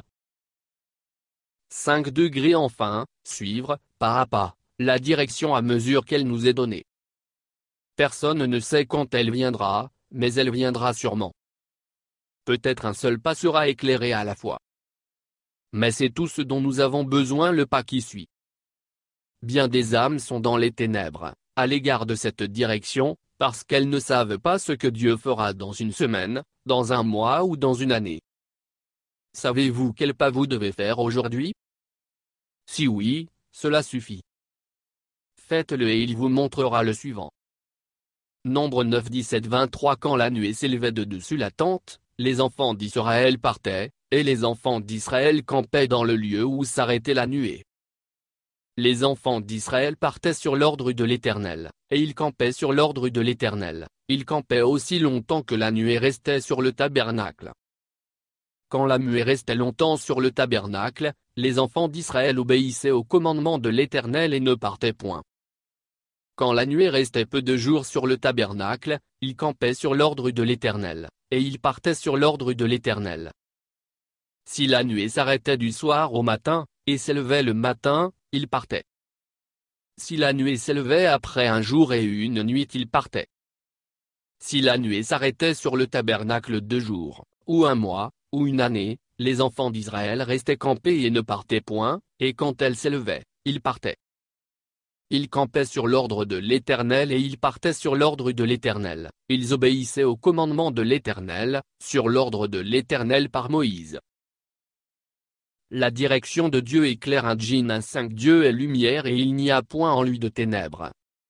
5 degrés. Enfin, suivre, pas à pas, la direction à mesure qu'elle nous est donnée. Personne ne sait quand elle viendra, mais elle viendra sûrement. Peut-être un seul pas sera éclairé à la fois. Mais c'est tout ce dont nous avons besoin, le pas qui suit. Bien des âmes sont dans les ténèbres, à l'égard de cette direction, parce qu'elles ne savent pas ce que Dieu fera dans une semaine, dans un mois ou dans une année. Savez-vous quel pas vous devez faire aujourd'hui? Si oui, cela suffit. Faites-le et il vous montrera le suivant. Nombre 9, 17, 23. Quand la nuée s'élevait de dessus la tente, les enfants d'Israël partaient, et les enfants d'Israël campaient dans le lieu où s'arrêtait la nuée. Les enfants d'Israël partaient sur l'ordre de l'Éternel, et ils campaient sur l'ordre de l'Éternel. Ils campaient aussi longtemps que la nuée restait sur le tabernacle. Quand la nuée restait longtemps sur le tabernacle, les enfants d'Israël obéissaient au commandement de l'Éternel et ne partaient point. Quand la nuée restait peu de jours sur le tabernacle, ils campaient sur l'ordre de l'Éternel, et ils partaient sur l'ordre de l'Éternel. Si la nuée s'arrêtait du soir au matin, et s'élevait le matin, ils partaient. Si la nuée s'élevait après un jour et une nuit, ils partaient. Si la nuée s'arrêtait sur le tabernacle 2 jours, ou un mois, ou une année, les enfants d'Israël restaient campés et ne partaient point, et quand elle s'élevait, ils partaient. Ils campaient sur l'ordre de l'Éternel et ils partaient sur l'ordre de l'Éternel. Ils obéissaient au commandement de l'Éternel, sur l'ordre de l'Éternel par Moïse. La direction de Dieu est claire. 1 Jean 1,5. Dieu est lumière et il n'y a point en lui de ténèbres.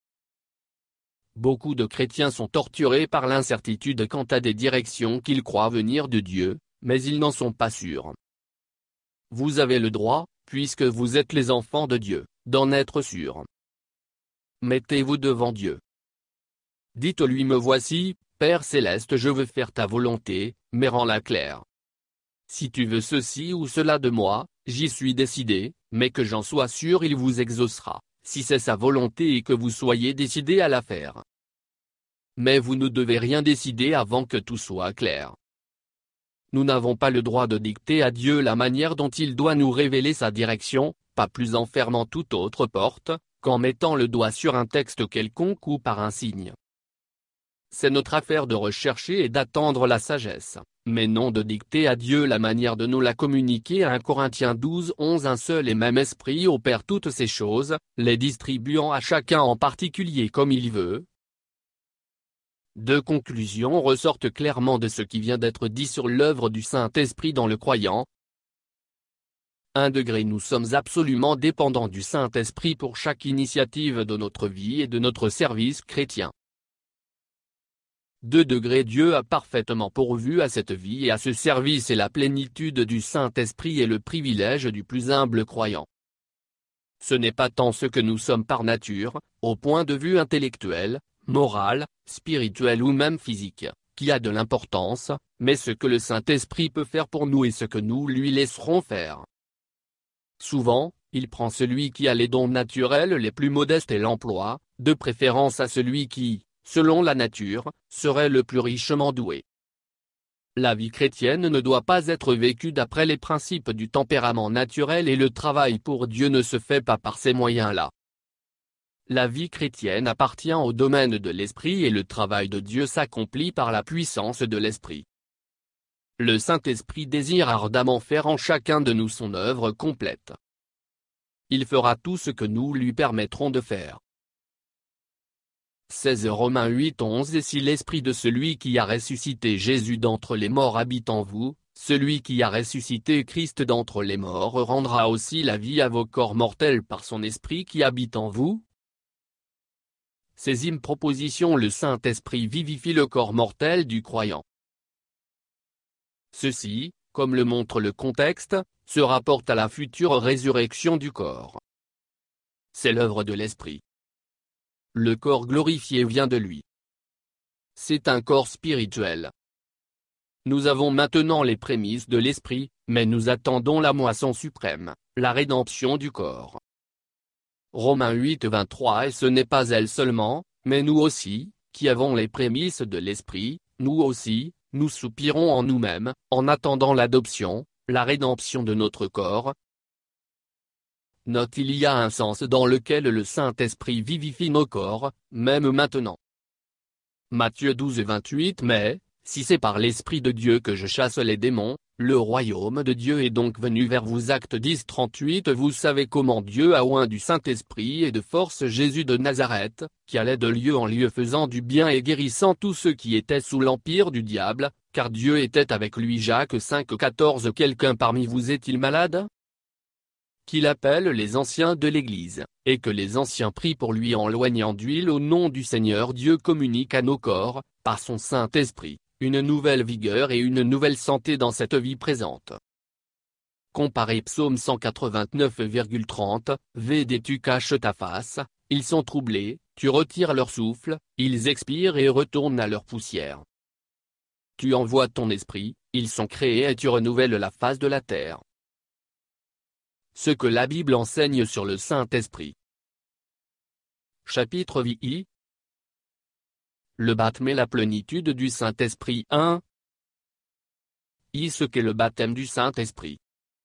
Beaucoup de chrétiens sont torturés par l'incertitude quant à des directions qu'ils croient venir de Dieu, mais ils n'en sont pas sûrs. Vous avez le droit, puisque vous êtes les enfants de Dieu, d'en être sûrs. Mettez-vous devant Dieu. Dites-lui: me voici, Père céleste, je veux faire ta volonté, mais rends-la claire. Si tu veux ceci ou cela de moi, j'y suis décidé, mais que j'en sois sûr, il vous exaucera, si c'est sa volonté et que vous soyez décidé à la faire. Mais vous ne devez rien décider avant que tout soit clair. Nous n'avons pas le droit de dicter à Dieu la manière dont il doit nous révéler sa direction, pas plus en fermant toute autre porte, qu'en mettant le doigt sur un texte quelconque ou par un signe. C'est notre affaire de rechercher et d'attendre la sagesse, mais non de dicter à Dieu la manière de nous la communiquer. 1 Corinthiens 12:11. Un seul et même esprit opère toutes ces choses, les distribuant à chacun en particulier comme il veut. 2 conclusions ressortent clairement de ce qui vient d'être dit sur l'œuvre du Saint-Esprit dans le croyant. Nous sommes absolument dépendants du Saint-Esprit pour chaque initiative de notre vie et de notre service chrétien. 2. Dieu a parfaitement pourvu à cette vie et à ce service, et la plénitude du Saint-Esprit est le privilège du plus humble croyant. Ce n'est pas tant ce que nous sommes par nature, au point de vue intellectuel, moral, spirituel ou même physique, qui a de l'importance, mais ce que le Saint-Esprit peut faire pour nous et ce que nous lui laisserons faire. Souvent, il prend celui qui a les dons naturels les plus modestes et l'emploie, de préférence à celui qui, selon la nature, serait le plus richement doué. La vie chrétienne ne doit pas être vécue d'après les principes du tempérament naturel, et le travail pour Dieu ne se fait pas par ces moyens-là. La vie chrétienne appartient au domaine de l'Esprit et le travail de Dieu s'accomplit par la puissance de l'Esprit. Le Saint-Esprit désire ardemment faire en chacun de nous son œuvre complète. Il fera tout ce que nous lui permettrons de faire. 16 Romains 8:11 Et si l'Esprit de celui qui a ressuscité Jésus d'entre les morts habite en vous, celui qui a ressuscité Christ d'entre les morts rendra aussi la vie à vos corps mortels par son Esprit qui habite en vous. 16e proposition Le Saint-Esprit vivifie le corps mortel du croyant. Ceci, comme le montre le contexte, se rapporte à la future résurrection du corps. C'est l'œuvre de l'Esprit. Le corps glorifié vient de lui. C'est un corps spirituel. Nous avons maintenant les prémices de l'Esprit, mais nous attendons la moisson suprême, la rédemption du corps. Romains 8:23 Et ce n'est pas elle seulement, mais nous aussi, qui avons les prémices de l'Esprit, nous aussi, nous soupirons en nous-mêmes, en attendant l'adoption, la rédemption de notre corps. Note: il y a un sens dans lequel le Saint-Esprit vivifie nos corps, même maintenant. Matthieu 12:28 Mais, si c'est par l'Esprit de Dieu que je chasse les démons, le royaume de Dieu est donc venu vers vous. Actes 10:38 Vous savez comment Dieu a oint du Saint-Esprit et de force Jésus de Nazareth, qui allait de lieu en lieu faisant du bien et guérissant tous ceux qui étaient sous l'empire du diable, car Dieu était avec lui. Jacques 5:14 Quelqu'un parmi vous est-il malade ? Qu'il appelle les anciens de l'Église, et que les anciens prient pour lui en loignant d'huile au nom du Seigneur. Dieu communique à nos corps, par son Saint-Esprit, une nouvelle vigueur et une nouvelle santé dans cette vie présente. Comparez Psaume 189,30 Védé tu caches ta face, ils sont troublés, tu retires leur souffle, ils expirent et retournent à leur poussière. Tu envoies ton esprit, ils sont créés et tu renouvelles la face de la terre. Ce que la Bible enseigne sur le Saint-Esprit. Chapitre VI. Le baptême et la plénitude du Saint-Esprit. 1. Ce qu'est le baptême du Saint-Esprit.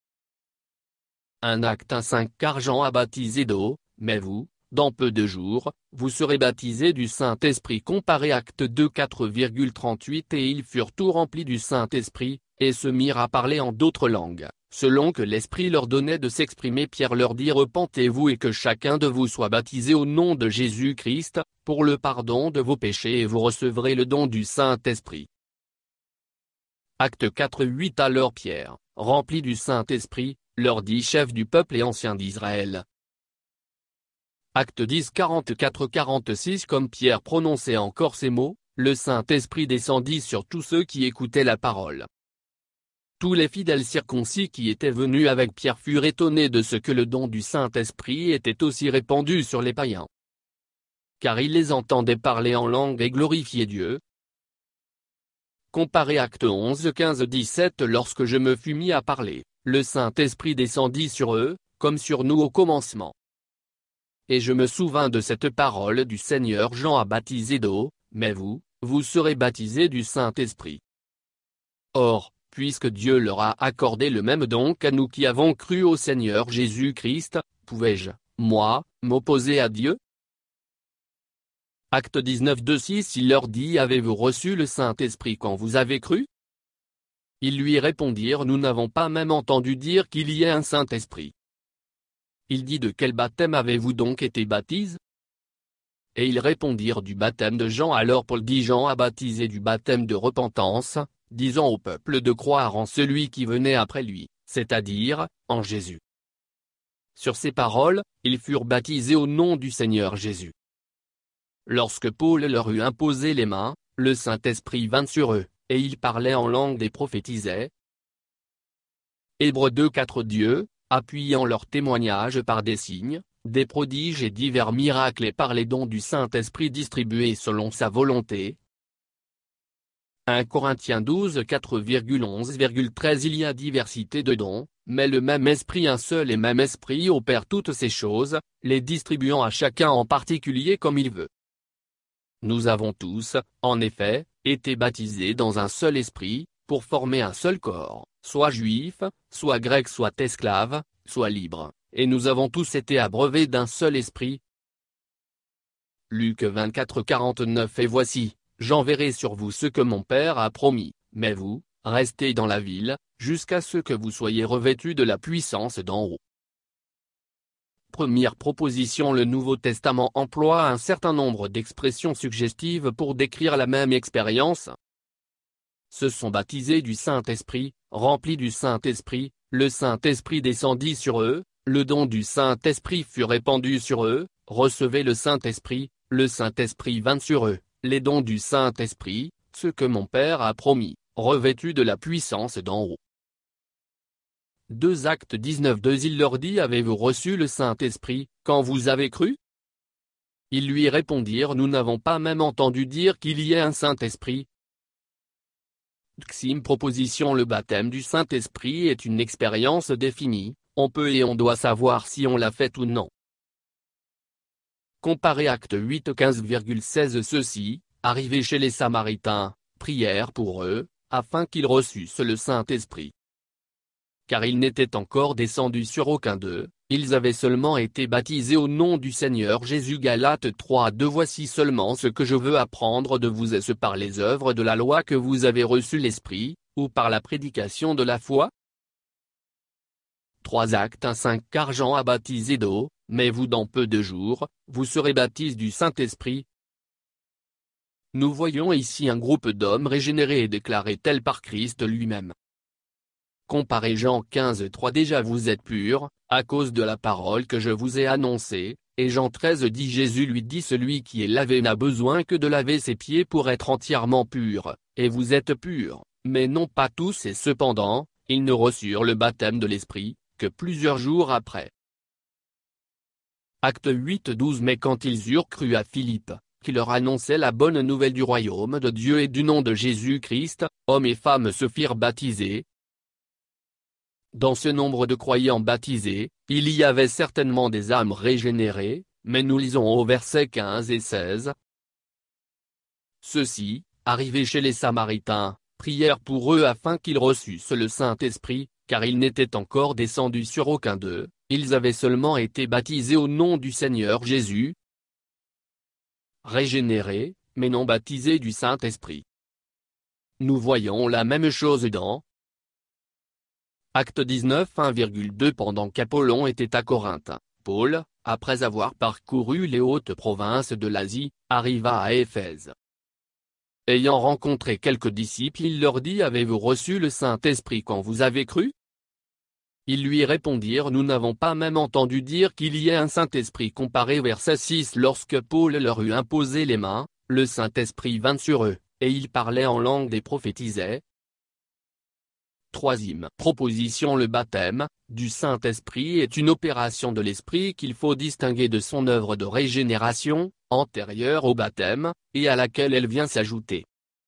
1 Actes 1:5 Car Jean a baptisé d'eau, mais vous, dans peu de jours, vous serez baptisés du Saint-Esprit. Comparez Actes 2:4,38 Et ils furent tout remplis du Saint-Esprit, et se mirent à parler en d'autres langues, selon que l'Esprit leur donnait de s'exprimer. Pierre leur dit Repentez-vous et que chacun de vous soit baptisé au nom de Jésus-Christ, pour le pardon de vos péchés, et vous recevrez le don du Saint-Esprit. Acte 4:8 Alors Pierre, rempli du Saint-Esprit, leur dit Chef du peuple et ancien d'Israël. Acte 10:44-46 Comme Pierre prononçait encore ces mots, le Saint-Esprit descendit sur tous ceux qui écoutaient la parole. Tous les fidèles circoncis qui étaient venus avec Pierre furent étonnés de ce que le don du Saint-Esprit était aussi répandu sur les païens. Car ils les entendaient parler en langue et glorifier Dieu. Comparez Actes 11:15-17 Lorsque je me fus mis à parler, le Saint-Esprit descendit sur eux, comme sur nous au commencement. Et je me souvins de cette parole du Seigneur Jean a baptisé d'eau, mais vous, vous serez baptisés du Saint-Esprit. Or, puisque Dieu leur a accordé le même don qu'à nous qui avons cru au Seigneur Jésus-Christ, pouvais-je, moi, m'opposer à Dieu ? Acte 19:2-6 Il leur dit Avez-vous reçu le Saint-Esprit quand vous avez cru ? Ils lui répondirent Nous n'avons pas même entendu dire qu'il y ait un Saint-Esprit. Il dit De quel baptême avez-vous donc été baptisés ? Et ils répondirent Du baptême de Jean. Alors Paul dit Jean a baptisé du baptême de repentance, disant au peuple de croire en celui qui venait après lui, c'est-à-dire, en Jésus. Sur ces paroles, ils furent baptisés au nom du Seigneur Jésus. Lorsque Paul leur eut imposé les mains, le Saint-Esprit vint sur eux, et ils parlaient en langue et prophétisaient. Hébreux 2:4 Dieu, appuyant leur témoignage par des signes, des prodiges et divers miracles et par les dons du Saint-Esprit distribués selon sa volonté. 1 Corinthiens 12 4,11,13 Il y a diversité de dons, mais le même Esprit, un seul et même Esprit opère toutes ces choses, les distribuant à chacun en particulier comme il veut. Nous avons tous, en effet, été baptisés dans un seul esprit, pour former un seul corps, soit juif, soit grec, soit esclave, soit libre, et nous avons tous été abreuvés d'un seul esprit. Luc 24:49 Et voici, j'enverrai sur vous ce que mon Père a promis, mais vous, restez dans la ville, jusqu'à ce que vous soyez revêtus de la puissance d'en haut. Première proposition. Le Nouveau Testament emploie un certain nombre d'expressions suggestives pour décrire la même expérience. Se sont baptisés du Saint-Esprit, remplis du Saint-Esprit, le Saint-Esprit descendit sur eux, le don du Saint-Esprit fut répandu sur eux, recevez le Saint-Esprit, le Saint-Esprit vint sur eux, les dons du Saint-Esprit, ce que mon Père a promis, revêtus de la puissance d'en haut. 2 Actes 19:2 Il leur dit Avez-vous reçu le Saint-Esprit, quand vous avez cru? Ils lui répondirent Nous n'avons pas même entendu dire qu'il y ait un Saint-Esprit. Deuxième proposition Le baptême du Saint-Esprit est une expérience définie, on peut et on doit savoir si on l'a fait ou non. Comparez Actes 8:15,16 Ceux-ci, arrivés chez les Samaritains, prièrent pour eux, afin qu'ils reçussent le Saint-Esprit. Car il n'était encore descendu sur aucun d'eux, ils avaient seulement été baptisés au nom du Seigneur Jésus. Galates 3:2 Voici seulement ce que je veux apprendre de vous est-ce par les œuvres de la loi que vous avez reçu l'Esprit, ou par la prédication de la foi? 3 Actes 1:5 Car Jean a baptisé d'eau, mais vous dans peu de jours, vous serez baptisés du Saint-Esprit. Nous voyons ici un groupe d'hommes régénérés et déclarés tels par Christ lui-même. Comparez Jean 15:3 Déjà vous êtes purs, à cause de la parole que je vous ai annoncée, et Jean 13 dit Jésus lui dit Celui qui est lavé n'a besoin que de laver ses pieds pour être entièrement pur, et vous êtes purs, mais non pas tous et cependant, ils ne reçurent le baptême de l'Esprit, que plusieurs jours après. Acte 8:12 Mais quand ils eurent cru à Philippe, qui leur annonçait la bonne nouvelle du royaume de Dieu et du nom de Jésus-Christ, hommes et femmes se firent baptiser. Dans ce nombre de croyants baptisés, il y avait certainement des âmes régénérées, mais nous lisons au verset 15 et 16. Ceux-ci, arrivés chez les Samaritains, prièrent pour eux afin qu'ils reçussent le Saint-Esprit, car il n'était encore descendu sur aucun d'eux, ils avaient seulement été baptisés au nom du Seigneur Jésus. Régénérés, mais non baptisés du Saint-Esprit. Nous voyons la même chose dans Acte 19 1,2 Pendant qu'Apollon était à Corinthe, Paul, après avoir parcouru les hautes provinces de l'Asie, arriva à Éphèse. Ayant rencontré quelques disciples il leur dit Avez-vous reçu le Saint-Esprit quand vous avez cru? Ils lui répondirent Nous n'avons pas même entendu dire qu'il y ait un Saint-Esprit. Comparez verset 6 Lorsque Paul leur eut imposé les mains, le Saint-Esprit vint sur eux, et ils parlaient en langue et prophétisaient. Troisième proposition Le baptême du Saint-Esprit est une opération de l'Esprit qu'il faut distinguer de son œuvre de régénération, antérieure au baptême, et à laquelle elle vient s'ajouter.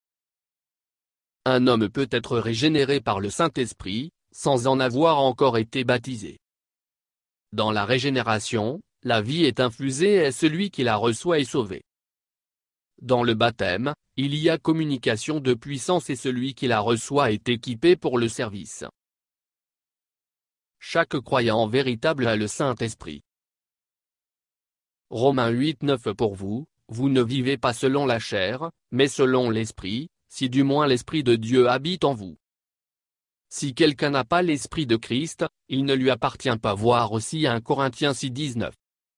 Un homme peut être régénéré par le Saint-Esprit, sans en avoir encore été baptisé. Dans la régénération, la vie est infusée et celui qui la reçoit est sauvé. Dans le baptême, il y a communication de puissance et celui qui la reçoit est équipé pour le service. Chaque croyant véritable a le Saint-Esprit. Romains 8:9 Pour vous, vous ne vivez pas selon la chair, mais selon l'Esprit, si du moins l'Esprit de Dieu habite en vous. Si quelqu'un n'a pas l'Esprit de Christ, il ne lui appartient pas. Voir aussi 1 Corinthiens 6:19.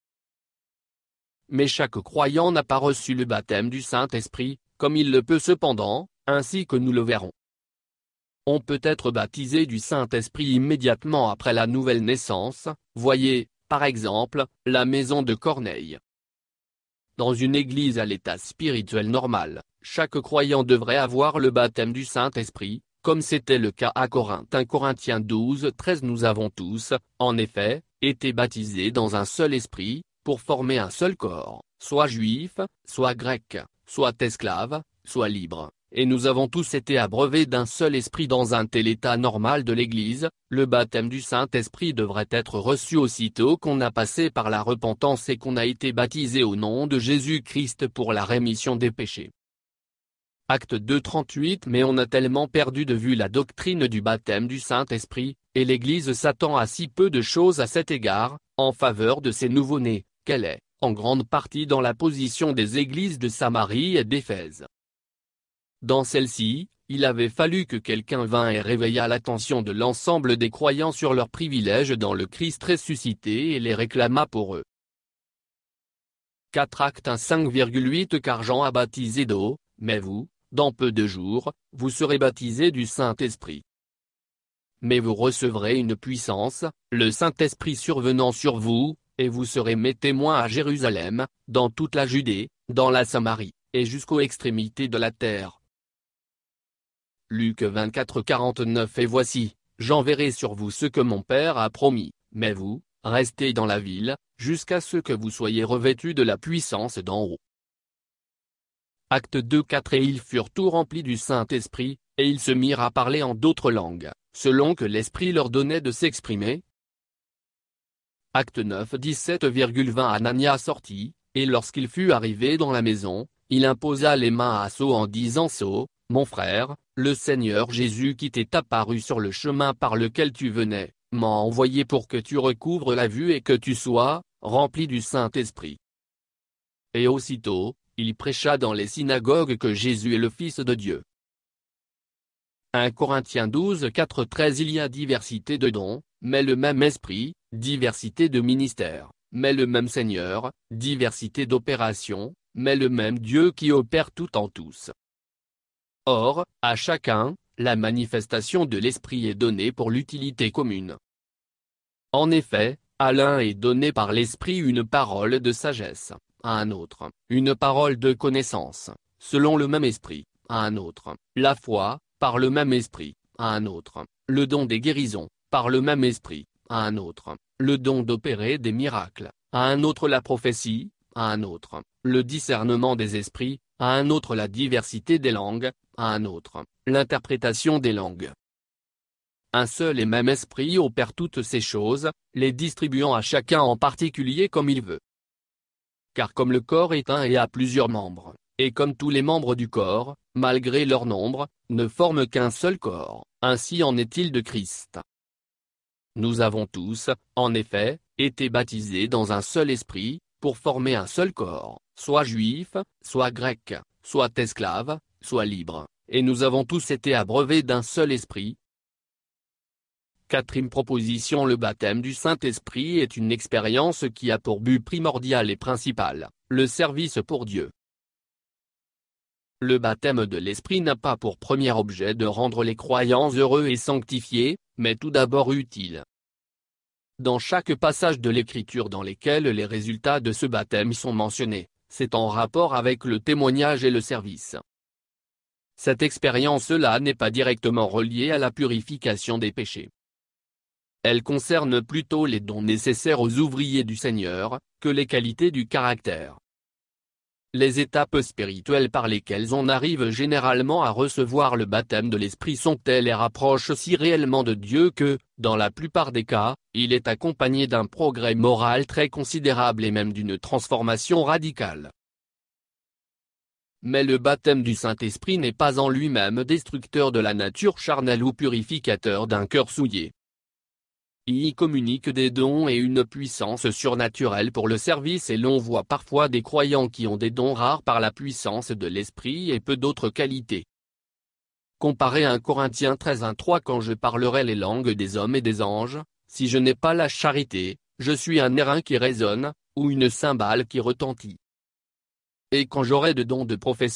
Mais chaque croyant n'a pas reçu le baptême du Saint-Esprit, comme il le peut cependant, ainsi que nous le verrons. On peut être baptisé du Saint-Esprit immédiatement après la nouvelle naissance, voyez, par exemple, la maison de Corneille. Dans une église à l'état spirituel normal, chaque croyant devrait avoir le baptême du Saint-Esprit, comme c'était le cas à Corinthe. 1 Corinthiens 12:13. Nous avons tous, en effet, été baptisés dans un seul esprit, pour former un seul corps, soit juif, soit grec, soit esclave, soit libre, et nous avons tous été abreuvés d'un seul esprit dans un tel état normal de l'Église. Le baptême du Saint-Esprit devrait être reçu aussitôt qu'on a passé par la repentance et qu'on a été baptisé au nom de Jésus-Christ pour la rémission des péchés. Acte 2:38. Mais on a tellement perdu de vue la doctrine du baptême du Saint-Esprit, et l'Église s'attend à si peu de choses à cet égard, en faveur de ces nouveau-nés, qu'elle est, en grande partie dans la position des églises de Samarie et d'Éphèse. Dans celle-ci, il avait fallu que quelqu'un vînt et réveillât l'attention de l'ensemble des croyants sur leurs privilèges dans le Christ ressuscité et les réclamât pour eux. 4 Actes 1:5,8. Car Jean a baptisé d'eau, mais vous, dans peu de jours, vous serez baptisés du Saint-Esprit. Mais vous recevrez une puissance, le Saint-Esprit survenant sur vous, et vous serez mes témoins à Jérusalem, dans toute la Judée, dans la Samarie, et jusqu'aux extrémités de la terre. Luc 24:49. Et voici, j'enverrai sur vous ce que mon Père a promis, mais vous, restez dans la ville, jusqu'à ce que vous soyez revêtus de la puissance d'en haut. Acte 2:4. Et ils furent tout remplis du Saint-Esprit, et ils se mirent à parler en d'autres langues, selon que l'Esprit leur donnait de s'exprimer. Acte 9:17,20. Anania sortit, et lorsqu'il fut arrivé dans la maison, il imposa les mains à Saul en disant: Saul, mon frère, le Seigneur Jésus qui t'est apparu sur le chemin par lequel tu venais, m'a envoyé pour que tu recouvres la vue et que tu sois rempli du Saint-Esprit. Et aussitôt, il prêcha dans les synagogues que Jésus est le Fils de Dieu. 1 Corinthiens 12:4-13. Il y a diversité de dons, mais le même Esprit, diversité de ministères, mais le même Seigneur, diversité d'opérations, mais le même Dieu qui opère tout en tous. Or, à chacun, la manifestation de l'Esprit est donnée pour l'utilité commune. En effet, à l'un est donné par l'Esprit une parole de sagesse, à un autre, une parole de connaissance, selon le même Esprit, à un autre, la foi, par le même Esprit, à un autre, le don des guérisons, par le même Esprit, à un autre, le don d'opérer des miracles, à un autre la prophétie, à un autre, le discernement des esprits, à un autre la diversité des langues, à un autre, l'interprétation des langues. Un seul et même Esprit opère toutes ces choses, les distribuant à chacun en particulier comme il veut. Car comme le corps est un et a plusieurs membres, et comme tous les membres du corps, malgré leur nombre, ne forment qu'un seul corps, ainsi en est-il de Christ. Nous avons tous, en effet, été baptisés dans un seul esprit, pour former un seul corps, soit juif, soit grec, soit esclave, soit libre, et nous avons tous été abreuvés d'un seul esprit. Quatrième proposition. Le baptême du Saint-Esprit est une expérience qui a pour but primordial et principal, le service pour Dieu. Le baptême de l'Esprit n'a pas pour premier objet de rendre les croyants heureux et sanctifiés, mais tout d'abord utile. Dans chaque passage de l'Écriture dans lesquels les résultats de ce baptême sont mentionnés, c'est en rapport avec le témoignage et le service. Cette expérience-là n'est pas directement reliée à la purification des péchés. Elle concerne plutôt les dons nécessaires aux ouvriers du Seigneur, que les qualités du caractère. Les étapes spirituelles par lesquelles on arrive généralement à recevoir le baptême de l'Esprit sont-elles et rapprochent si réellement de Dieu que, dans la plupart des cas, il est accompagné d'un progrès moral très considérable et même d'une transformation radicale. Mais le baptême du Saint-Esprit n'est pas en lui-même destructeur de la nature charnelle ou purificateur d'un cœur souillé. Il y communique des dons et une puissance surnaturelle pour le service et l'on voit parfois des croyants qui ont des dons rares par la puissance de l'Esprit et peu d'autres qualités. Comparez 1 Corinthiens 13:1-3. Quand je parlerai les langues des hommes et des anges, si je n'ai pas la charité, je suis un airain qui résonne, ou une cymbale qui retentit. Et quand j'aurai de dons de prophétie,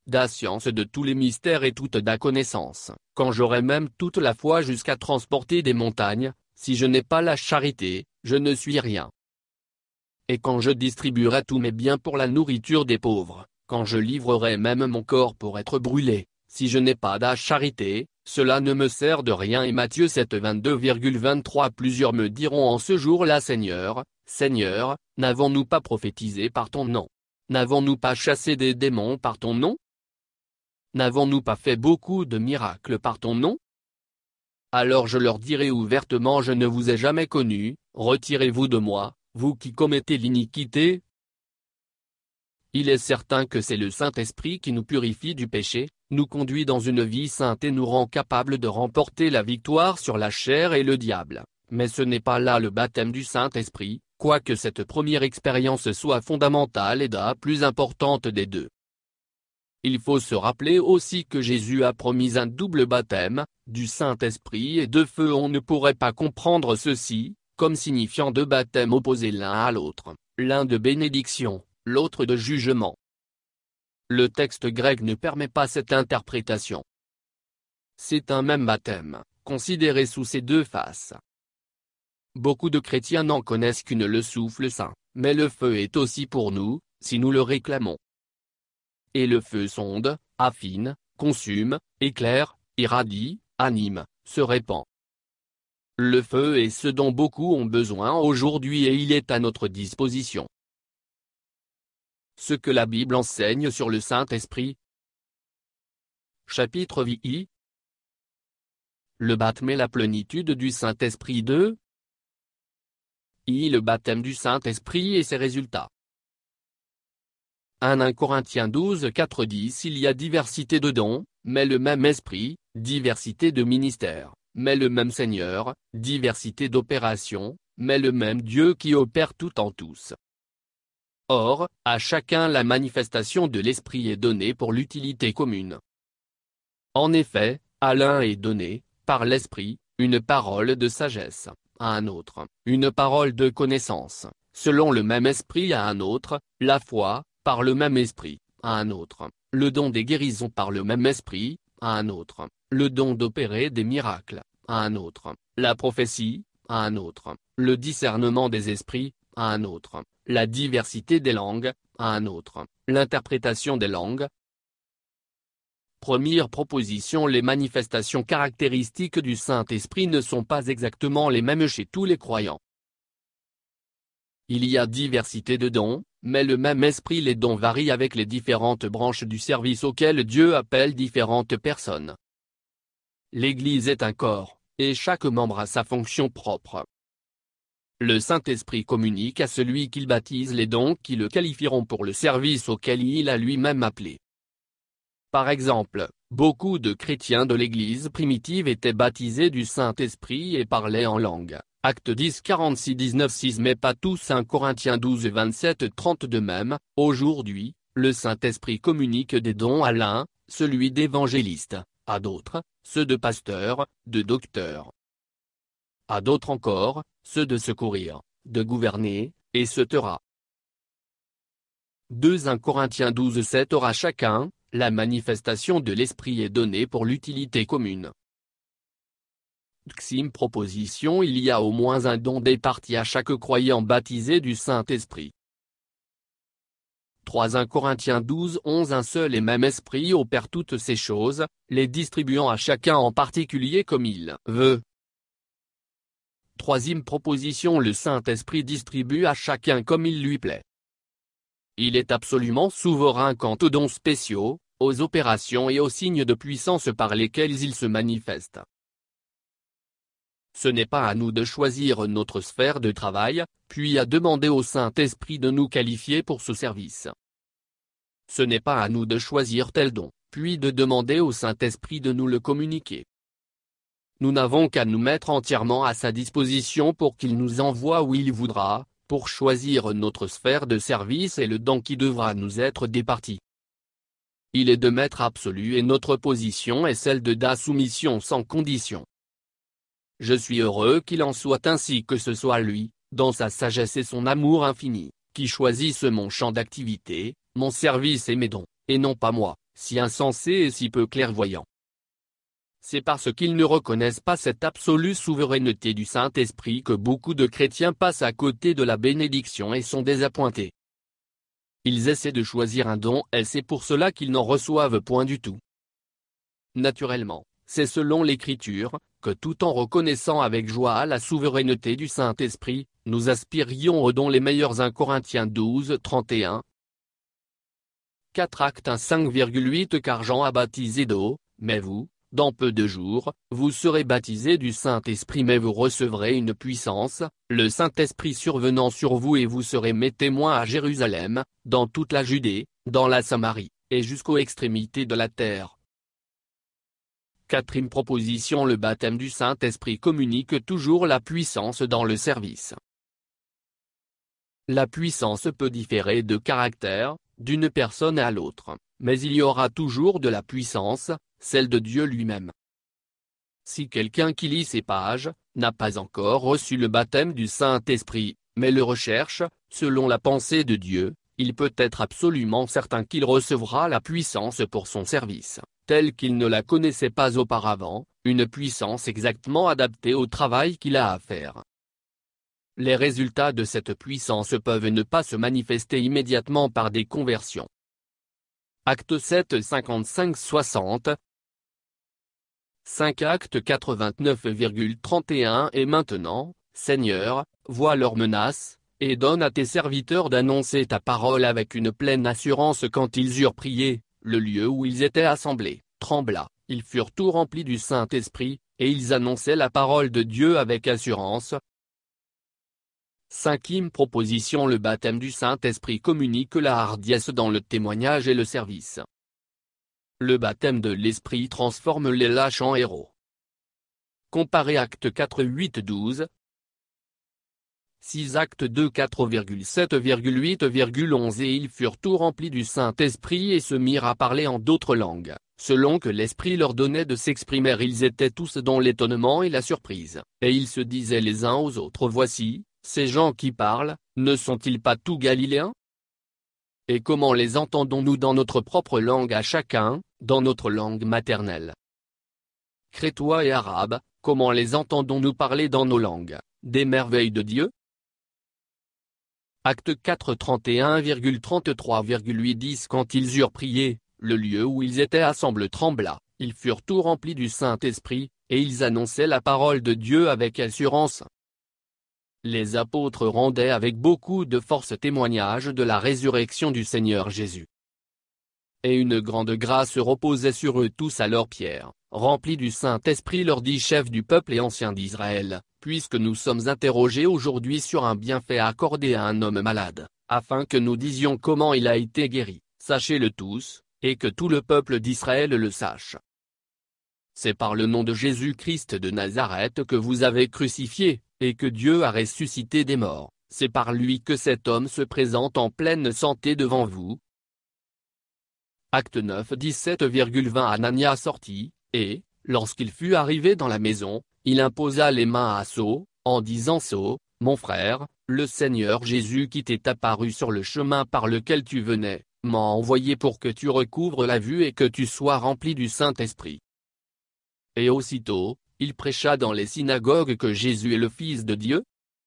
da science de tous les mystères et toute da connaissance, quand j'aurai même toute la foi jusqu'à transporter des montagnes, si je n'ai pas la charité, je ne suis rien. Et quand je distribuerai tous mes biens pour la nourriture des pauvres, quand je livrerai même mon corps pour être brûlé, si je n'ai pas la charité, cela ne me sert de rien. Et Matthieu 7, 22,23. Plusieurs me diront en ce jour-là: Seigneur, Seigneur, n'avons-nous pas prophétisé par ton nom? N'avons-nous pas chassé des démons par ton nom? N'avons-nous pas fait beaucoup de miracles par ton nom? Alors je leur dirai ouvertement: je ne vous ai jamais connus, retirez-vous de moi, vous qui commettez l'iniquité. Il est certain que c'est le Saint-Esprit qui nous purifie du péché, nous conduit dans une vie sainte et nous rend capables de remporter la victoire sur la chair et le diable. Mais ce n'est pas là le baptême du Saint-Esprit, quoique cette première expérience soit fondamentale et la plus importante des deux. Il faut se rappeler aussi que Jésus a promis un double baptême, du Saint-Esprit et de feu. On ne pourrait pas comprendre ceci, comme signifiant deux baptêmes opposés l'un à l'autre, l'un de bénédiction, l'autre de jugement. Le texte grec ne permet pas cette interprétation. C'est un même baptême, considéré sous ses deux faces. Beaucoup de chrétiens n'en connaissent qu'une, le souffle saint, mais le feu est aussi pour nous, si nous le réclamons. Et le feu sonde, affine, consume, éclaire, irradie, anime, se répand. Le feu est ce dont beaucoup ont besoin aujourd'hui et il est à notre disposition. Ce que la Bible enseigne sur le Saint-Esprit. Chapitre VI. Le baptême et la plénitude du Saint-Esprit 2. Le baptême du Saint-Esprit et ses résultats. 1 Corinthiens 12, 4 10. Il y a diversité de dons, mais le même Esprit, diversité de ministères, mais le même Seigneur, diversité d'opérations, mais le même Dieu qui opère tout en tous. Or, à chacun la manifestation de l'Esprit est donnée pour l'utilité commune. En effet, à l'un est donnée, par l'Esprit, une parole de sagesse, à un autre, une parole de connaissance, selon le même Esprit, à un autre, la foi, par le même Esprit, à un autre, le don des guérisons par le même Esprit, à un autre, le don d'opérer des miracles, à un autre, la prophétie, à un autre, le discernement des esprits, à un autre, la diversité des langues, à un autre, l'interprétation des langues. Première proposition: les manifestations caractéristiques du Saint-Esprit ne sont pas exactement les mêmes chez tous les croyants. Il y a diversité de dons, mais le même Esprit. Les dons varient avec les différentes branches du service auquel Dieu appelle différentes personnes. L'Église est un corps, et chaque membre a sa fonction propre. Le Saint-Esprit communique à celui qu'il baptise les dons qui le qualifieront pour le service auquel il a lui-même appelé. Par exemple, beaucoup de chrétiens de l'Église primitive étaient baptisés du Saint-Esprit et parlaient en langue. Actes 10, 46, 19, 6. Mais pas tous. 1 Corinthiens 12, 27, 30. De même, aujourd'hui, le Saint-Esprit communique des dons à l'un, celui d'évangéliste, à d'autres, ceux de pasteur, de docteur. À d'autres encore, ceux de secourir, de gouverner, etc. 2 Corinthiens 12, 7. Or à chacun, la manifestation de l'Esprit est donnée pour l'utilité commune. Deuxième proposition: il y a au moins un don départi à chaque croyant baptisé du Saint-Esprit. 3 Corinthiens 12, 11. Un seul et même Esprit opère toutes ces choses, les distribuant à chacun en particulier comme il veut. Troisième proposition: le Saint-Esprit distribue à chacun comme il lui plaît. Il est absolument souverain quant aux dons spéciaux, aux opérations et aux signes de puissance par lesquels il se manifeste. Ce n'est pas à nous de choisir notre sphère de travail, puis à demander au Saint-Esprit de nous qualifier pour ce service. Ce n'est pas à nous de choisir tel don, puis de demander au Saint-Esprit de nous le communiquer. Nous n'avons qu'à nous mettre entièrement à sa disposition pour qu'il nous envoie où il voudra, pour choisir notre sphère de service et le don qui devra nous être départi. Il est de maître absolu et notre position est celle de la soumission sans condition. Je suis heureux qu'il en soit ainsi, que ce soit lui, dans sa sagesse et son amour infini, qui choisisse mon champ d'activité, mon service et mes dons, et non pas moi, si insensés et si peu clairvoyants. C'est parce qu'ils ne reconnaissent pas cette absolue souveraineté du Saint-Esprit que beaucoup de chrétiens passent à côté de la bénédiction et sont désappointés. Ils essaient de choisir un don et c'est pour cela qu'ils n'en reçoivent point du tout. Naturellement, c'est selon l'Écriture, que tout en reconnaissant avec joie la souveraineté du Saint-Esprit, nous aspirions aux dons les meilleurs. 1 Corinthiens 12, 31. 4 Actes 1 5,8 Car Jean a baptisé d'eau, mais vous, dans peu de jours, vous serez baptisés du Saint-Esprit mais vous recevrez une puissance, le Saint-Esprit survenant sur vous et vous serez mes témoins à Jérusalem, dans toute la Judée, dans la Samarie, et jusqu'aux extrémités de la terre. Quatrième proposition. Le baptême du Saint-Esprit communique toujours la puissance dans le service. La puissance peut différer de caractère, d'une personne à l'autre, mais il y aura toujours de la puissance, celle de Dieu lui-même. Si quelqu'un qui lit ces pages, n'a pas encore reçu le baptême du Saint-Esprit, mais le recherche, selon la pensée de Dieu, il peut être absolument certain qu'il recevra la puissance pour son service, telle qu'il ne la connaissait pas auparavant, une puissance exactement adaptée au travail qu'il a à faire. Les résultats de cette puissance peuvent ne pas se manifester immédiatement par des conversions. Acte 7 55-60 5 Acte 4 29,31 Et maintenant, Seigneur, vois leurs menaces, et donne à tes serviteurs d'annoncer ta parole avec une pleine assurance. Quand ils eurent prié, le lieu où ils étaient assemblés trembla, ils furent tout remplis du Saint-Esprit, et ils annonçaient la parole de Dieu avec assurance. Cinquième proposition. Le baptême du Saint-Esprit communique la hardiesse dans le témoignage et le service. Le baptême de l'Esprit transforme les lâches en héros. Comparez Acte 4 8-12. 6 Acte 2 4,7,8,11 Et ils furent tout remplis du Saint-Esprit et se mirent à parler en d'autres langues, selon que l'Esprit leur donnait de s'exprimer. Ils étaient tous dans l'étonnement et la surprise, et ils se disaient les uns aux autres: Voici, ces gens qui parlent, ne sont-ils pas tous galiléens? Et comment les entendons-nous dans notre propre langue à chacun, dans notre langue maternelle? Crétois et arabes, comment les entendons-nous parler dans nos langues, des merveilles de Dieu? Acte 4 31,33,8-10 Quand ils eurent prié, le lieu où ils étaient assemblés trembla, ils furent tout remplis du Saint-Esprit, et ils annonçaient la parole de Dieu avec assurance. Les apôtres rendaient avec beaucoup de force témoignage de la résurrection du Seigneur Jésus. Et une grande grâce reposait sur eux tous. Alors Pierre, rempli du Saint-Esprit, leur dit: Chef du peuple et ancien d'Israël, puisque nous sommes interrogés aujourd'hui sur un bienfait accordé à un homme malade, afin que nous disions comment il a été guéri, sachez-le tous, et que tout le peuple d'Israël le sache. C'est par le nom de Jésus-Christ de Nazareth que vous avez crucifié, et que Dieu a ressuscité des morts, c'est par lui que cet homme se présente en pleine santé devant vous. Acte 9 17,20 Anania sortit, et, lorsqu'il fut arrivé dans la maison, il imposa les mains à Saul, en disant: Saul, mon frère, le Seigneur Jésus qui t'est apparu sur le chemin par lequel tu venais, m'a envoyé pour que tu recouvres la vue et que tu sois rempli du Saint-Esprit. Et aussitôt, il prêcha dans les synagogues que Jésus est le Fils de Dieu.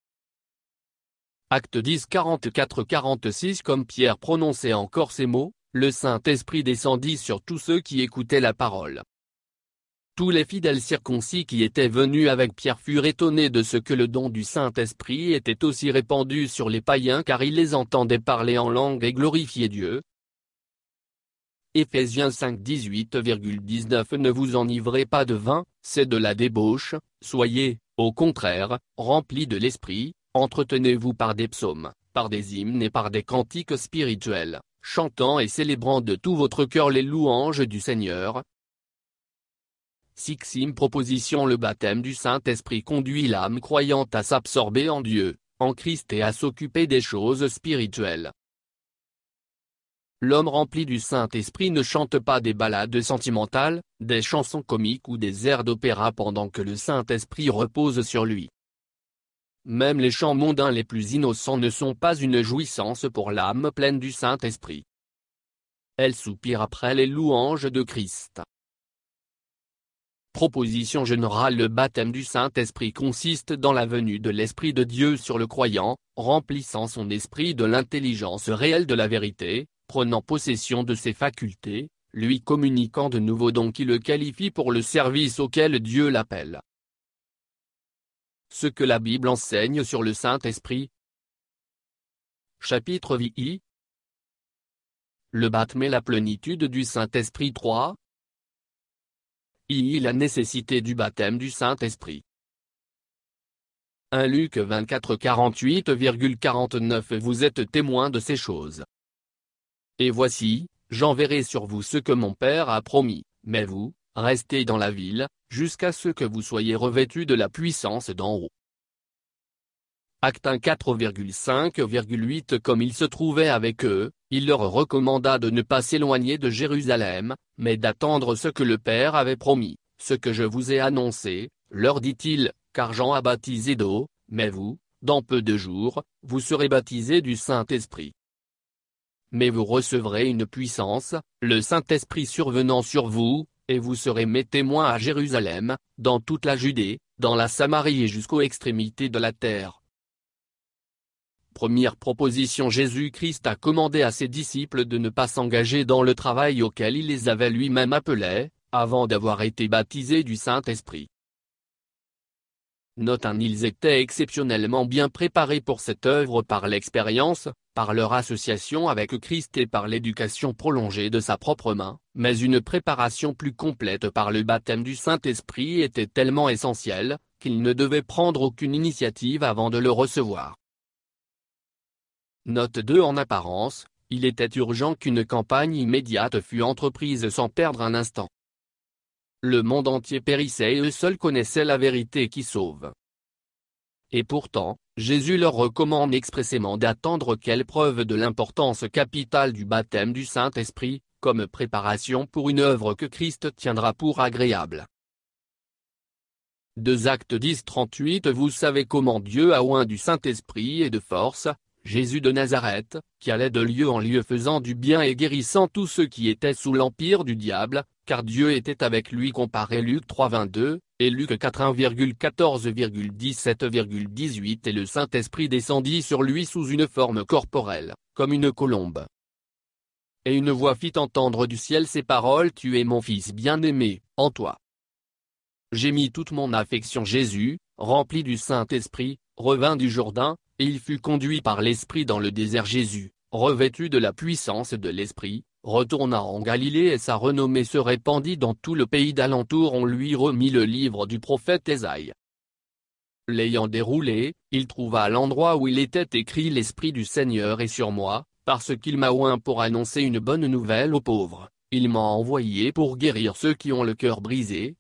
Acte 10 44-46 Comme Pierre prononçait encore ces mots, le Saint-Esprit descendit sur tous ceux qui écoutaient la parole. Tous les fidèles circoncis qui étaient venus avec Pierre furent étonnés de ce que le don du Saint-Esprit était aussi répandu sur les païens, car ils les entendaient parler en langue et glorifier Dieu. Éphésiens 5 18,19 Ne vous enivrez pas de vin, c'est de la débauche, soyez, au contraire, remplis de l'Esprit, entretenez-vous par des psaumes, par des hymnes et par des cantiques spirituels, chantant et célébrant de tout votre cœur les louanges du Seigneur. Sixième proposition Le baptême du Saint-Esprit conduit l'âme croyante à s'absorber en Dieu, en Christ et à s'occuper des choses spirituelles. L'homme rempli du Saint-Esprit ne chante pas des ballades sentimentales, des chansons comiques ou des airs d'opéra pendant que le Saint-Esprit repose sur lui. Même les chants mondains les plus innocents ne sont pas une jouissance pour l'âme pleine du Saint-Esprit. Elle soupire après les louanges de Christ. Proposition générale. Le baptême du Saint-Esprit consiste dans la venue de l'Esprit de Dieu sur le croyant, remplissant son esprit de l'intelligence réelle de la vérité, prenant possession de ses facultés, lui communiquant de nouveaux dons qui le qualifient pour le service auquel Dieu l'appelle. Ce que la Bible enseigne sur le Saint-Esprit. Chapitre VI. Le baptême et la plénitude du Saint-Esprit. 3. La nécessité du baptême du Saint-Esprit. 1 Luc 24 48,49 Vous êtes témoins de ces choses. Et voici, j'enverrai sur vous ce que mon Père a promis, mais vous, restez dans la ville, jusqu'à ce que vous soyez revêtus de la puissance d'en haut. Acte 1 4,5,8 Comme il se trouvait avec eux, il leur recommanda de ne pas s'éloigner de Jérusalem, mais d'attendre ce que le Père avait promis, ce que je vous ai annoncé, leur dit-il, car Jean a baptisé d'eau, mais vous, dans peu de jours, vous serez baptisés du Saint-Esprit. Mais vous recevrez une puissance, le Saint-Esprit survenant sur vous, et vous serez mes témoins à Jérusalem, dans toute la Judée, dans la Samarie et jusqu'aux extrémités de la terre. Première proposition. Jésus-Christ a commandé à ses disciples de ne pas s'engager dans le travail auquel il les avait lui-même appelés, avant d'avoir été baptisés du Saint-Esprit. Note 1. Ils étaient exceptionnellement bien préparés pour cette œuvre par l'expérience, par leur association avec Christ et par l'éducation prolongée de sa propre main, mais une préparation plus complète par le baptême du Saint-Esprit était tellement essentielle, qu'ils ne devaient prendre aucune initiative avant de le recevoir. Note 2. En apparence, il était urgent qu'une campagne immédiate fût entreprise sans perdre un instant. Le monde entier périssait et eux seuls connaissaient la vérité qui sauve. Et pourtant, Jésus leur recommande expressément d'attendre quelle preuve de l'importance capitale du baptême du Saint-Esprit, comme préparation pour une œuvre que Christ tiendra pour agréable. 2 Actes 10-38 Vous savez comment Dieu a oint du Saint-Esprit et de force, Jésus de Nazareth, qui allait de lieu en lieu faisant du bien et guérissant tous ceux qui étaient sous l'empire du diable, car Dieu était avec lui. Comparé Luc 3,22, et Luc 4 1,14,17,18 Et le Saint-Esprit descendit sur lui sous une forme corporelle, comme une colombe. Et une voix fit entendre du ciel ces paroles: Tu es mon Fils bien-aimé, en toi j'ai mis toute mon affection. Jésus, rempli du Saint-Esprit, revint du Jourdain, et il fut conduit par l'Esprit dans le désert. Jésus, revêtu de la puissance de l'Esprit, retourna en Galilée et sa renommée se répandit dans tout le pays d'alentour. On lui remit le livre du prophète Ésaïe. L'ayant déroulé, il trouva l'endroit où il était écrit: L'Esprit du Seigneur est sur moi, parce qu'il m'a oint pour annoncer une bonne nouvelle aux pauvres, il m'a envoyé pour guérir ceux qui ont le cœur brisé.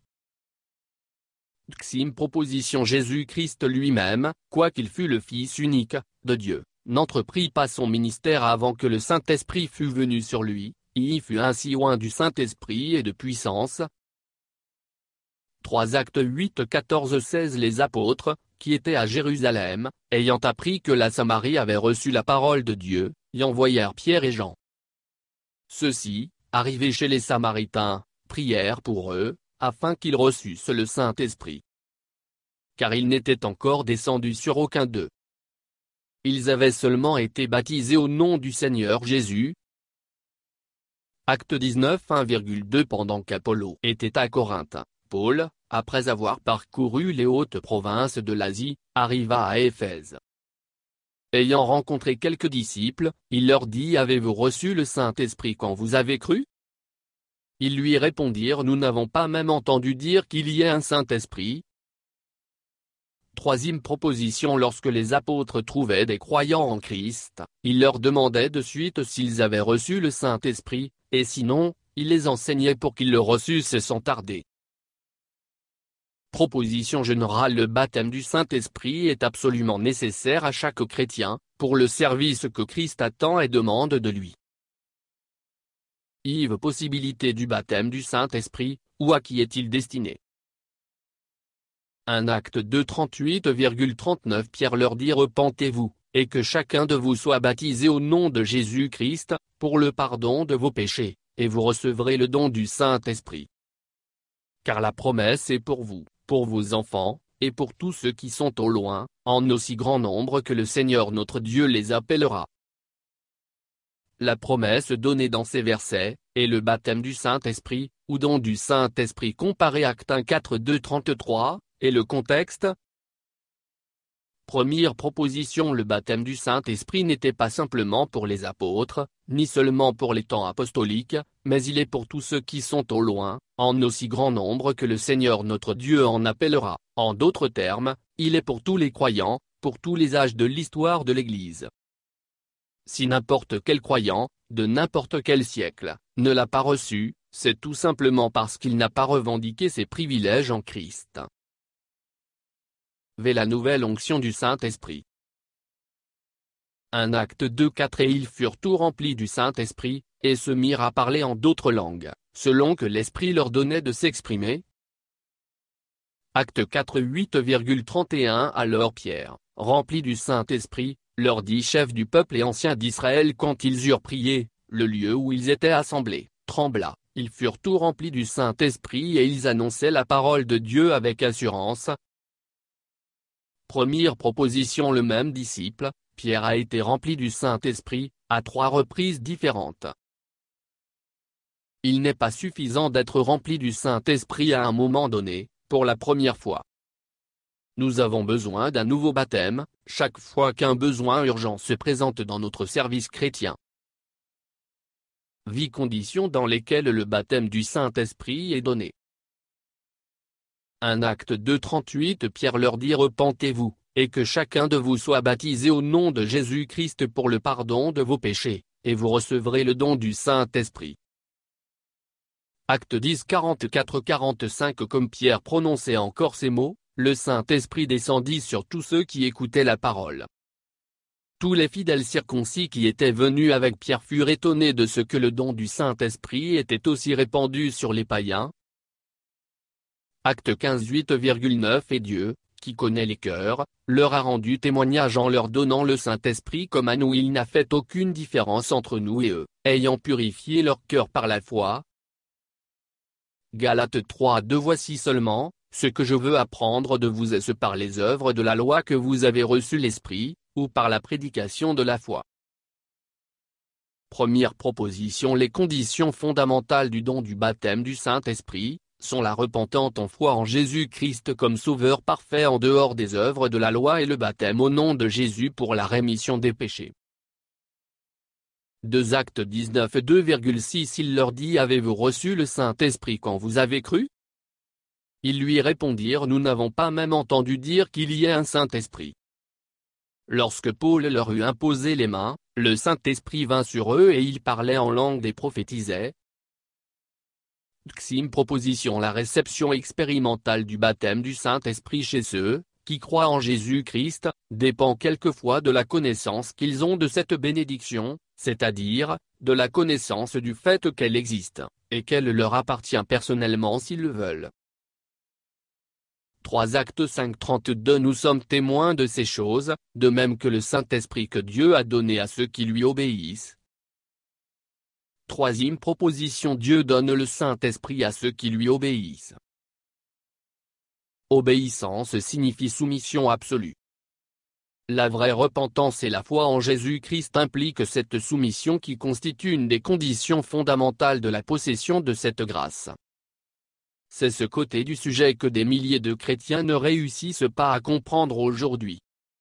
Xime proposition. Jésus-Christ lui-même, quoiqu'il fût le Fils unique de Dieu, n'entreprit pas son ministère avant que le Saint-Esprit fût venu sur lui, il fut ainsi oint du Saint-Esprit et de puissance. 3 Actes 8-14-16 Les apôtres, qui étaient à Jérusalem, ayant appris que la Samarie avait reçu la parole de Dieu, y envoyèrent Pierre et Jean. Ceux-ci, arrivés chez les Samaritains, prièrent pour eux, afin qu'ils reçussent le Saint-Esprit. Car il n'était encore descendu sur aucun d'eux. Ils avaient seulement été baptisés au nom du Seigneur Jésus. Acte 19 1,2 Pendant qu'Apollo était à Corinthe, Paul, après avoir parcouru les hautes provinces de l'Asie, arriva à Éphèse. Ayant rencontré quelques disciples, il leur dit: Avez-vous reçu le Saint-Esprit quand vous avez cru ? Ils lui répondirent: Nous n'avons pas même entendu dire qu'il y ait un Saint-Esprit. Troisième proposition. Lorsque les apôtres trouvaient des croyants en Christ, ils leur demandaient de suite s'ils avaient reçu le Saint-Esprit, et sinon, ils les enseignaient pour qu'ils le reçussent sans tarder. Proposition générale. Le baptême du Saint-Esprit est absolument nécessaire à chaque chrétien, pour le service que Christ attend et demande de lui. Possibilité du baptême du Saint-Esprit, ou à qui est-il destiné? 1 Acte 2 38,39 Pierre leur dit: Repentez-vous, et que chacun de vous soit baptisé au nom de Jésus-Christ, pour le pardon de vos péchés, et vous recevrez le don du Saint-Esprit. Car la promesse est pour vous, pour vos enfants, et pour tous ceux qui sont au loin, en aussi grand nombre que le Seigneur notre Dieu les appellera. La promesse donnée dans ces versets, est le baptême du Saint-Esprit, ou don du Saint-Esprit comparé Actes 1 4 2 33, et le contexte. Première proposition: le baptême du Saint-Esprit n'était pas simplement pour les apôtres, ni seulement pour les temps apostoliques, mais il est pour tous ceux qui sont au loin, en aussi grand nombre que le Seigneur notre Dieu en appellera. En d'autres termes, il est pour tous les croyants, pour tous les âges de l'histoire de l'Église. Si n'importe quel croyant, de n'importe quel siècle, ne l'a pas reçu, c'est tout simplement parce qu'il n'a pas revendiqué ses privilèges en Christ. V. La nouvelle onction du Saint-Esprit. 1 Actes 2 4 Et ils furent tout remplis du Saint-Esprit, et se mirent à parler en d'autres langues, selon que l'Esprit leur donnait de s'exprimer. Acte 4 8,31 Alors Pierre, rempli du Saint-Esprit, leur dit: chef du peuple et anciens d'Israël, quand ils eurent prié, le lieu où ils étaient assemblés trembla, ils furent tout remplis du Saint-Esprit et ils annonçaient la parole de Dieu avec assurance. Première proposition: le même disciple, Pierre, a été rempli du Saint-Esprit, à 3 reprises différentes. Il n'est pas suffisant d'être rempli du Saint-Esprit à un moment donné, pour la première fois. Nous avons besoin d'un nouveau baptême, chaque fois qu'un besoin urgent se présente dans notre service chrétien. Vie conditions dans lesquelles le baptême du Saint-Esprit est donné. 1 Acte 2 38 Pierre leur dit: repentez-vous, et que chacun de vous soit baptisé au nom de Jésus-Christ pour le pardon de vos péchés, et vous recevrez le don du Saint-Esprit. Acte 10 44-45 Comme Pierre prononçait encore ces mots, le Saint-Esprit descendit sur tous ceux qui écoutaient la parole. Tous les fidèles circoncis qui étaient venus avec Pierre furent étonnés de ce que le don du Saint-Esprit était aussi répandu sur les païens. Acte 15 8,9 Et Dieu, qui connaît les cœurs, leur a rendu témoignage en leur donnant le Saint-Esprit comme à nous. Il n'a fait aucune différence entre nous et eux, ayant purifié leur cœur par la foi. Galates 3 2 Voici seulement, ce que je veux apprendre de vous est-ce par les œuvres de la loi que vous avez reçu l'Esprit, ou par la prédication de la foi. Première proposition: les conditions fondamentales du don du baptême du Saint-Esprit, sont la repentance en foi en Jésus-Christ comme Sauveur parfait en dehors des œuvres de la loi et le baptême au nom de Jésus pour la rémission des péchés. 2 Actes 19 2,6 Il leur dit: avez-vous reçu le Saint-Esprit quand vous avez cru? Ils lui répondirent: nous n'avons pas même entendu dire qu'il y ait un Saint-Esprit. Lorsque Paul leur eut imposé les mains, le Saint-Esprit vint sur eux et ils parlaient en langue et prophétisaient. Deuxième proposition: la réception expérimentale du baptême du Saint-Esprit chez ceux qui croient en Jésus-Christ, dépend quelquefois de la connaissance qu'ils ont de cette bénédiction, c'est-à-dire, de la connaissance du fait qu'elle existe, et qu'elle leur appartient personnellement s'ils le veulent. 3 Actes 5 32 Nous sommes témoins de ces choses, de même que le Saint-Esprit que Dieu a donné à ceux qui lui obéissent. Troisième proposition: Dieu donne le Saint-Esprit à ceux qui lui obéissent. Obéissance signifie soumission absolue. La vraie repentance et la foi en Jésus-Christ impliquent cette soumission qui constitue une des conditions fondamentales de la possession de cette grâce. C'est ce côté du sujet que des milliers de chrétiens ne réussissent pas à comprendre aujourd'hui.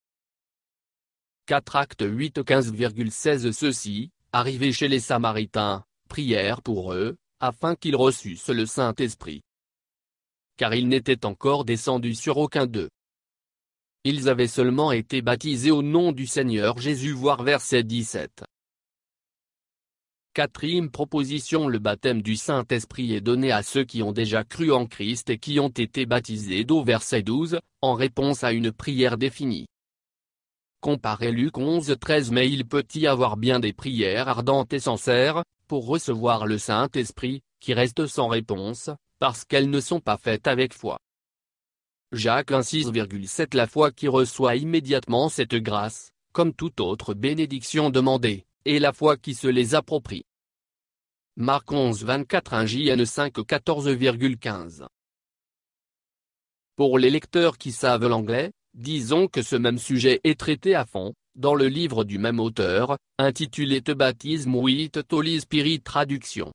4 Actes 8 15,16 Ceux-ci, arrivés chez les Samaritains, prièrent pour eux, afin qu'ils reçussent le Saint-Esprit. Car il n'était encore descendu sur aucun d'eux. Ils avaient seulement été baptisés au nom du Seigneur Jésus. Voir verset 17. Quatrième proposition: le baptême du Saint-Esprit est donné à ceux qui ont déjà cru en Christ et qui ont été baptisés d'eau. Verset 12, en réponse à une prière définie. Comparez Luc 11 13 Mais il peut y avoir bien des prières ardentes et sincères, pour recevoir le Saint-Esprit, qui restent sans réponse, parce qu'elles ne sont pas faites avec foi. Jacques 1 6,7 La foi qui reçoit immédiatement cette grâce, comme toute autre bénédiction demandée, et la foi qui se les approprie. Marc 11 24 1 JN 5 14,15. Pour les lecteurs qui savent l'anglais, disons que ce même sujet est traité à fond, dans le livre du même auteur, intitulé The Baptism with Holy Spirit traduction.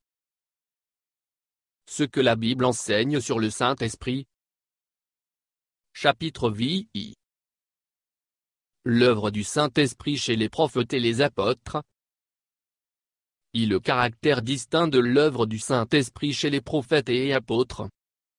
Ce que la Bible enseigne sur le Saint-Esprit. Chapitre VI. L'œuvre du Saint-Esprit chez les prophètes et les apôtres. Le caractère distinct de l'œuvre du Saint-Esprit chez les prophètes et apôtres.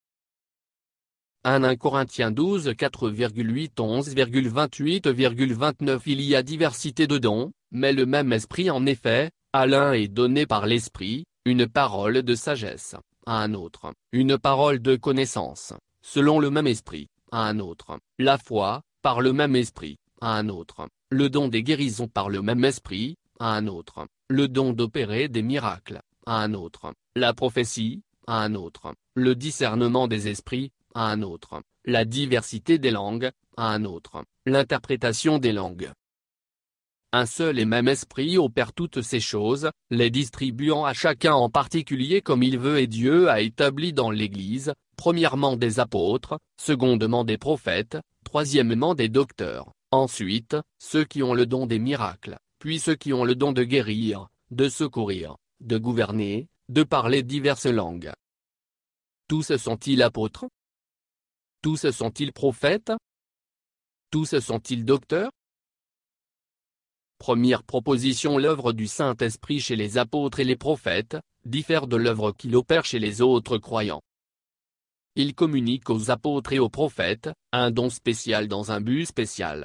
1 Corinthiens 12 4,8 11,28,29 Il y a diversité de dons, mais le même esprit en effet, à l'un est donné par l'esprit, une parole de sagesse, à un autre, une parole de connaissance, selon le même esprit, à un autre, la foi, par le même esprit, à un autre, le don des guérisons par le même esprit, à un autre, le don d'opérer des miracles, à un autre, la prophétie, à un autre, le discernement des esprits, à un autre, la diversité des langues, à un autre, l'interprétation des langues. Un seul et même esprit opère toutes ces choses, les distribuant à chacun en particulier comme il veut et Dieu a établi dans l'Église, premièrement des apôtres, secondement des prophètes, troisièmement des docteurs, ensuite, ceux qui ont le don des miracles, puis ceux qui ont le don de guérir, de secourir, de gouverner, de parler diverses langues. Tous sont-ils apôtres? Tous sont-ils prophètes? Tous sont-ils docteurs? Première proposition. L'œuvre du Saint-Esprit chez les apôtres et les prophètes, diffère de l'œuvre qu'il opère chez les autres croyants. Il communique aux apôtres et aux prophètes, un don spécial dans un but spécial.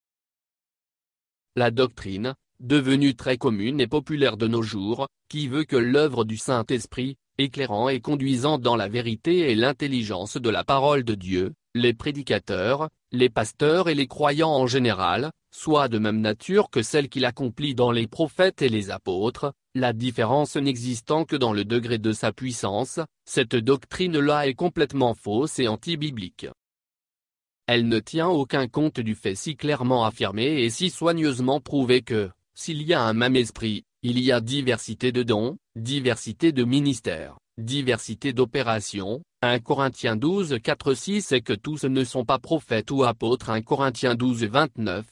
La doctrine, devenue très commune et populaire de nos jours, qui veut que l'œuvre du Saint-Esprit, éclairant et conduisant dans la vérité et l'intelligence de la parole de Dieu, les prédicateurs, les pasteurs et les croyants en général, soit de même nature que celle qu'il accomplit dans les prophètes et les apôtres, la différence n'existant que dans le degré de sa puissance, cette doctrine-là est complètement fausse et anti-biblique. Elle ne tient aucun compte du fait si clairement affirmé et si soigneusement prouvé que, s'il y a un même esprit, il y a diversité de dons, diversité de ministères, diversité d'opérations, 1 Corinthiens 12 4 6 et que tous ne sont pas prophètes ou apôtres 1 Corinthiens 12 29.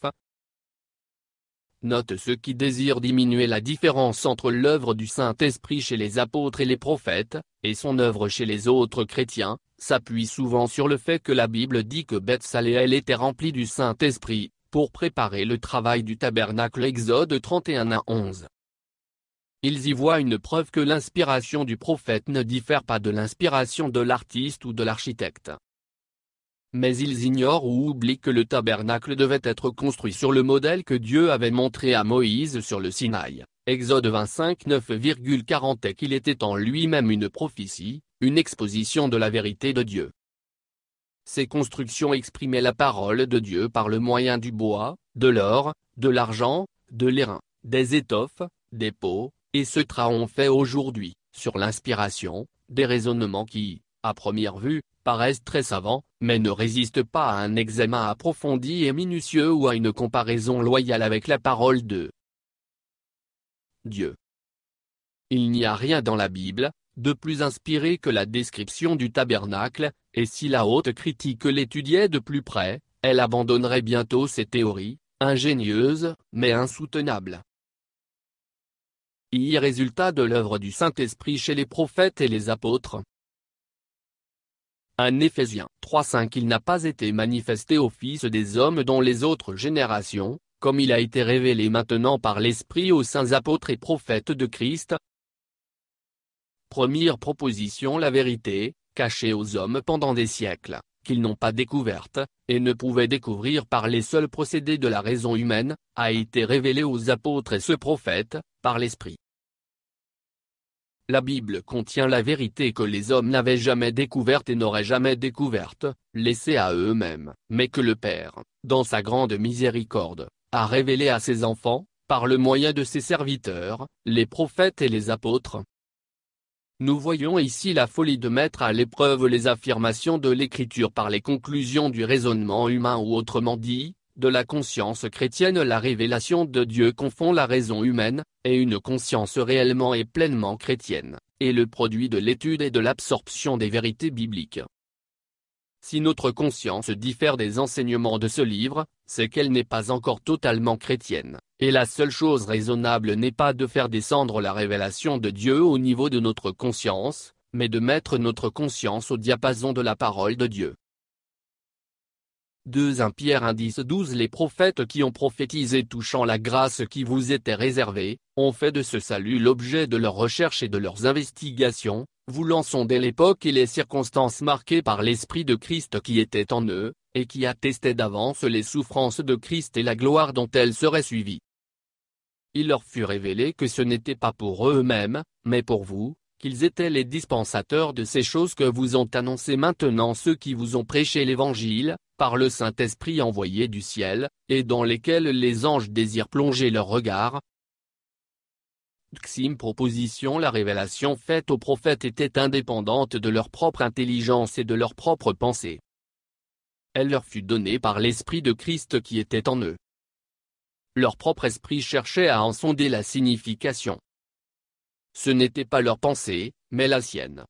Note ceux qui désirent diminuer la différence entre l'œuvre du Saint-Esprit chez les apôtres et les prophètes, et son œuvre chez les autres chrétiens, s'appuient souvent sur le fait que la Bible dit que Beth-Saléel était remplie du Saint-Esprit, pour préparer le travail du tabernacle Exode 31 à 11. Ils y voient une preuve que l'inspiration du prophète ne diffère pas de l'inspiration de l'artiste ou de l'architecte. Mais ils ignorent ou oublient que le tabernacle devait être construit sur le modèle que Dieu avait montré à Moïse sur le Sinaï, Exode 25 9,40 et qu'il était en lui-même une prophétie, une exposition de la vérité de Dieu. Ces constructions exprimaient la parole de Dieu par le moyen du bois, de l'or, de l'argent, de l'airain, des étoffes, des peaux, et ce triomphe aujourd'hui, sur l'inspiration, des raisonnements qui, à première vue, paraissent très savants, mais ne résistent pas à un examen approfondi et minutieux ou à une comparaison loyale avec la parole de Dieu. Il n'y a rien dans la Bible, de plus inspiré que la description du tabernacle, et si la haute critique l'étudiait de plus près, elle abandonnerait bientôt ces théories, ingénieuses, mais insoutenables. Résultat de l'œuvre du Saint-Esprit chez les prophètes et les apôtres. 1 Éphésiens 3:5 Il n'a pas été manifesté aux fils des hommes dans les autres générations, comme il a été révélé maintenant par l'Esprit aux saints apôtres et prophètes de Christ. Première proposition. La vérité, cachée aux hommes pendant des siècles, qu'ils n'ont pas découverte, et ne pouvaient découvrir par les seuls procédés de la raison humaine, a été révélée aux apôtres et ceux prophètes, par l'Esprit. La Bible contient la vérité que les hommes n'avaient jamais découverte et n'auraient jamais découverte, laissée à eux-mêmes, mais que le Père, dans sa grande miséricorde, a révélée à ses enfants, par le moyen de ses serviteurs, les prophètes et les apôtres. Nous voyons ici la folie de mettre à l'épreuve les affirmations de l'Écriture par les conclusions du raisonnement humain ou autrement dit, de la conscience chrétienne. La révélation de Dieu confond la raison humaine, et une conscience réellement et pleinement chrétienne, est le produit de l'étude et de l'absorption des vérités bibliques. Si notre conscience diffère des enseignements de ce livre, c'est qu'elle n'est pas encore totalement chrétienne, et la seule chose raisonnable n'est pas de faire descendre la révélation de Dieu au niveau de notre conscience, mais de mettre notre conscience au diapason de la parole de Dieu. 2 Pierre 1:10-12 Les prophètes qui ont prophétisé touchant la grâce qui vous était réservée, ont fait de ce salut l'objet de leurs recherches et de leurs investigations, voulant sonder l'époque et les circonstances marquées par l'Esprit de Christ qui était en eux, et qui attestait d'avance les souffrances de Christ et la gloire dont elles seraient suivies. Il leur fut révélé que ce n'était pas pour eux-mêmes, mais pour vous, qu'ils étaient les dispensateurs de ces choses que vous ont annoncées maintenant ceux qui vous ont prêché l'Évangile, par le Saint-Esprit envoyé du ciel, et dans lesquels les anges désirent plonger leur regard. Deuxième proposition La révélation faite aux prophètes était indépendante de leur propre intelligence et de leur propre pensée. Elle leur fut donnée par l'Esprit de Christ qui était en eux. Leur propre esprit cherchait à en sonder la signification. Ce n'était pas leur pensée, mais la sienne.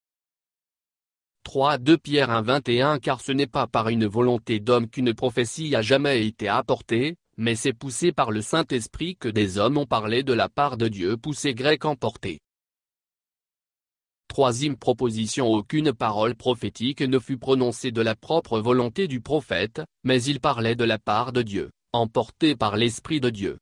2 Pierre 1:21 Car ce n'est pas par une volonté d'homme qu'une prophétie a jamais été apportée, mais c'est poussé par le Saint-Esprit que des hommes ont parlé de la part de Dieu poussé grec emporté. Troisième proposition Aucune parole prophétique ne fut prononcée de la propre volonté du prophète, mais il parlait de la part de Dieu, emporté par l'Esprit de Dieu.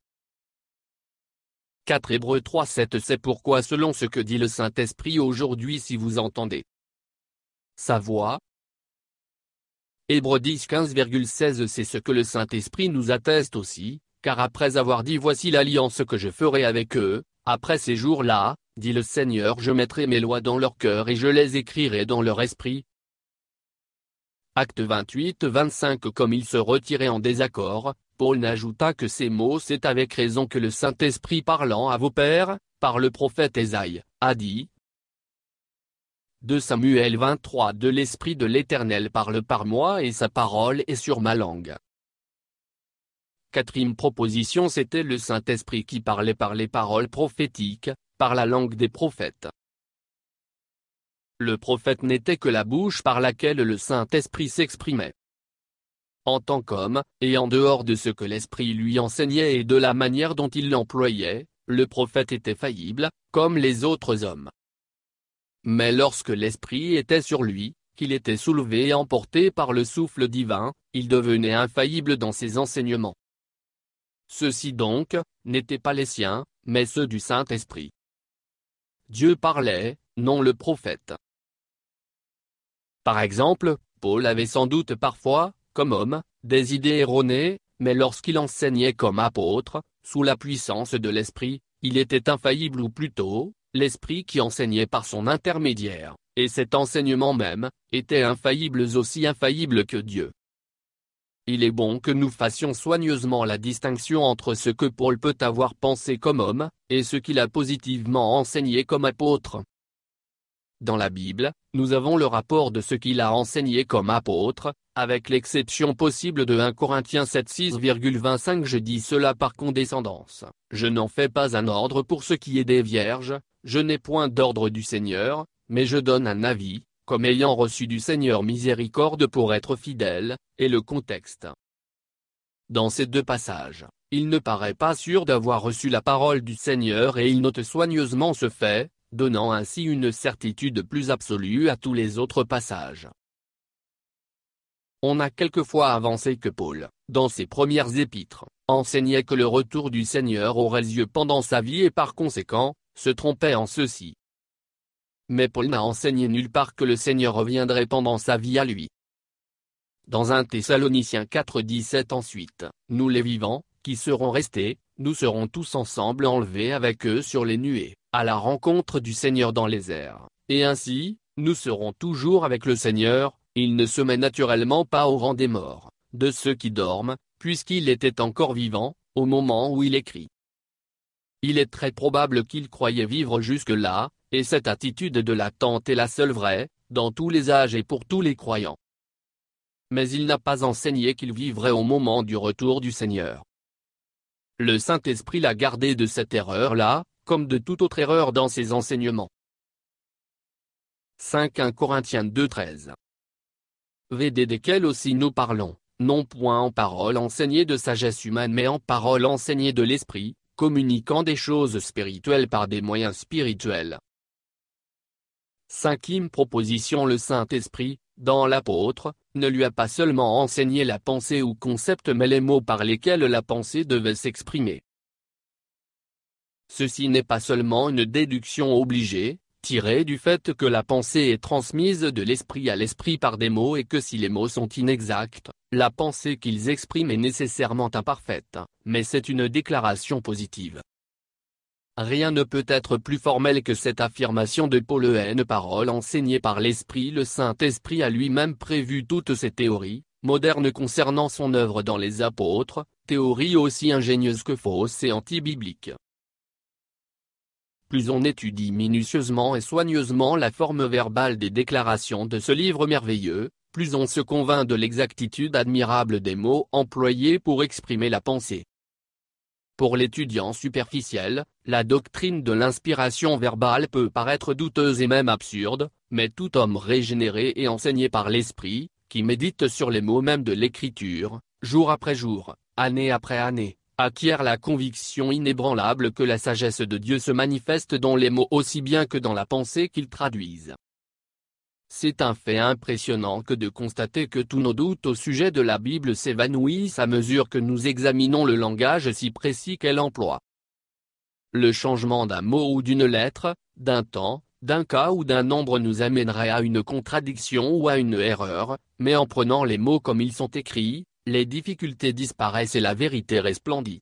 4 Hébreux 3:7 C'est pourquoi selon ce que dit le Saint-Esprit aujourd'hui si vous entendez sa voix. Hébreux 10:15-16 C'est ce que le Saint-Esprit nous atteste aussi, car après avoir dit Voici l'alliance que je ferai avec eux, après ces jours-là, dit le Seigneur je mettrai mes lois dans leur cœur et je les écrirai dans leur esprit. Acte 28-25 Comme ils se retiraient en désaccord, Paul n'ajouta que ces mots C'est avec raison que le Saint-Esprit parlant à vos pères, par le prophète Ésaïe, a dit. 2 Samuel 23 De l'Esprit de l'Éternel parle par moi et sa parole est sur ma langue. Quatrième proposition C'était le Saint-Esprit qui parlait par les paroles prophétiques, par la langue des prophètes. Le prophète n'était que la bouche par laquelle le Saint-Esprit s'exprimait. En tant qu'homme, et en dehors de ce que l'Esprit lui enseignait et de la manière dont il l'employait, le prophète était faillible, comme les autres hommes. Mais lorsque l'Esprit était sur lui, qu'il était soulevé et emporté par le souffle divin, il devenait infaillible dans ses enseignements. Ceux-ci donc, n'étaient pas les siens, mais ceux du Saint-Esprit. Dieu parlait, non le prophète. Par exemple, Paul avait sans doute parfois, comme homme, des idées erronées, mais lorsqu'il enseignait comme apôtre, sous la puissance de l'Esprit, il était infaillible ou plutôt, l'Esprit qui enseignait par son intermédiaire, et cet enseignement même, étaient infaillibles aussi infaillibles que Dieu. Il est bon que nous fassions soigneusement la distinction entre ce que Paul peut avoir pensé comme homme, et ce qu'il a positivement enseigné comme apôtre. Dans la Bible, nous avons le rapport de ce qu'il a enseigné comme apôtre, avec l'exception possible de 1 Corinthiens 7:6-25 Je dis cela par condescendance, je n'en fais pas un ordre pour ce qui est des vierges, je n'ai point d'ordre du Seigneur, mais je donne un avis, comme ayant reçu du Seigneur miséricorde pour être fidèle, et le contexte. Dans ces deux passages, il ne paraît pas sûr d'avoir reçu la parole du Seigneur et il note soigneusement ce fait, donnant ainsi une certitude plus absolue à tous les autres passages. On a quelquefois avancé que Paul, dans ses premières épîtres, enseignait que le retour du Seigneur aurait lieu pendant sa vie et par conséquent, se trompait en ceci. Mais Paul n'a enseigné nulle part que le Seigneur reviendrait pendant sa vie à lui. Dans 1 Thessaloniciens 4:17 Ensuite, nous les vivants, qui serons restés, nous serons tous ensemble enlevés avec eux sur les nuées, à la rencontre du Seigneur dans les airs, et ainsi, nous serons toujours avec le Seigneur, il ne se met naturellement pas au rang des morts, de ceux qui dorment, puisqu'il était encore vivant, au moment où il écrit. Il est très probable qu'il croyait vivre jusque-là, et cette attitude de l'attente est la seule vraie, dans tous les âges et pour tous les croyants. mais il n'a pas enseigné qu'il vivrait au moment du retour du Seigneur. Le Saint-Esprit l'a gardé de cette erreur-là, comme de toute autre erreur dans ses enseignements. 1 Corinthiens 2,13. Vd desquels aussi nous parlons, non point en parole enseignée de sagesse humaine mais en parole enseignée de l'Esprit, communiquant des choses spirituelles par des moyens spirituels. 5e proposition. Le Saint-Esprit, dans l'apôtre, ne lui a pas seulement enseigné la pensée ou concept mais les mots par lesquels la pensée devait s'exprimer. Ceci n'est pas seulement une déduction obligée, tirée du fait que la pensée est transmise de l'esprit à l'esprit par des mots et que si les mots sont inexacts, la pensée qu'ils expriment est nécessairement imparfaite, mais c'est une déclaration positive. Rien ne peut être plus formel que cette affirmation de Paul. Parole enseignée par l'Esprit. Le Saint-Esprit a lui-même prévu toutes ces théories, modernes concernant son œuvre dans les apôtres, théories aussi ingénieuses que fausses et anti-bibliques. Plus on étudie minutieusement et soigneusement la forme verbale des déclarations de ce livre merveilleux, plus on se convainc de l'exactitude admirable des mots employés pour exprimer la pensée. Pour l'étudiant superficiel, la doctrine de l'inspiration verbale peut paraître douteuse et même absurde, mais tout homme régénéré et enseigné par l'Esprit, qui médite sur les mots mêmes de l'Écriture, jour après jour, année après année, acquiert la conviction inébranlable que la sagesse de Dieu se manifeste dans les mots aussi bien que dans la pensée qu'ils traduisent. C'est un fait impressionnant que de constater que tous nos doutes au sujet de la Bible s'évanouissent à mesure que nous examinons le langage si précis qu'elle emploie. Le changement d'un mot ou d'une lettre, d'un temps, d'un cas ou d'un nombre nous amènerait à une contradiction ou à une erreur, mais en prenant les mots comme ils sont écrits, les difficultés disparaissent et la vérité resplendit.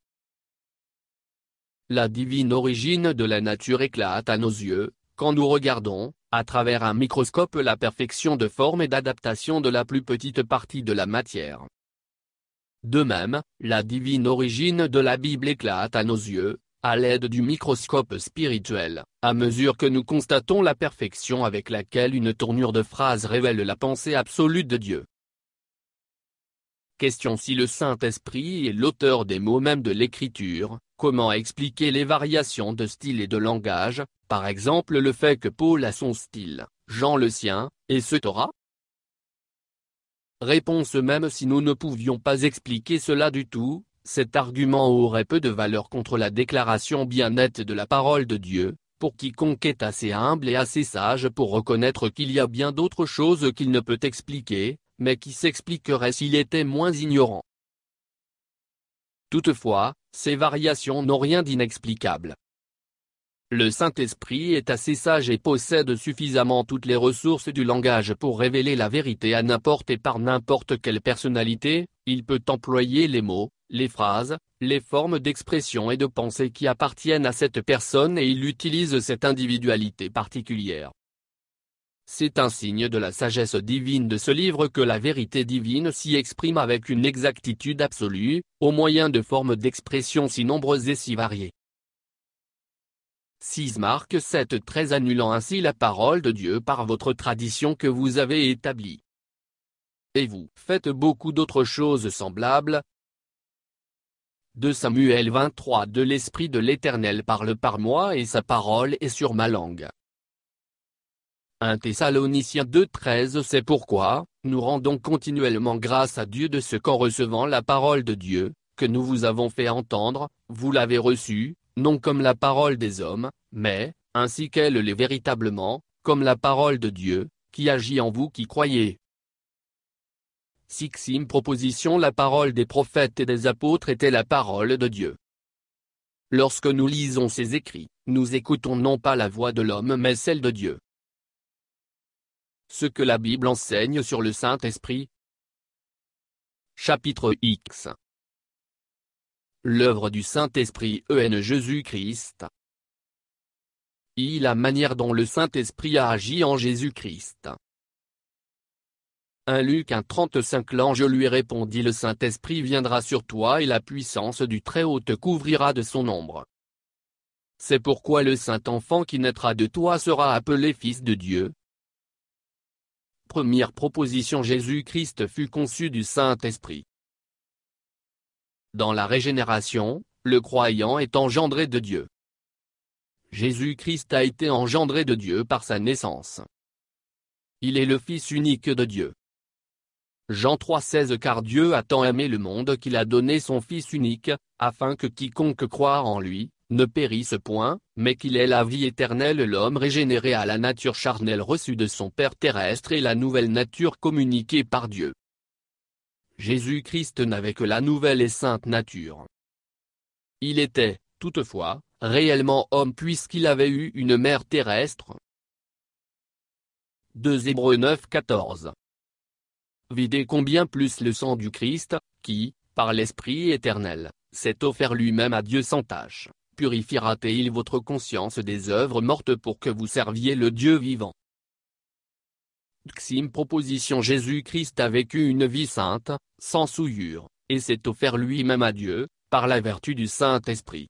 La divine origine de la nature éclate à nos yeux, quand nous regardons, à travers un microscope, la perfection de forme et d'adaptation de la plus petite partie de la matière. De même, la divine origine de la Bible éclate à nos yeux, à l'aide du microscope spirituel, à mesure que nous constatons la perfection avec laquelle une tournure de phrase révèle la pensée absolue de Dieu. Question: si le Saint-Esprit est l'auteur des mots mêmes de l'Écriture, comment expliquer les variations de style et de langage, par exemple le fait que Paul a son style, Jean le sien, et ce Torah? Réponse: même si nous ne pouvions pas expliquer cela du tout, cet argument aurait peu de valeur contre la déclaration bien nette de la parole de Dieu, pour quiconque est assez humble et assez sage pour reconnaître qu'il y a bien d'autres choses qu'il ne peut expliquer, mais qui s'expliqueraient s'il était moins ignorant. Toutefois, ces variations n'ont rien d'inexplicable. Le Saint-Esprit est assez sage et possède suffisamment toutes les ressources du langage pour révéler la vérité à n'importe et par n'importe quelle personnalité. Il peut employer les mots, les phrases, les formes d'expression et de pensée qui appartiennent à cette personne et il utilise cette individualité particulière. C'est un signe de la sagesse divine de ce livre que la vérité divine s'y exprime avec une exactitude absolue, au moyen de formes d'expression si nombreuses et si variées. 6 Marc 7,13 annulant ainsi la parole de Dieu par votre tradition que vous avez établie. Et vous faites beaucoup d'autres choses semblables. 2 Samuel 23 de l'Esprit de l'Éternel parle par moi et sa parole est sur ma langue. 1 Thessaloniciens 2,13 C'est pourquoi, nous rendons continuellement grâce à Dieu de ce qu'en recevant la parole de Dieu, que nous vous avons fait entendre, vous l'avez reçue, non comme la parole des hommes, mais, ainsi qu'elle l'est véritablement, comme la parole de Dieu, qui agit en vous qui croyez. 6e proposition La parole des prophètes et des apôtres était la parole de Dieu. Lorsque nous lisons ces écrits, nous écoutons non pas la voix de l'homme mais celle de Dieu. Ce que la Bible enseigne sur le Saint-Esprit. Chapitre X. L'œuvre du Saint-Esprit en Jésus-Christ. La manière dont le Saint-Esprit a agi en Jésus-Christ. 1 Luc 1,35 L'ange lui répondit Le Saint-Esprit viendra sur toi et la puissance du Très-Haut te couvrira de son ombre. C'est pourquoi le Saint-Enfant qui naîtra de toi sera appelé Fils de Dieu. Première proposition, Jésus-Christ fut conçu du Saint-Esprit. Dans la régénération, le croyant est engendré de Dieu. Jésus-Christ a été engendré de Dieu par sa naissance. Il est le Fils unique de Dieu. Jean 3,16 Car Dieu a tant aimé le monde qu'il a donné son Fils unique, afin que quiconque croit en lui, ne périsse point, mais qu'il ait la vie éternelle. L'homme régénéré à la nature charnelle reçue de son Père terrestre et la nouvelle nature communiquée par Dieu. Jésus-Christ n'avait que la nouvelle et sainte nature. Il était, toutefois, réellement homme puisqu'il avait eu une mère terrestre. 2 Hébreux 9,14. Videz combien plus le sang du Christ, qui, par l'Esprit éternel, s'est offert lui-même à Dieu sans tache, purifiera-t-il votre conscience des œuvres mortes pour que vous serviez le Dieu vivant. Deuxième proposition, Jésus-Christ a vécu une vie sainte, sans souillure, et s'est offert lui-même à Dieu, par la vertu du Saint-Esprit.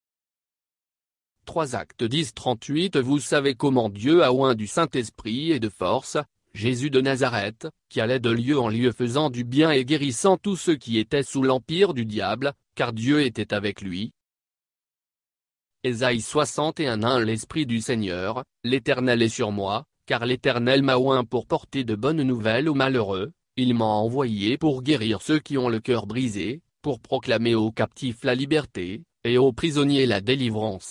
3 Actes 10,38 Vous savez comment Dieu a oint du Saint-Esprit et de force, Jésus de Nazareth, qui allait de lieu en lieu faisant du bien et guérissant tous ceux qui étaient sous l'empire du diable, car Dieu était avec lui. Ésaïe 61:1 L'Esprit du Seigneur, l'Éternel est sur moi, car l'Éternel m'a oint pour porter de bonnes nouvelles aux malheureux, il m'a envoyé pour guérir ceux qui ont le cœur brisé, pour proclamer aux captifs la liberté, et aux prisonniers la délivrance.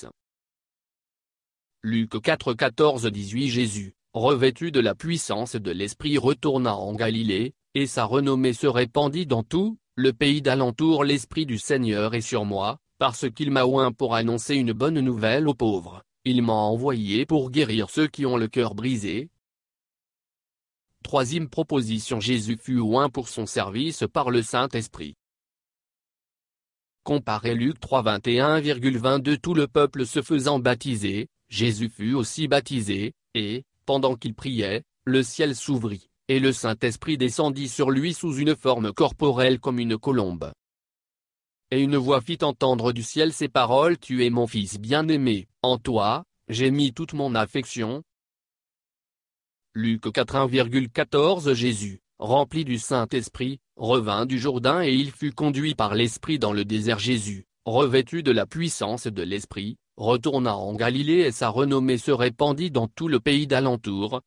Luc 4,14-18 Jésus, revêtu de la puissance de l'Esprit, retourna en Galilée, et sa renommée se répandit dans tout le pays d'alentour. L'Esprit du Seigneur est sur moi, parce qu'il m'a oint pour annoncer une bonne nouvelle aux pauvres, il m'a envoyé pour guérir ceux qui ont le cœur brisé. Troisième proposition, Jésus fut oint pour son service par le Saint-Esprit. Comparez Luc 3,21,22 Tout le peuple se faisant baptiser, Jésus fut aussi baptisé, et, pendant qu'il priait, le ciel s'ouvrit, et le Saint-Esprit descendit sur lui sous une forme corporelle comme une colombe. Et une voix fit entendre du ciel ces paroles: Tu es mon Fils bien-aimé, en toi, j'ai mis toute mon affection. Luc 4,14 Jésus, rempli du Saint-Esprit, revint du Jourdain et il fut conduit par l'Esprit dans le désert. Jésus, revêtu de la puissance de l'Esprit, retourna en Galilée et sa renommée se répandit dans tout le pays d'alentour.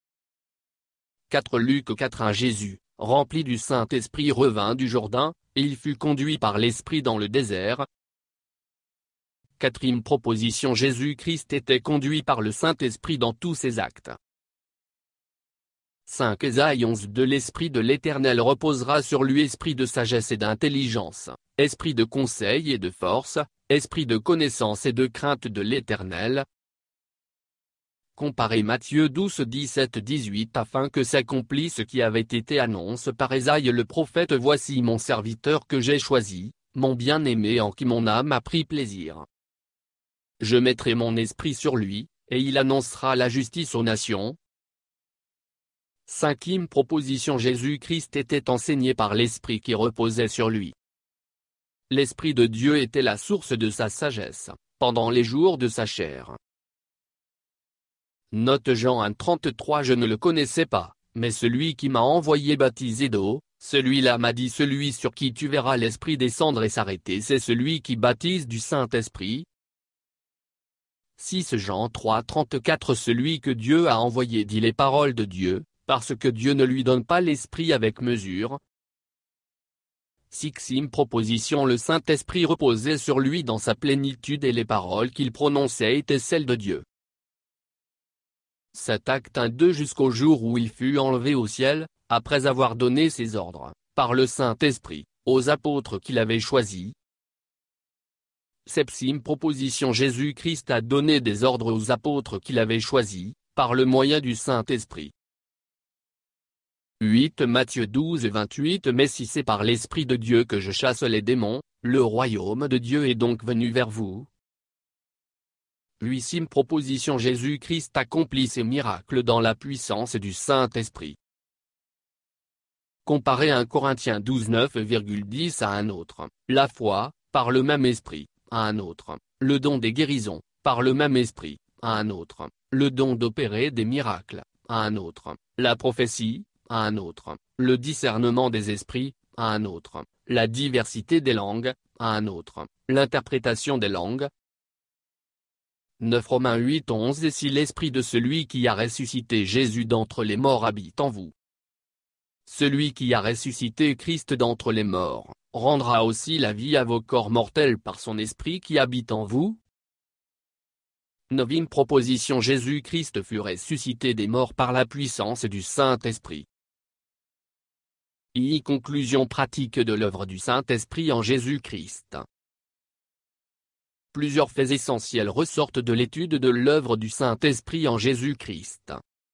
4 Luc 4:1 Jésus, rempli du Saint-Esprit, revint du Jourdain, et il fut conduit par l'Esprit dans le désert. Quatrième proposition, Jésus-Christ était conduit par le Saint-Esprit dans tous ses actes. 5 Ésaïe 11 L'Esprit de l'Éternel reposera sur lui, esprit de sagesse et d'intelligence, esprit de conseil et de force, esprit de connaissance et de crainte de l'Éternel. Comparez Matthieu 12:17-18 afin que s'accomplisse ce qui avait été annoncé par Ésaïe le prophète: Voici mon serviteur que j'ai choisi, mon bien-aimé en qui mon âme a pris plaisir. Je mettrai mon esprit sur lui, et il annoncera la justice aux nations. Cinquième proposition, Jésus-Christ était enseigné par l'Esprit qui reposait sur lui. L'Esprit de Dieu était la source de sa sagesse, pendant les jours de sa chair. Note Jean 1:33 Je ne le connaissais pas, mais celui qui m'a envoyé baptiser d'eau, celui-là m'a dit: Celui sur qui tu verras l'Esprit descendre et s'arrêter, c'est celui qui baptise du Saint-Esprit. 6 Jean 3:34 Celui que Dieu a envoyé dit les paroles de Dieu, parce que Dieu ne lui donne pas l'Esprit avec mesure. Sixième proposition, le Saint-Esprit reposait sur lui dans sa plénitude et les paroles qu'il prononçait étaient celles de Dieu. 7 Actes 1-2 Jusqu'au jour où il fut enlevé au ciel, après avoir donné ses ordres, par le Saint-Esprit, aux apôtres qu'il avait choisis. Septième proposition, Jésus-Christ a donné des ordres aux apôtres qu'il avait choisis, par le moyen du Saint-Esprit. 8 Matthieu 12:28 Mais si c'est par l'Esprit de Dieu que je chasse les démons, le royaume de Dieu est donc venu vers vous. Huitième proposition, Jésus-Christ accomplit ses miracles dans la puissance du Saint-Esprit. Comparez 1 Corinthiens 12:9,10 à un autre, la foi, par le même Esprit, à un autre, le don des guérisons, par le même Esprit, à un autre, le don d'opérer des miracles, à un autre, la prophétie, à un autre, le discernement des esprits, à un autre, la diversité des langues, à un autre, l'interprétation des langues. 9 Romains 8:11 Et si l'esprit de celui qui a ressuscité Jésus d'entre les morts habite en vous, celui qui a ressuscité Christ d'entre les morts, rendra aussi la vie à vos corps mortels par son esprit qui habite en vous. 9e proposition Jésus-Christ fut ressuscité des morts par la puissance du Saint-Esprit. Conclusion pratique de l'œuvre du Saint-Esprit en Jésus-Christ. Plusieurs faits essentiels ressortent de l'étude de l'œuvre du Saint-Esprit en Jésus-Christ.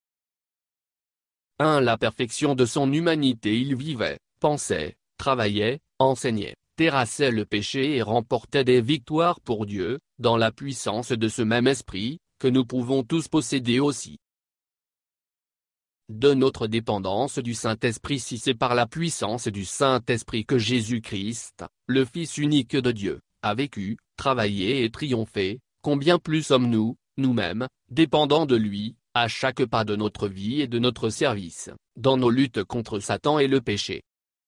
1. La perfection de son humanité. Il vivait, pensait, travaillait, enseignait, terrassait le péché et remportait des victoires pour Dieu, dans la puissance de ce même esprit, que nous pouvons tous posséder aussi. De notre dépendance du Saint-Esprit. Si c'est par la puissance du Saint-Esprit que Jésus-Christ, le Fils unique de Dieu, a vécu, travaillé et triomphé, combien plus sommes-nous, nous-mêmes, dépendants de lui, à chaque pas de notre vie et de notre service, dans nos luttes contre Satan et le péché.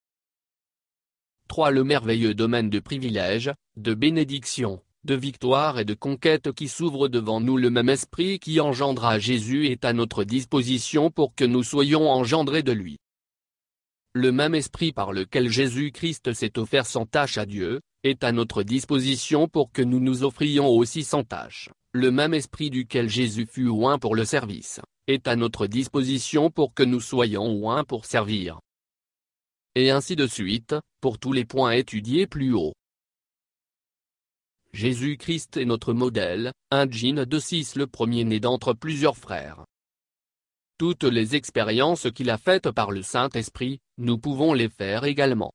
3. Le merveilleux domaine de privilèges, de bénédictions, de victoire et de conquête qui s'ouvre devant nous. Le même esprit qui engendra Jésus est à notre disposition pour que nous soyons engendrés de lui. Le même esprit par lequel Jésus-Christ s'est offert sans tâche à Dieu, est à notre disposition pour que nous nous offrions aussi sans tâche. Le même esprit duquel Jésus fut oint pour le service, est à notre disposition pour que nous soyons oints pour servir. Et ainsi de suite, pour tous les points étudiés plus haut. Jésus-Christ est notre modèle, 1 Jean 2:6 Le premier-né d'entre plusieurs frères. Toutes les expériences qu'il a faites par le Saint-Esprit, nous pouvons les faire également.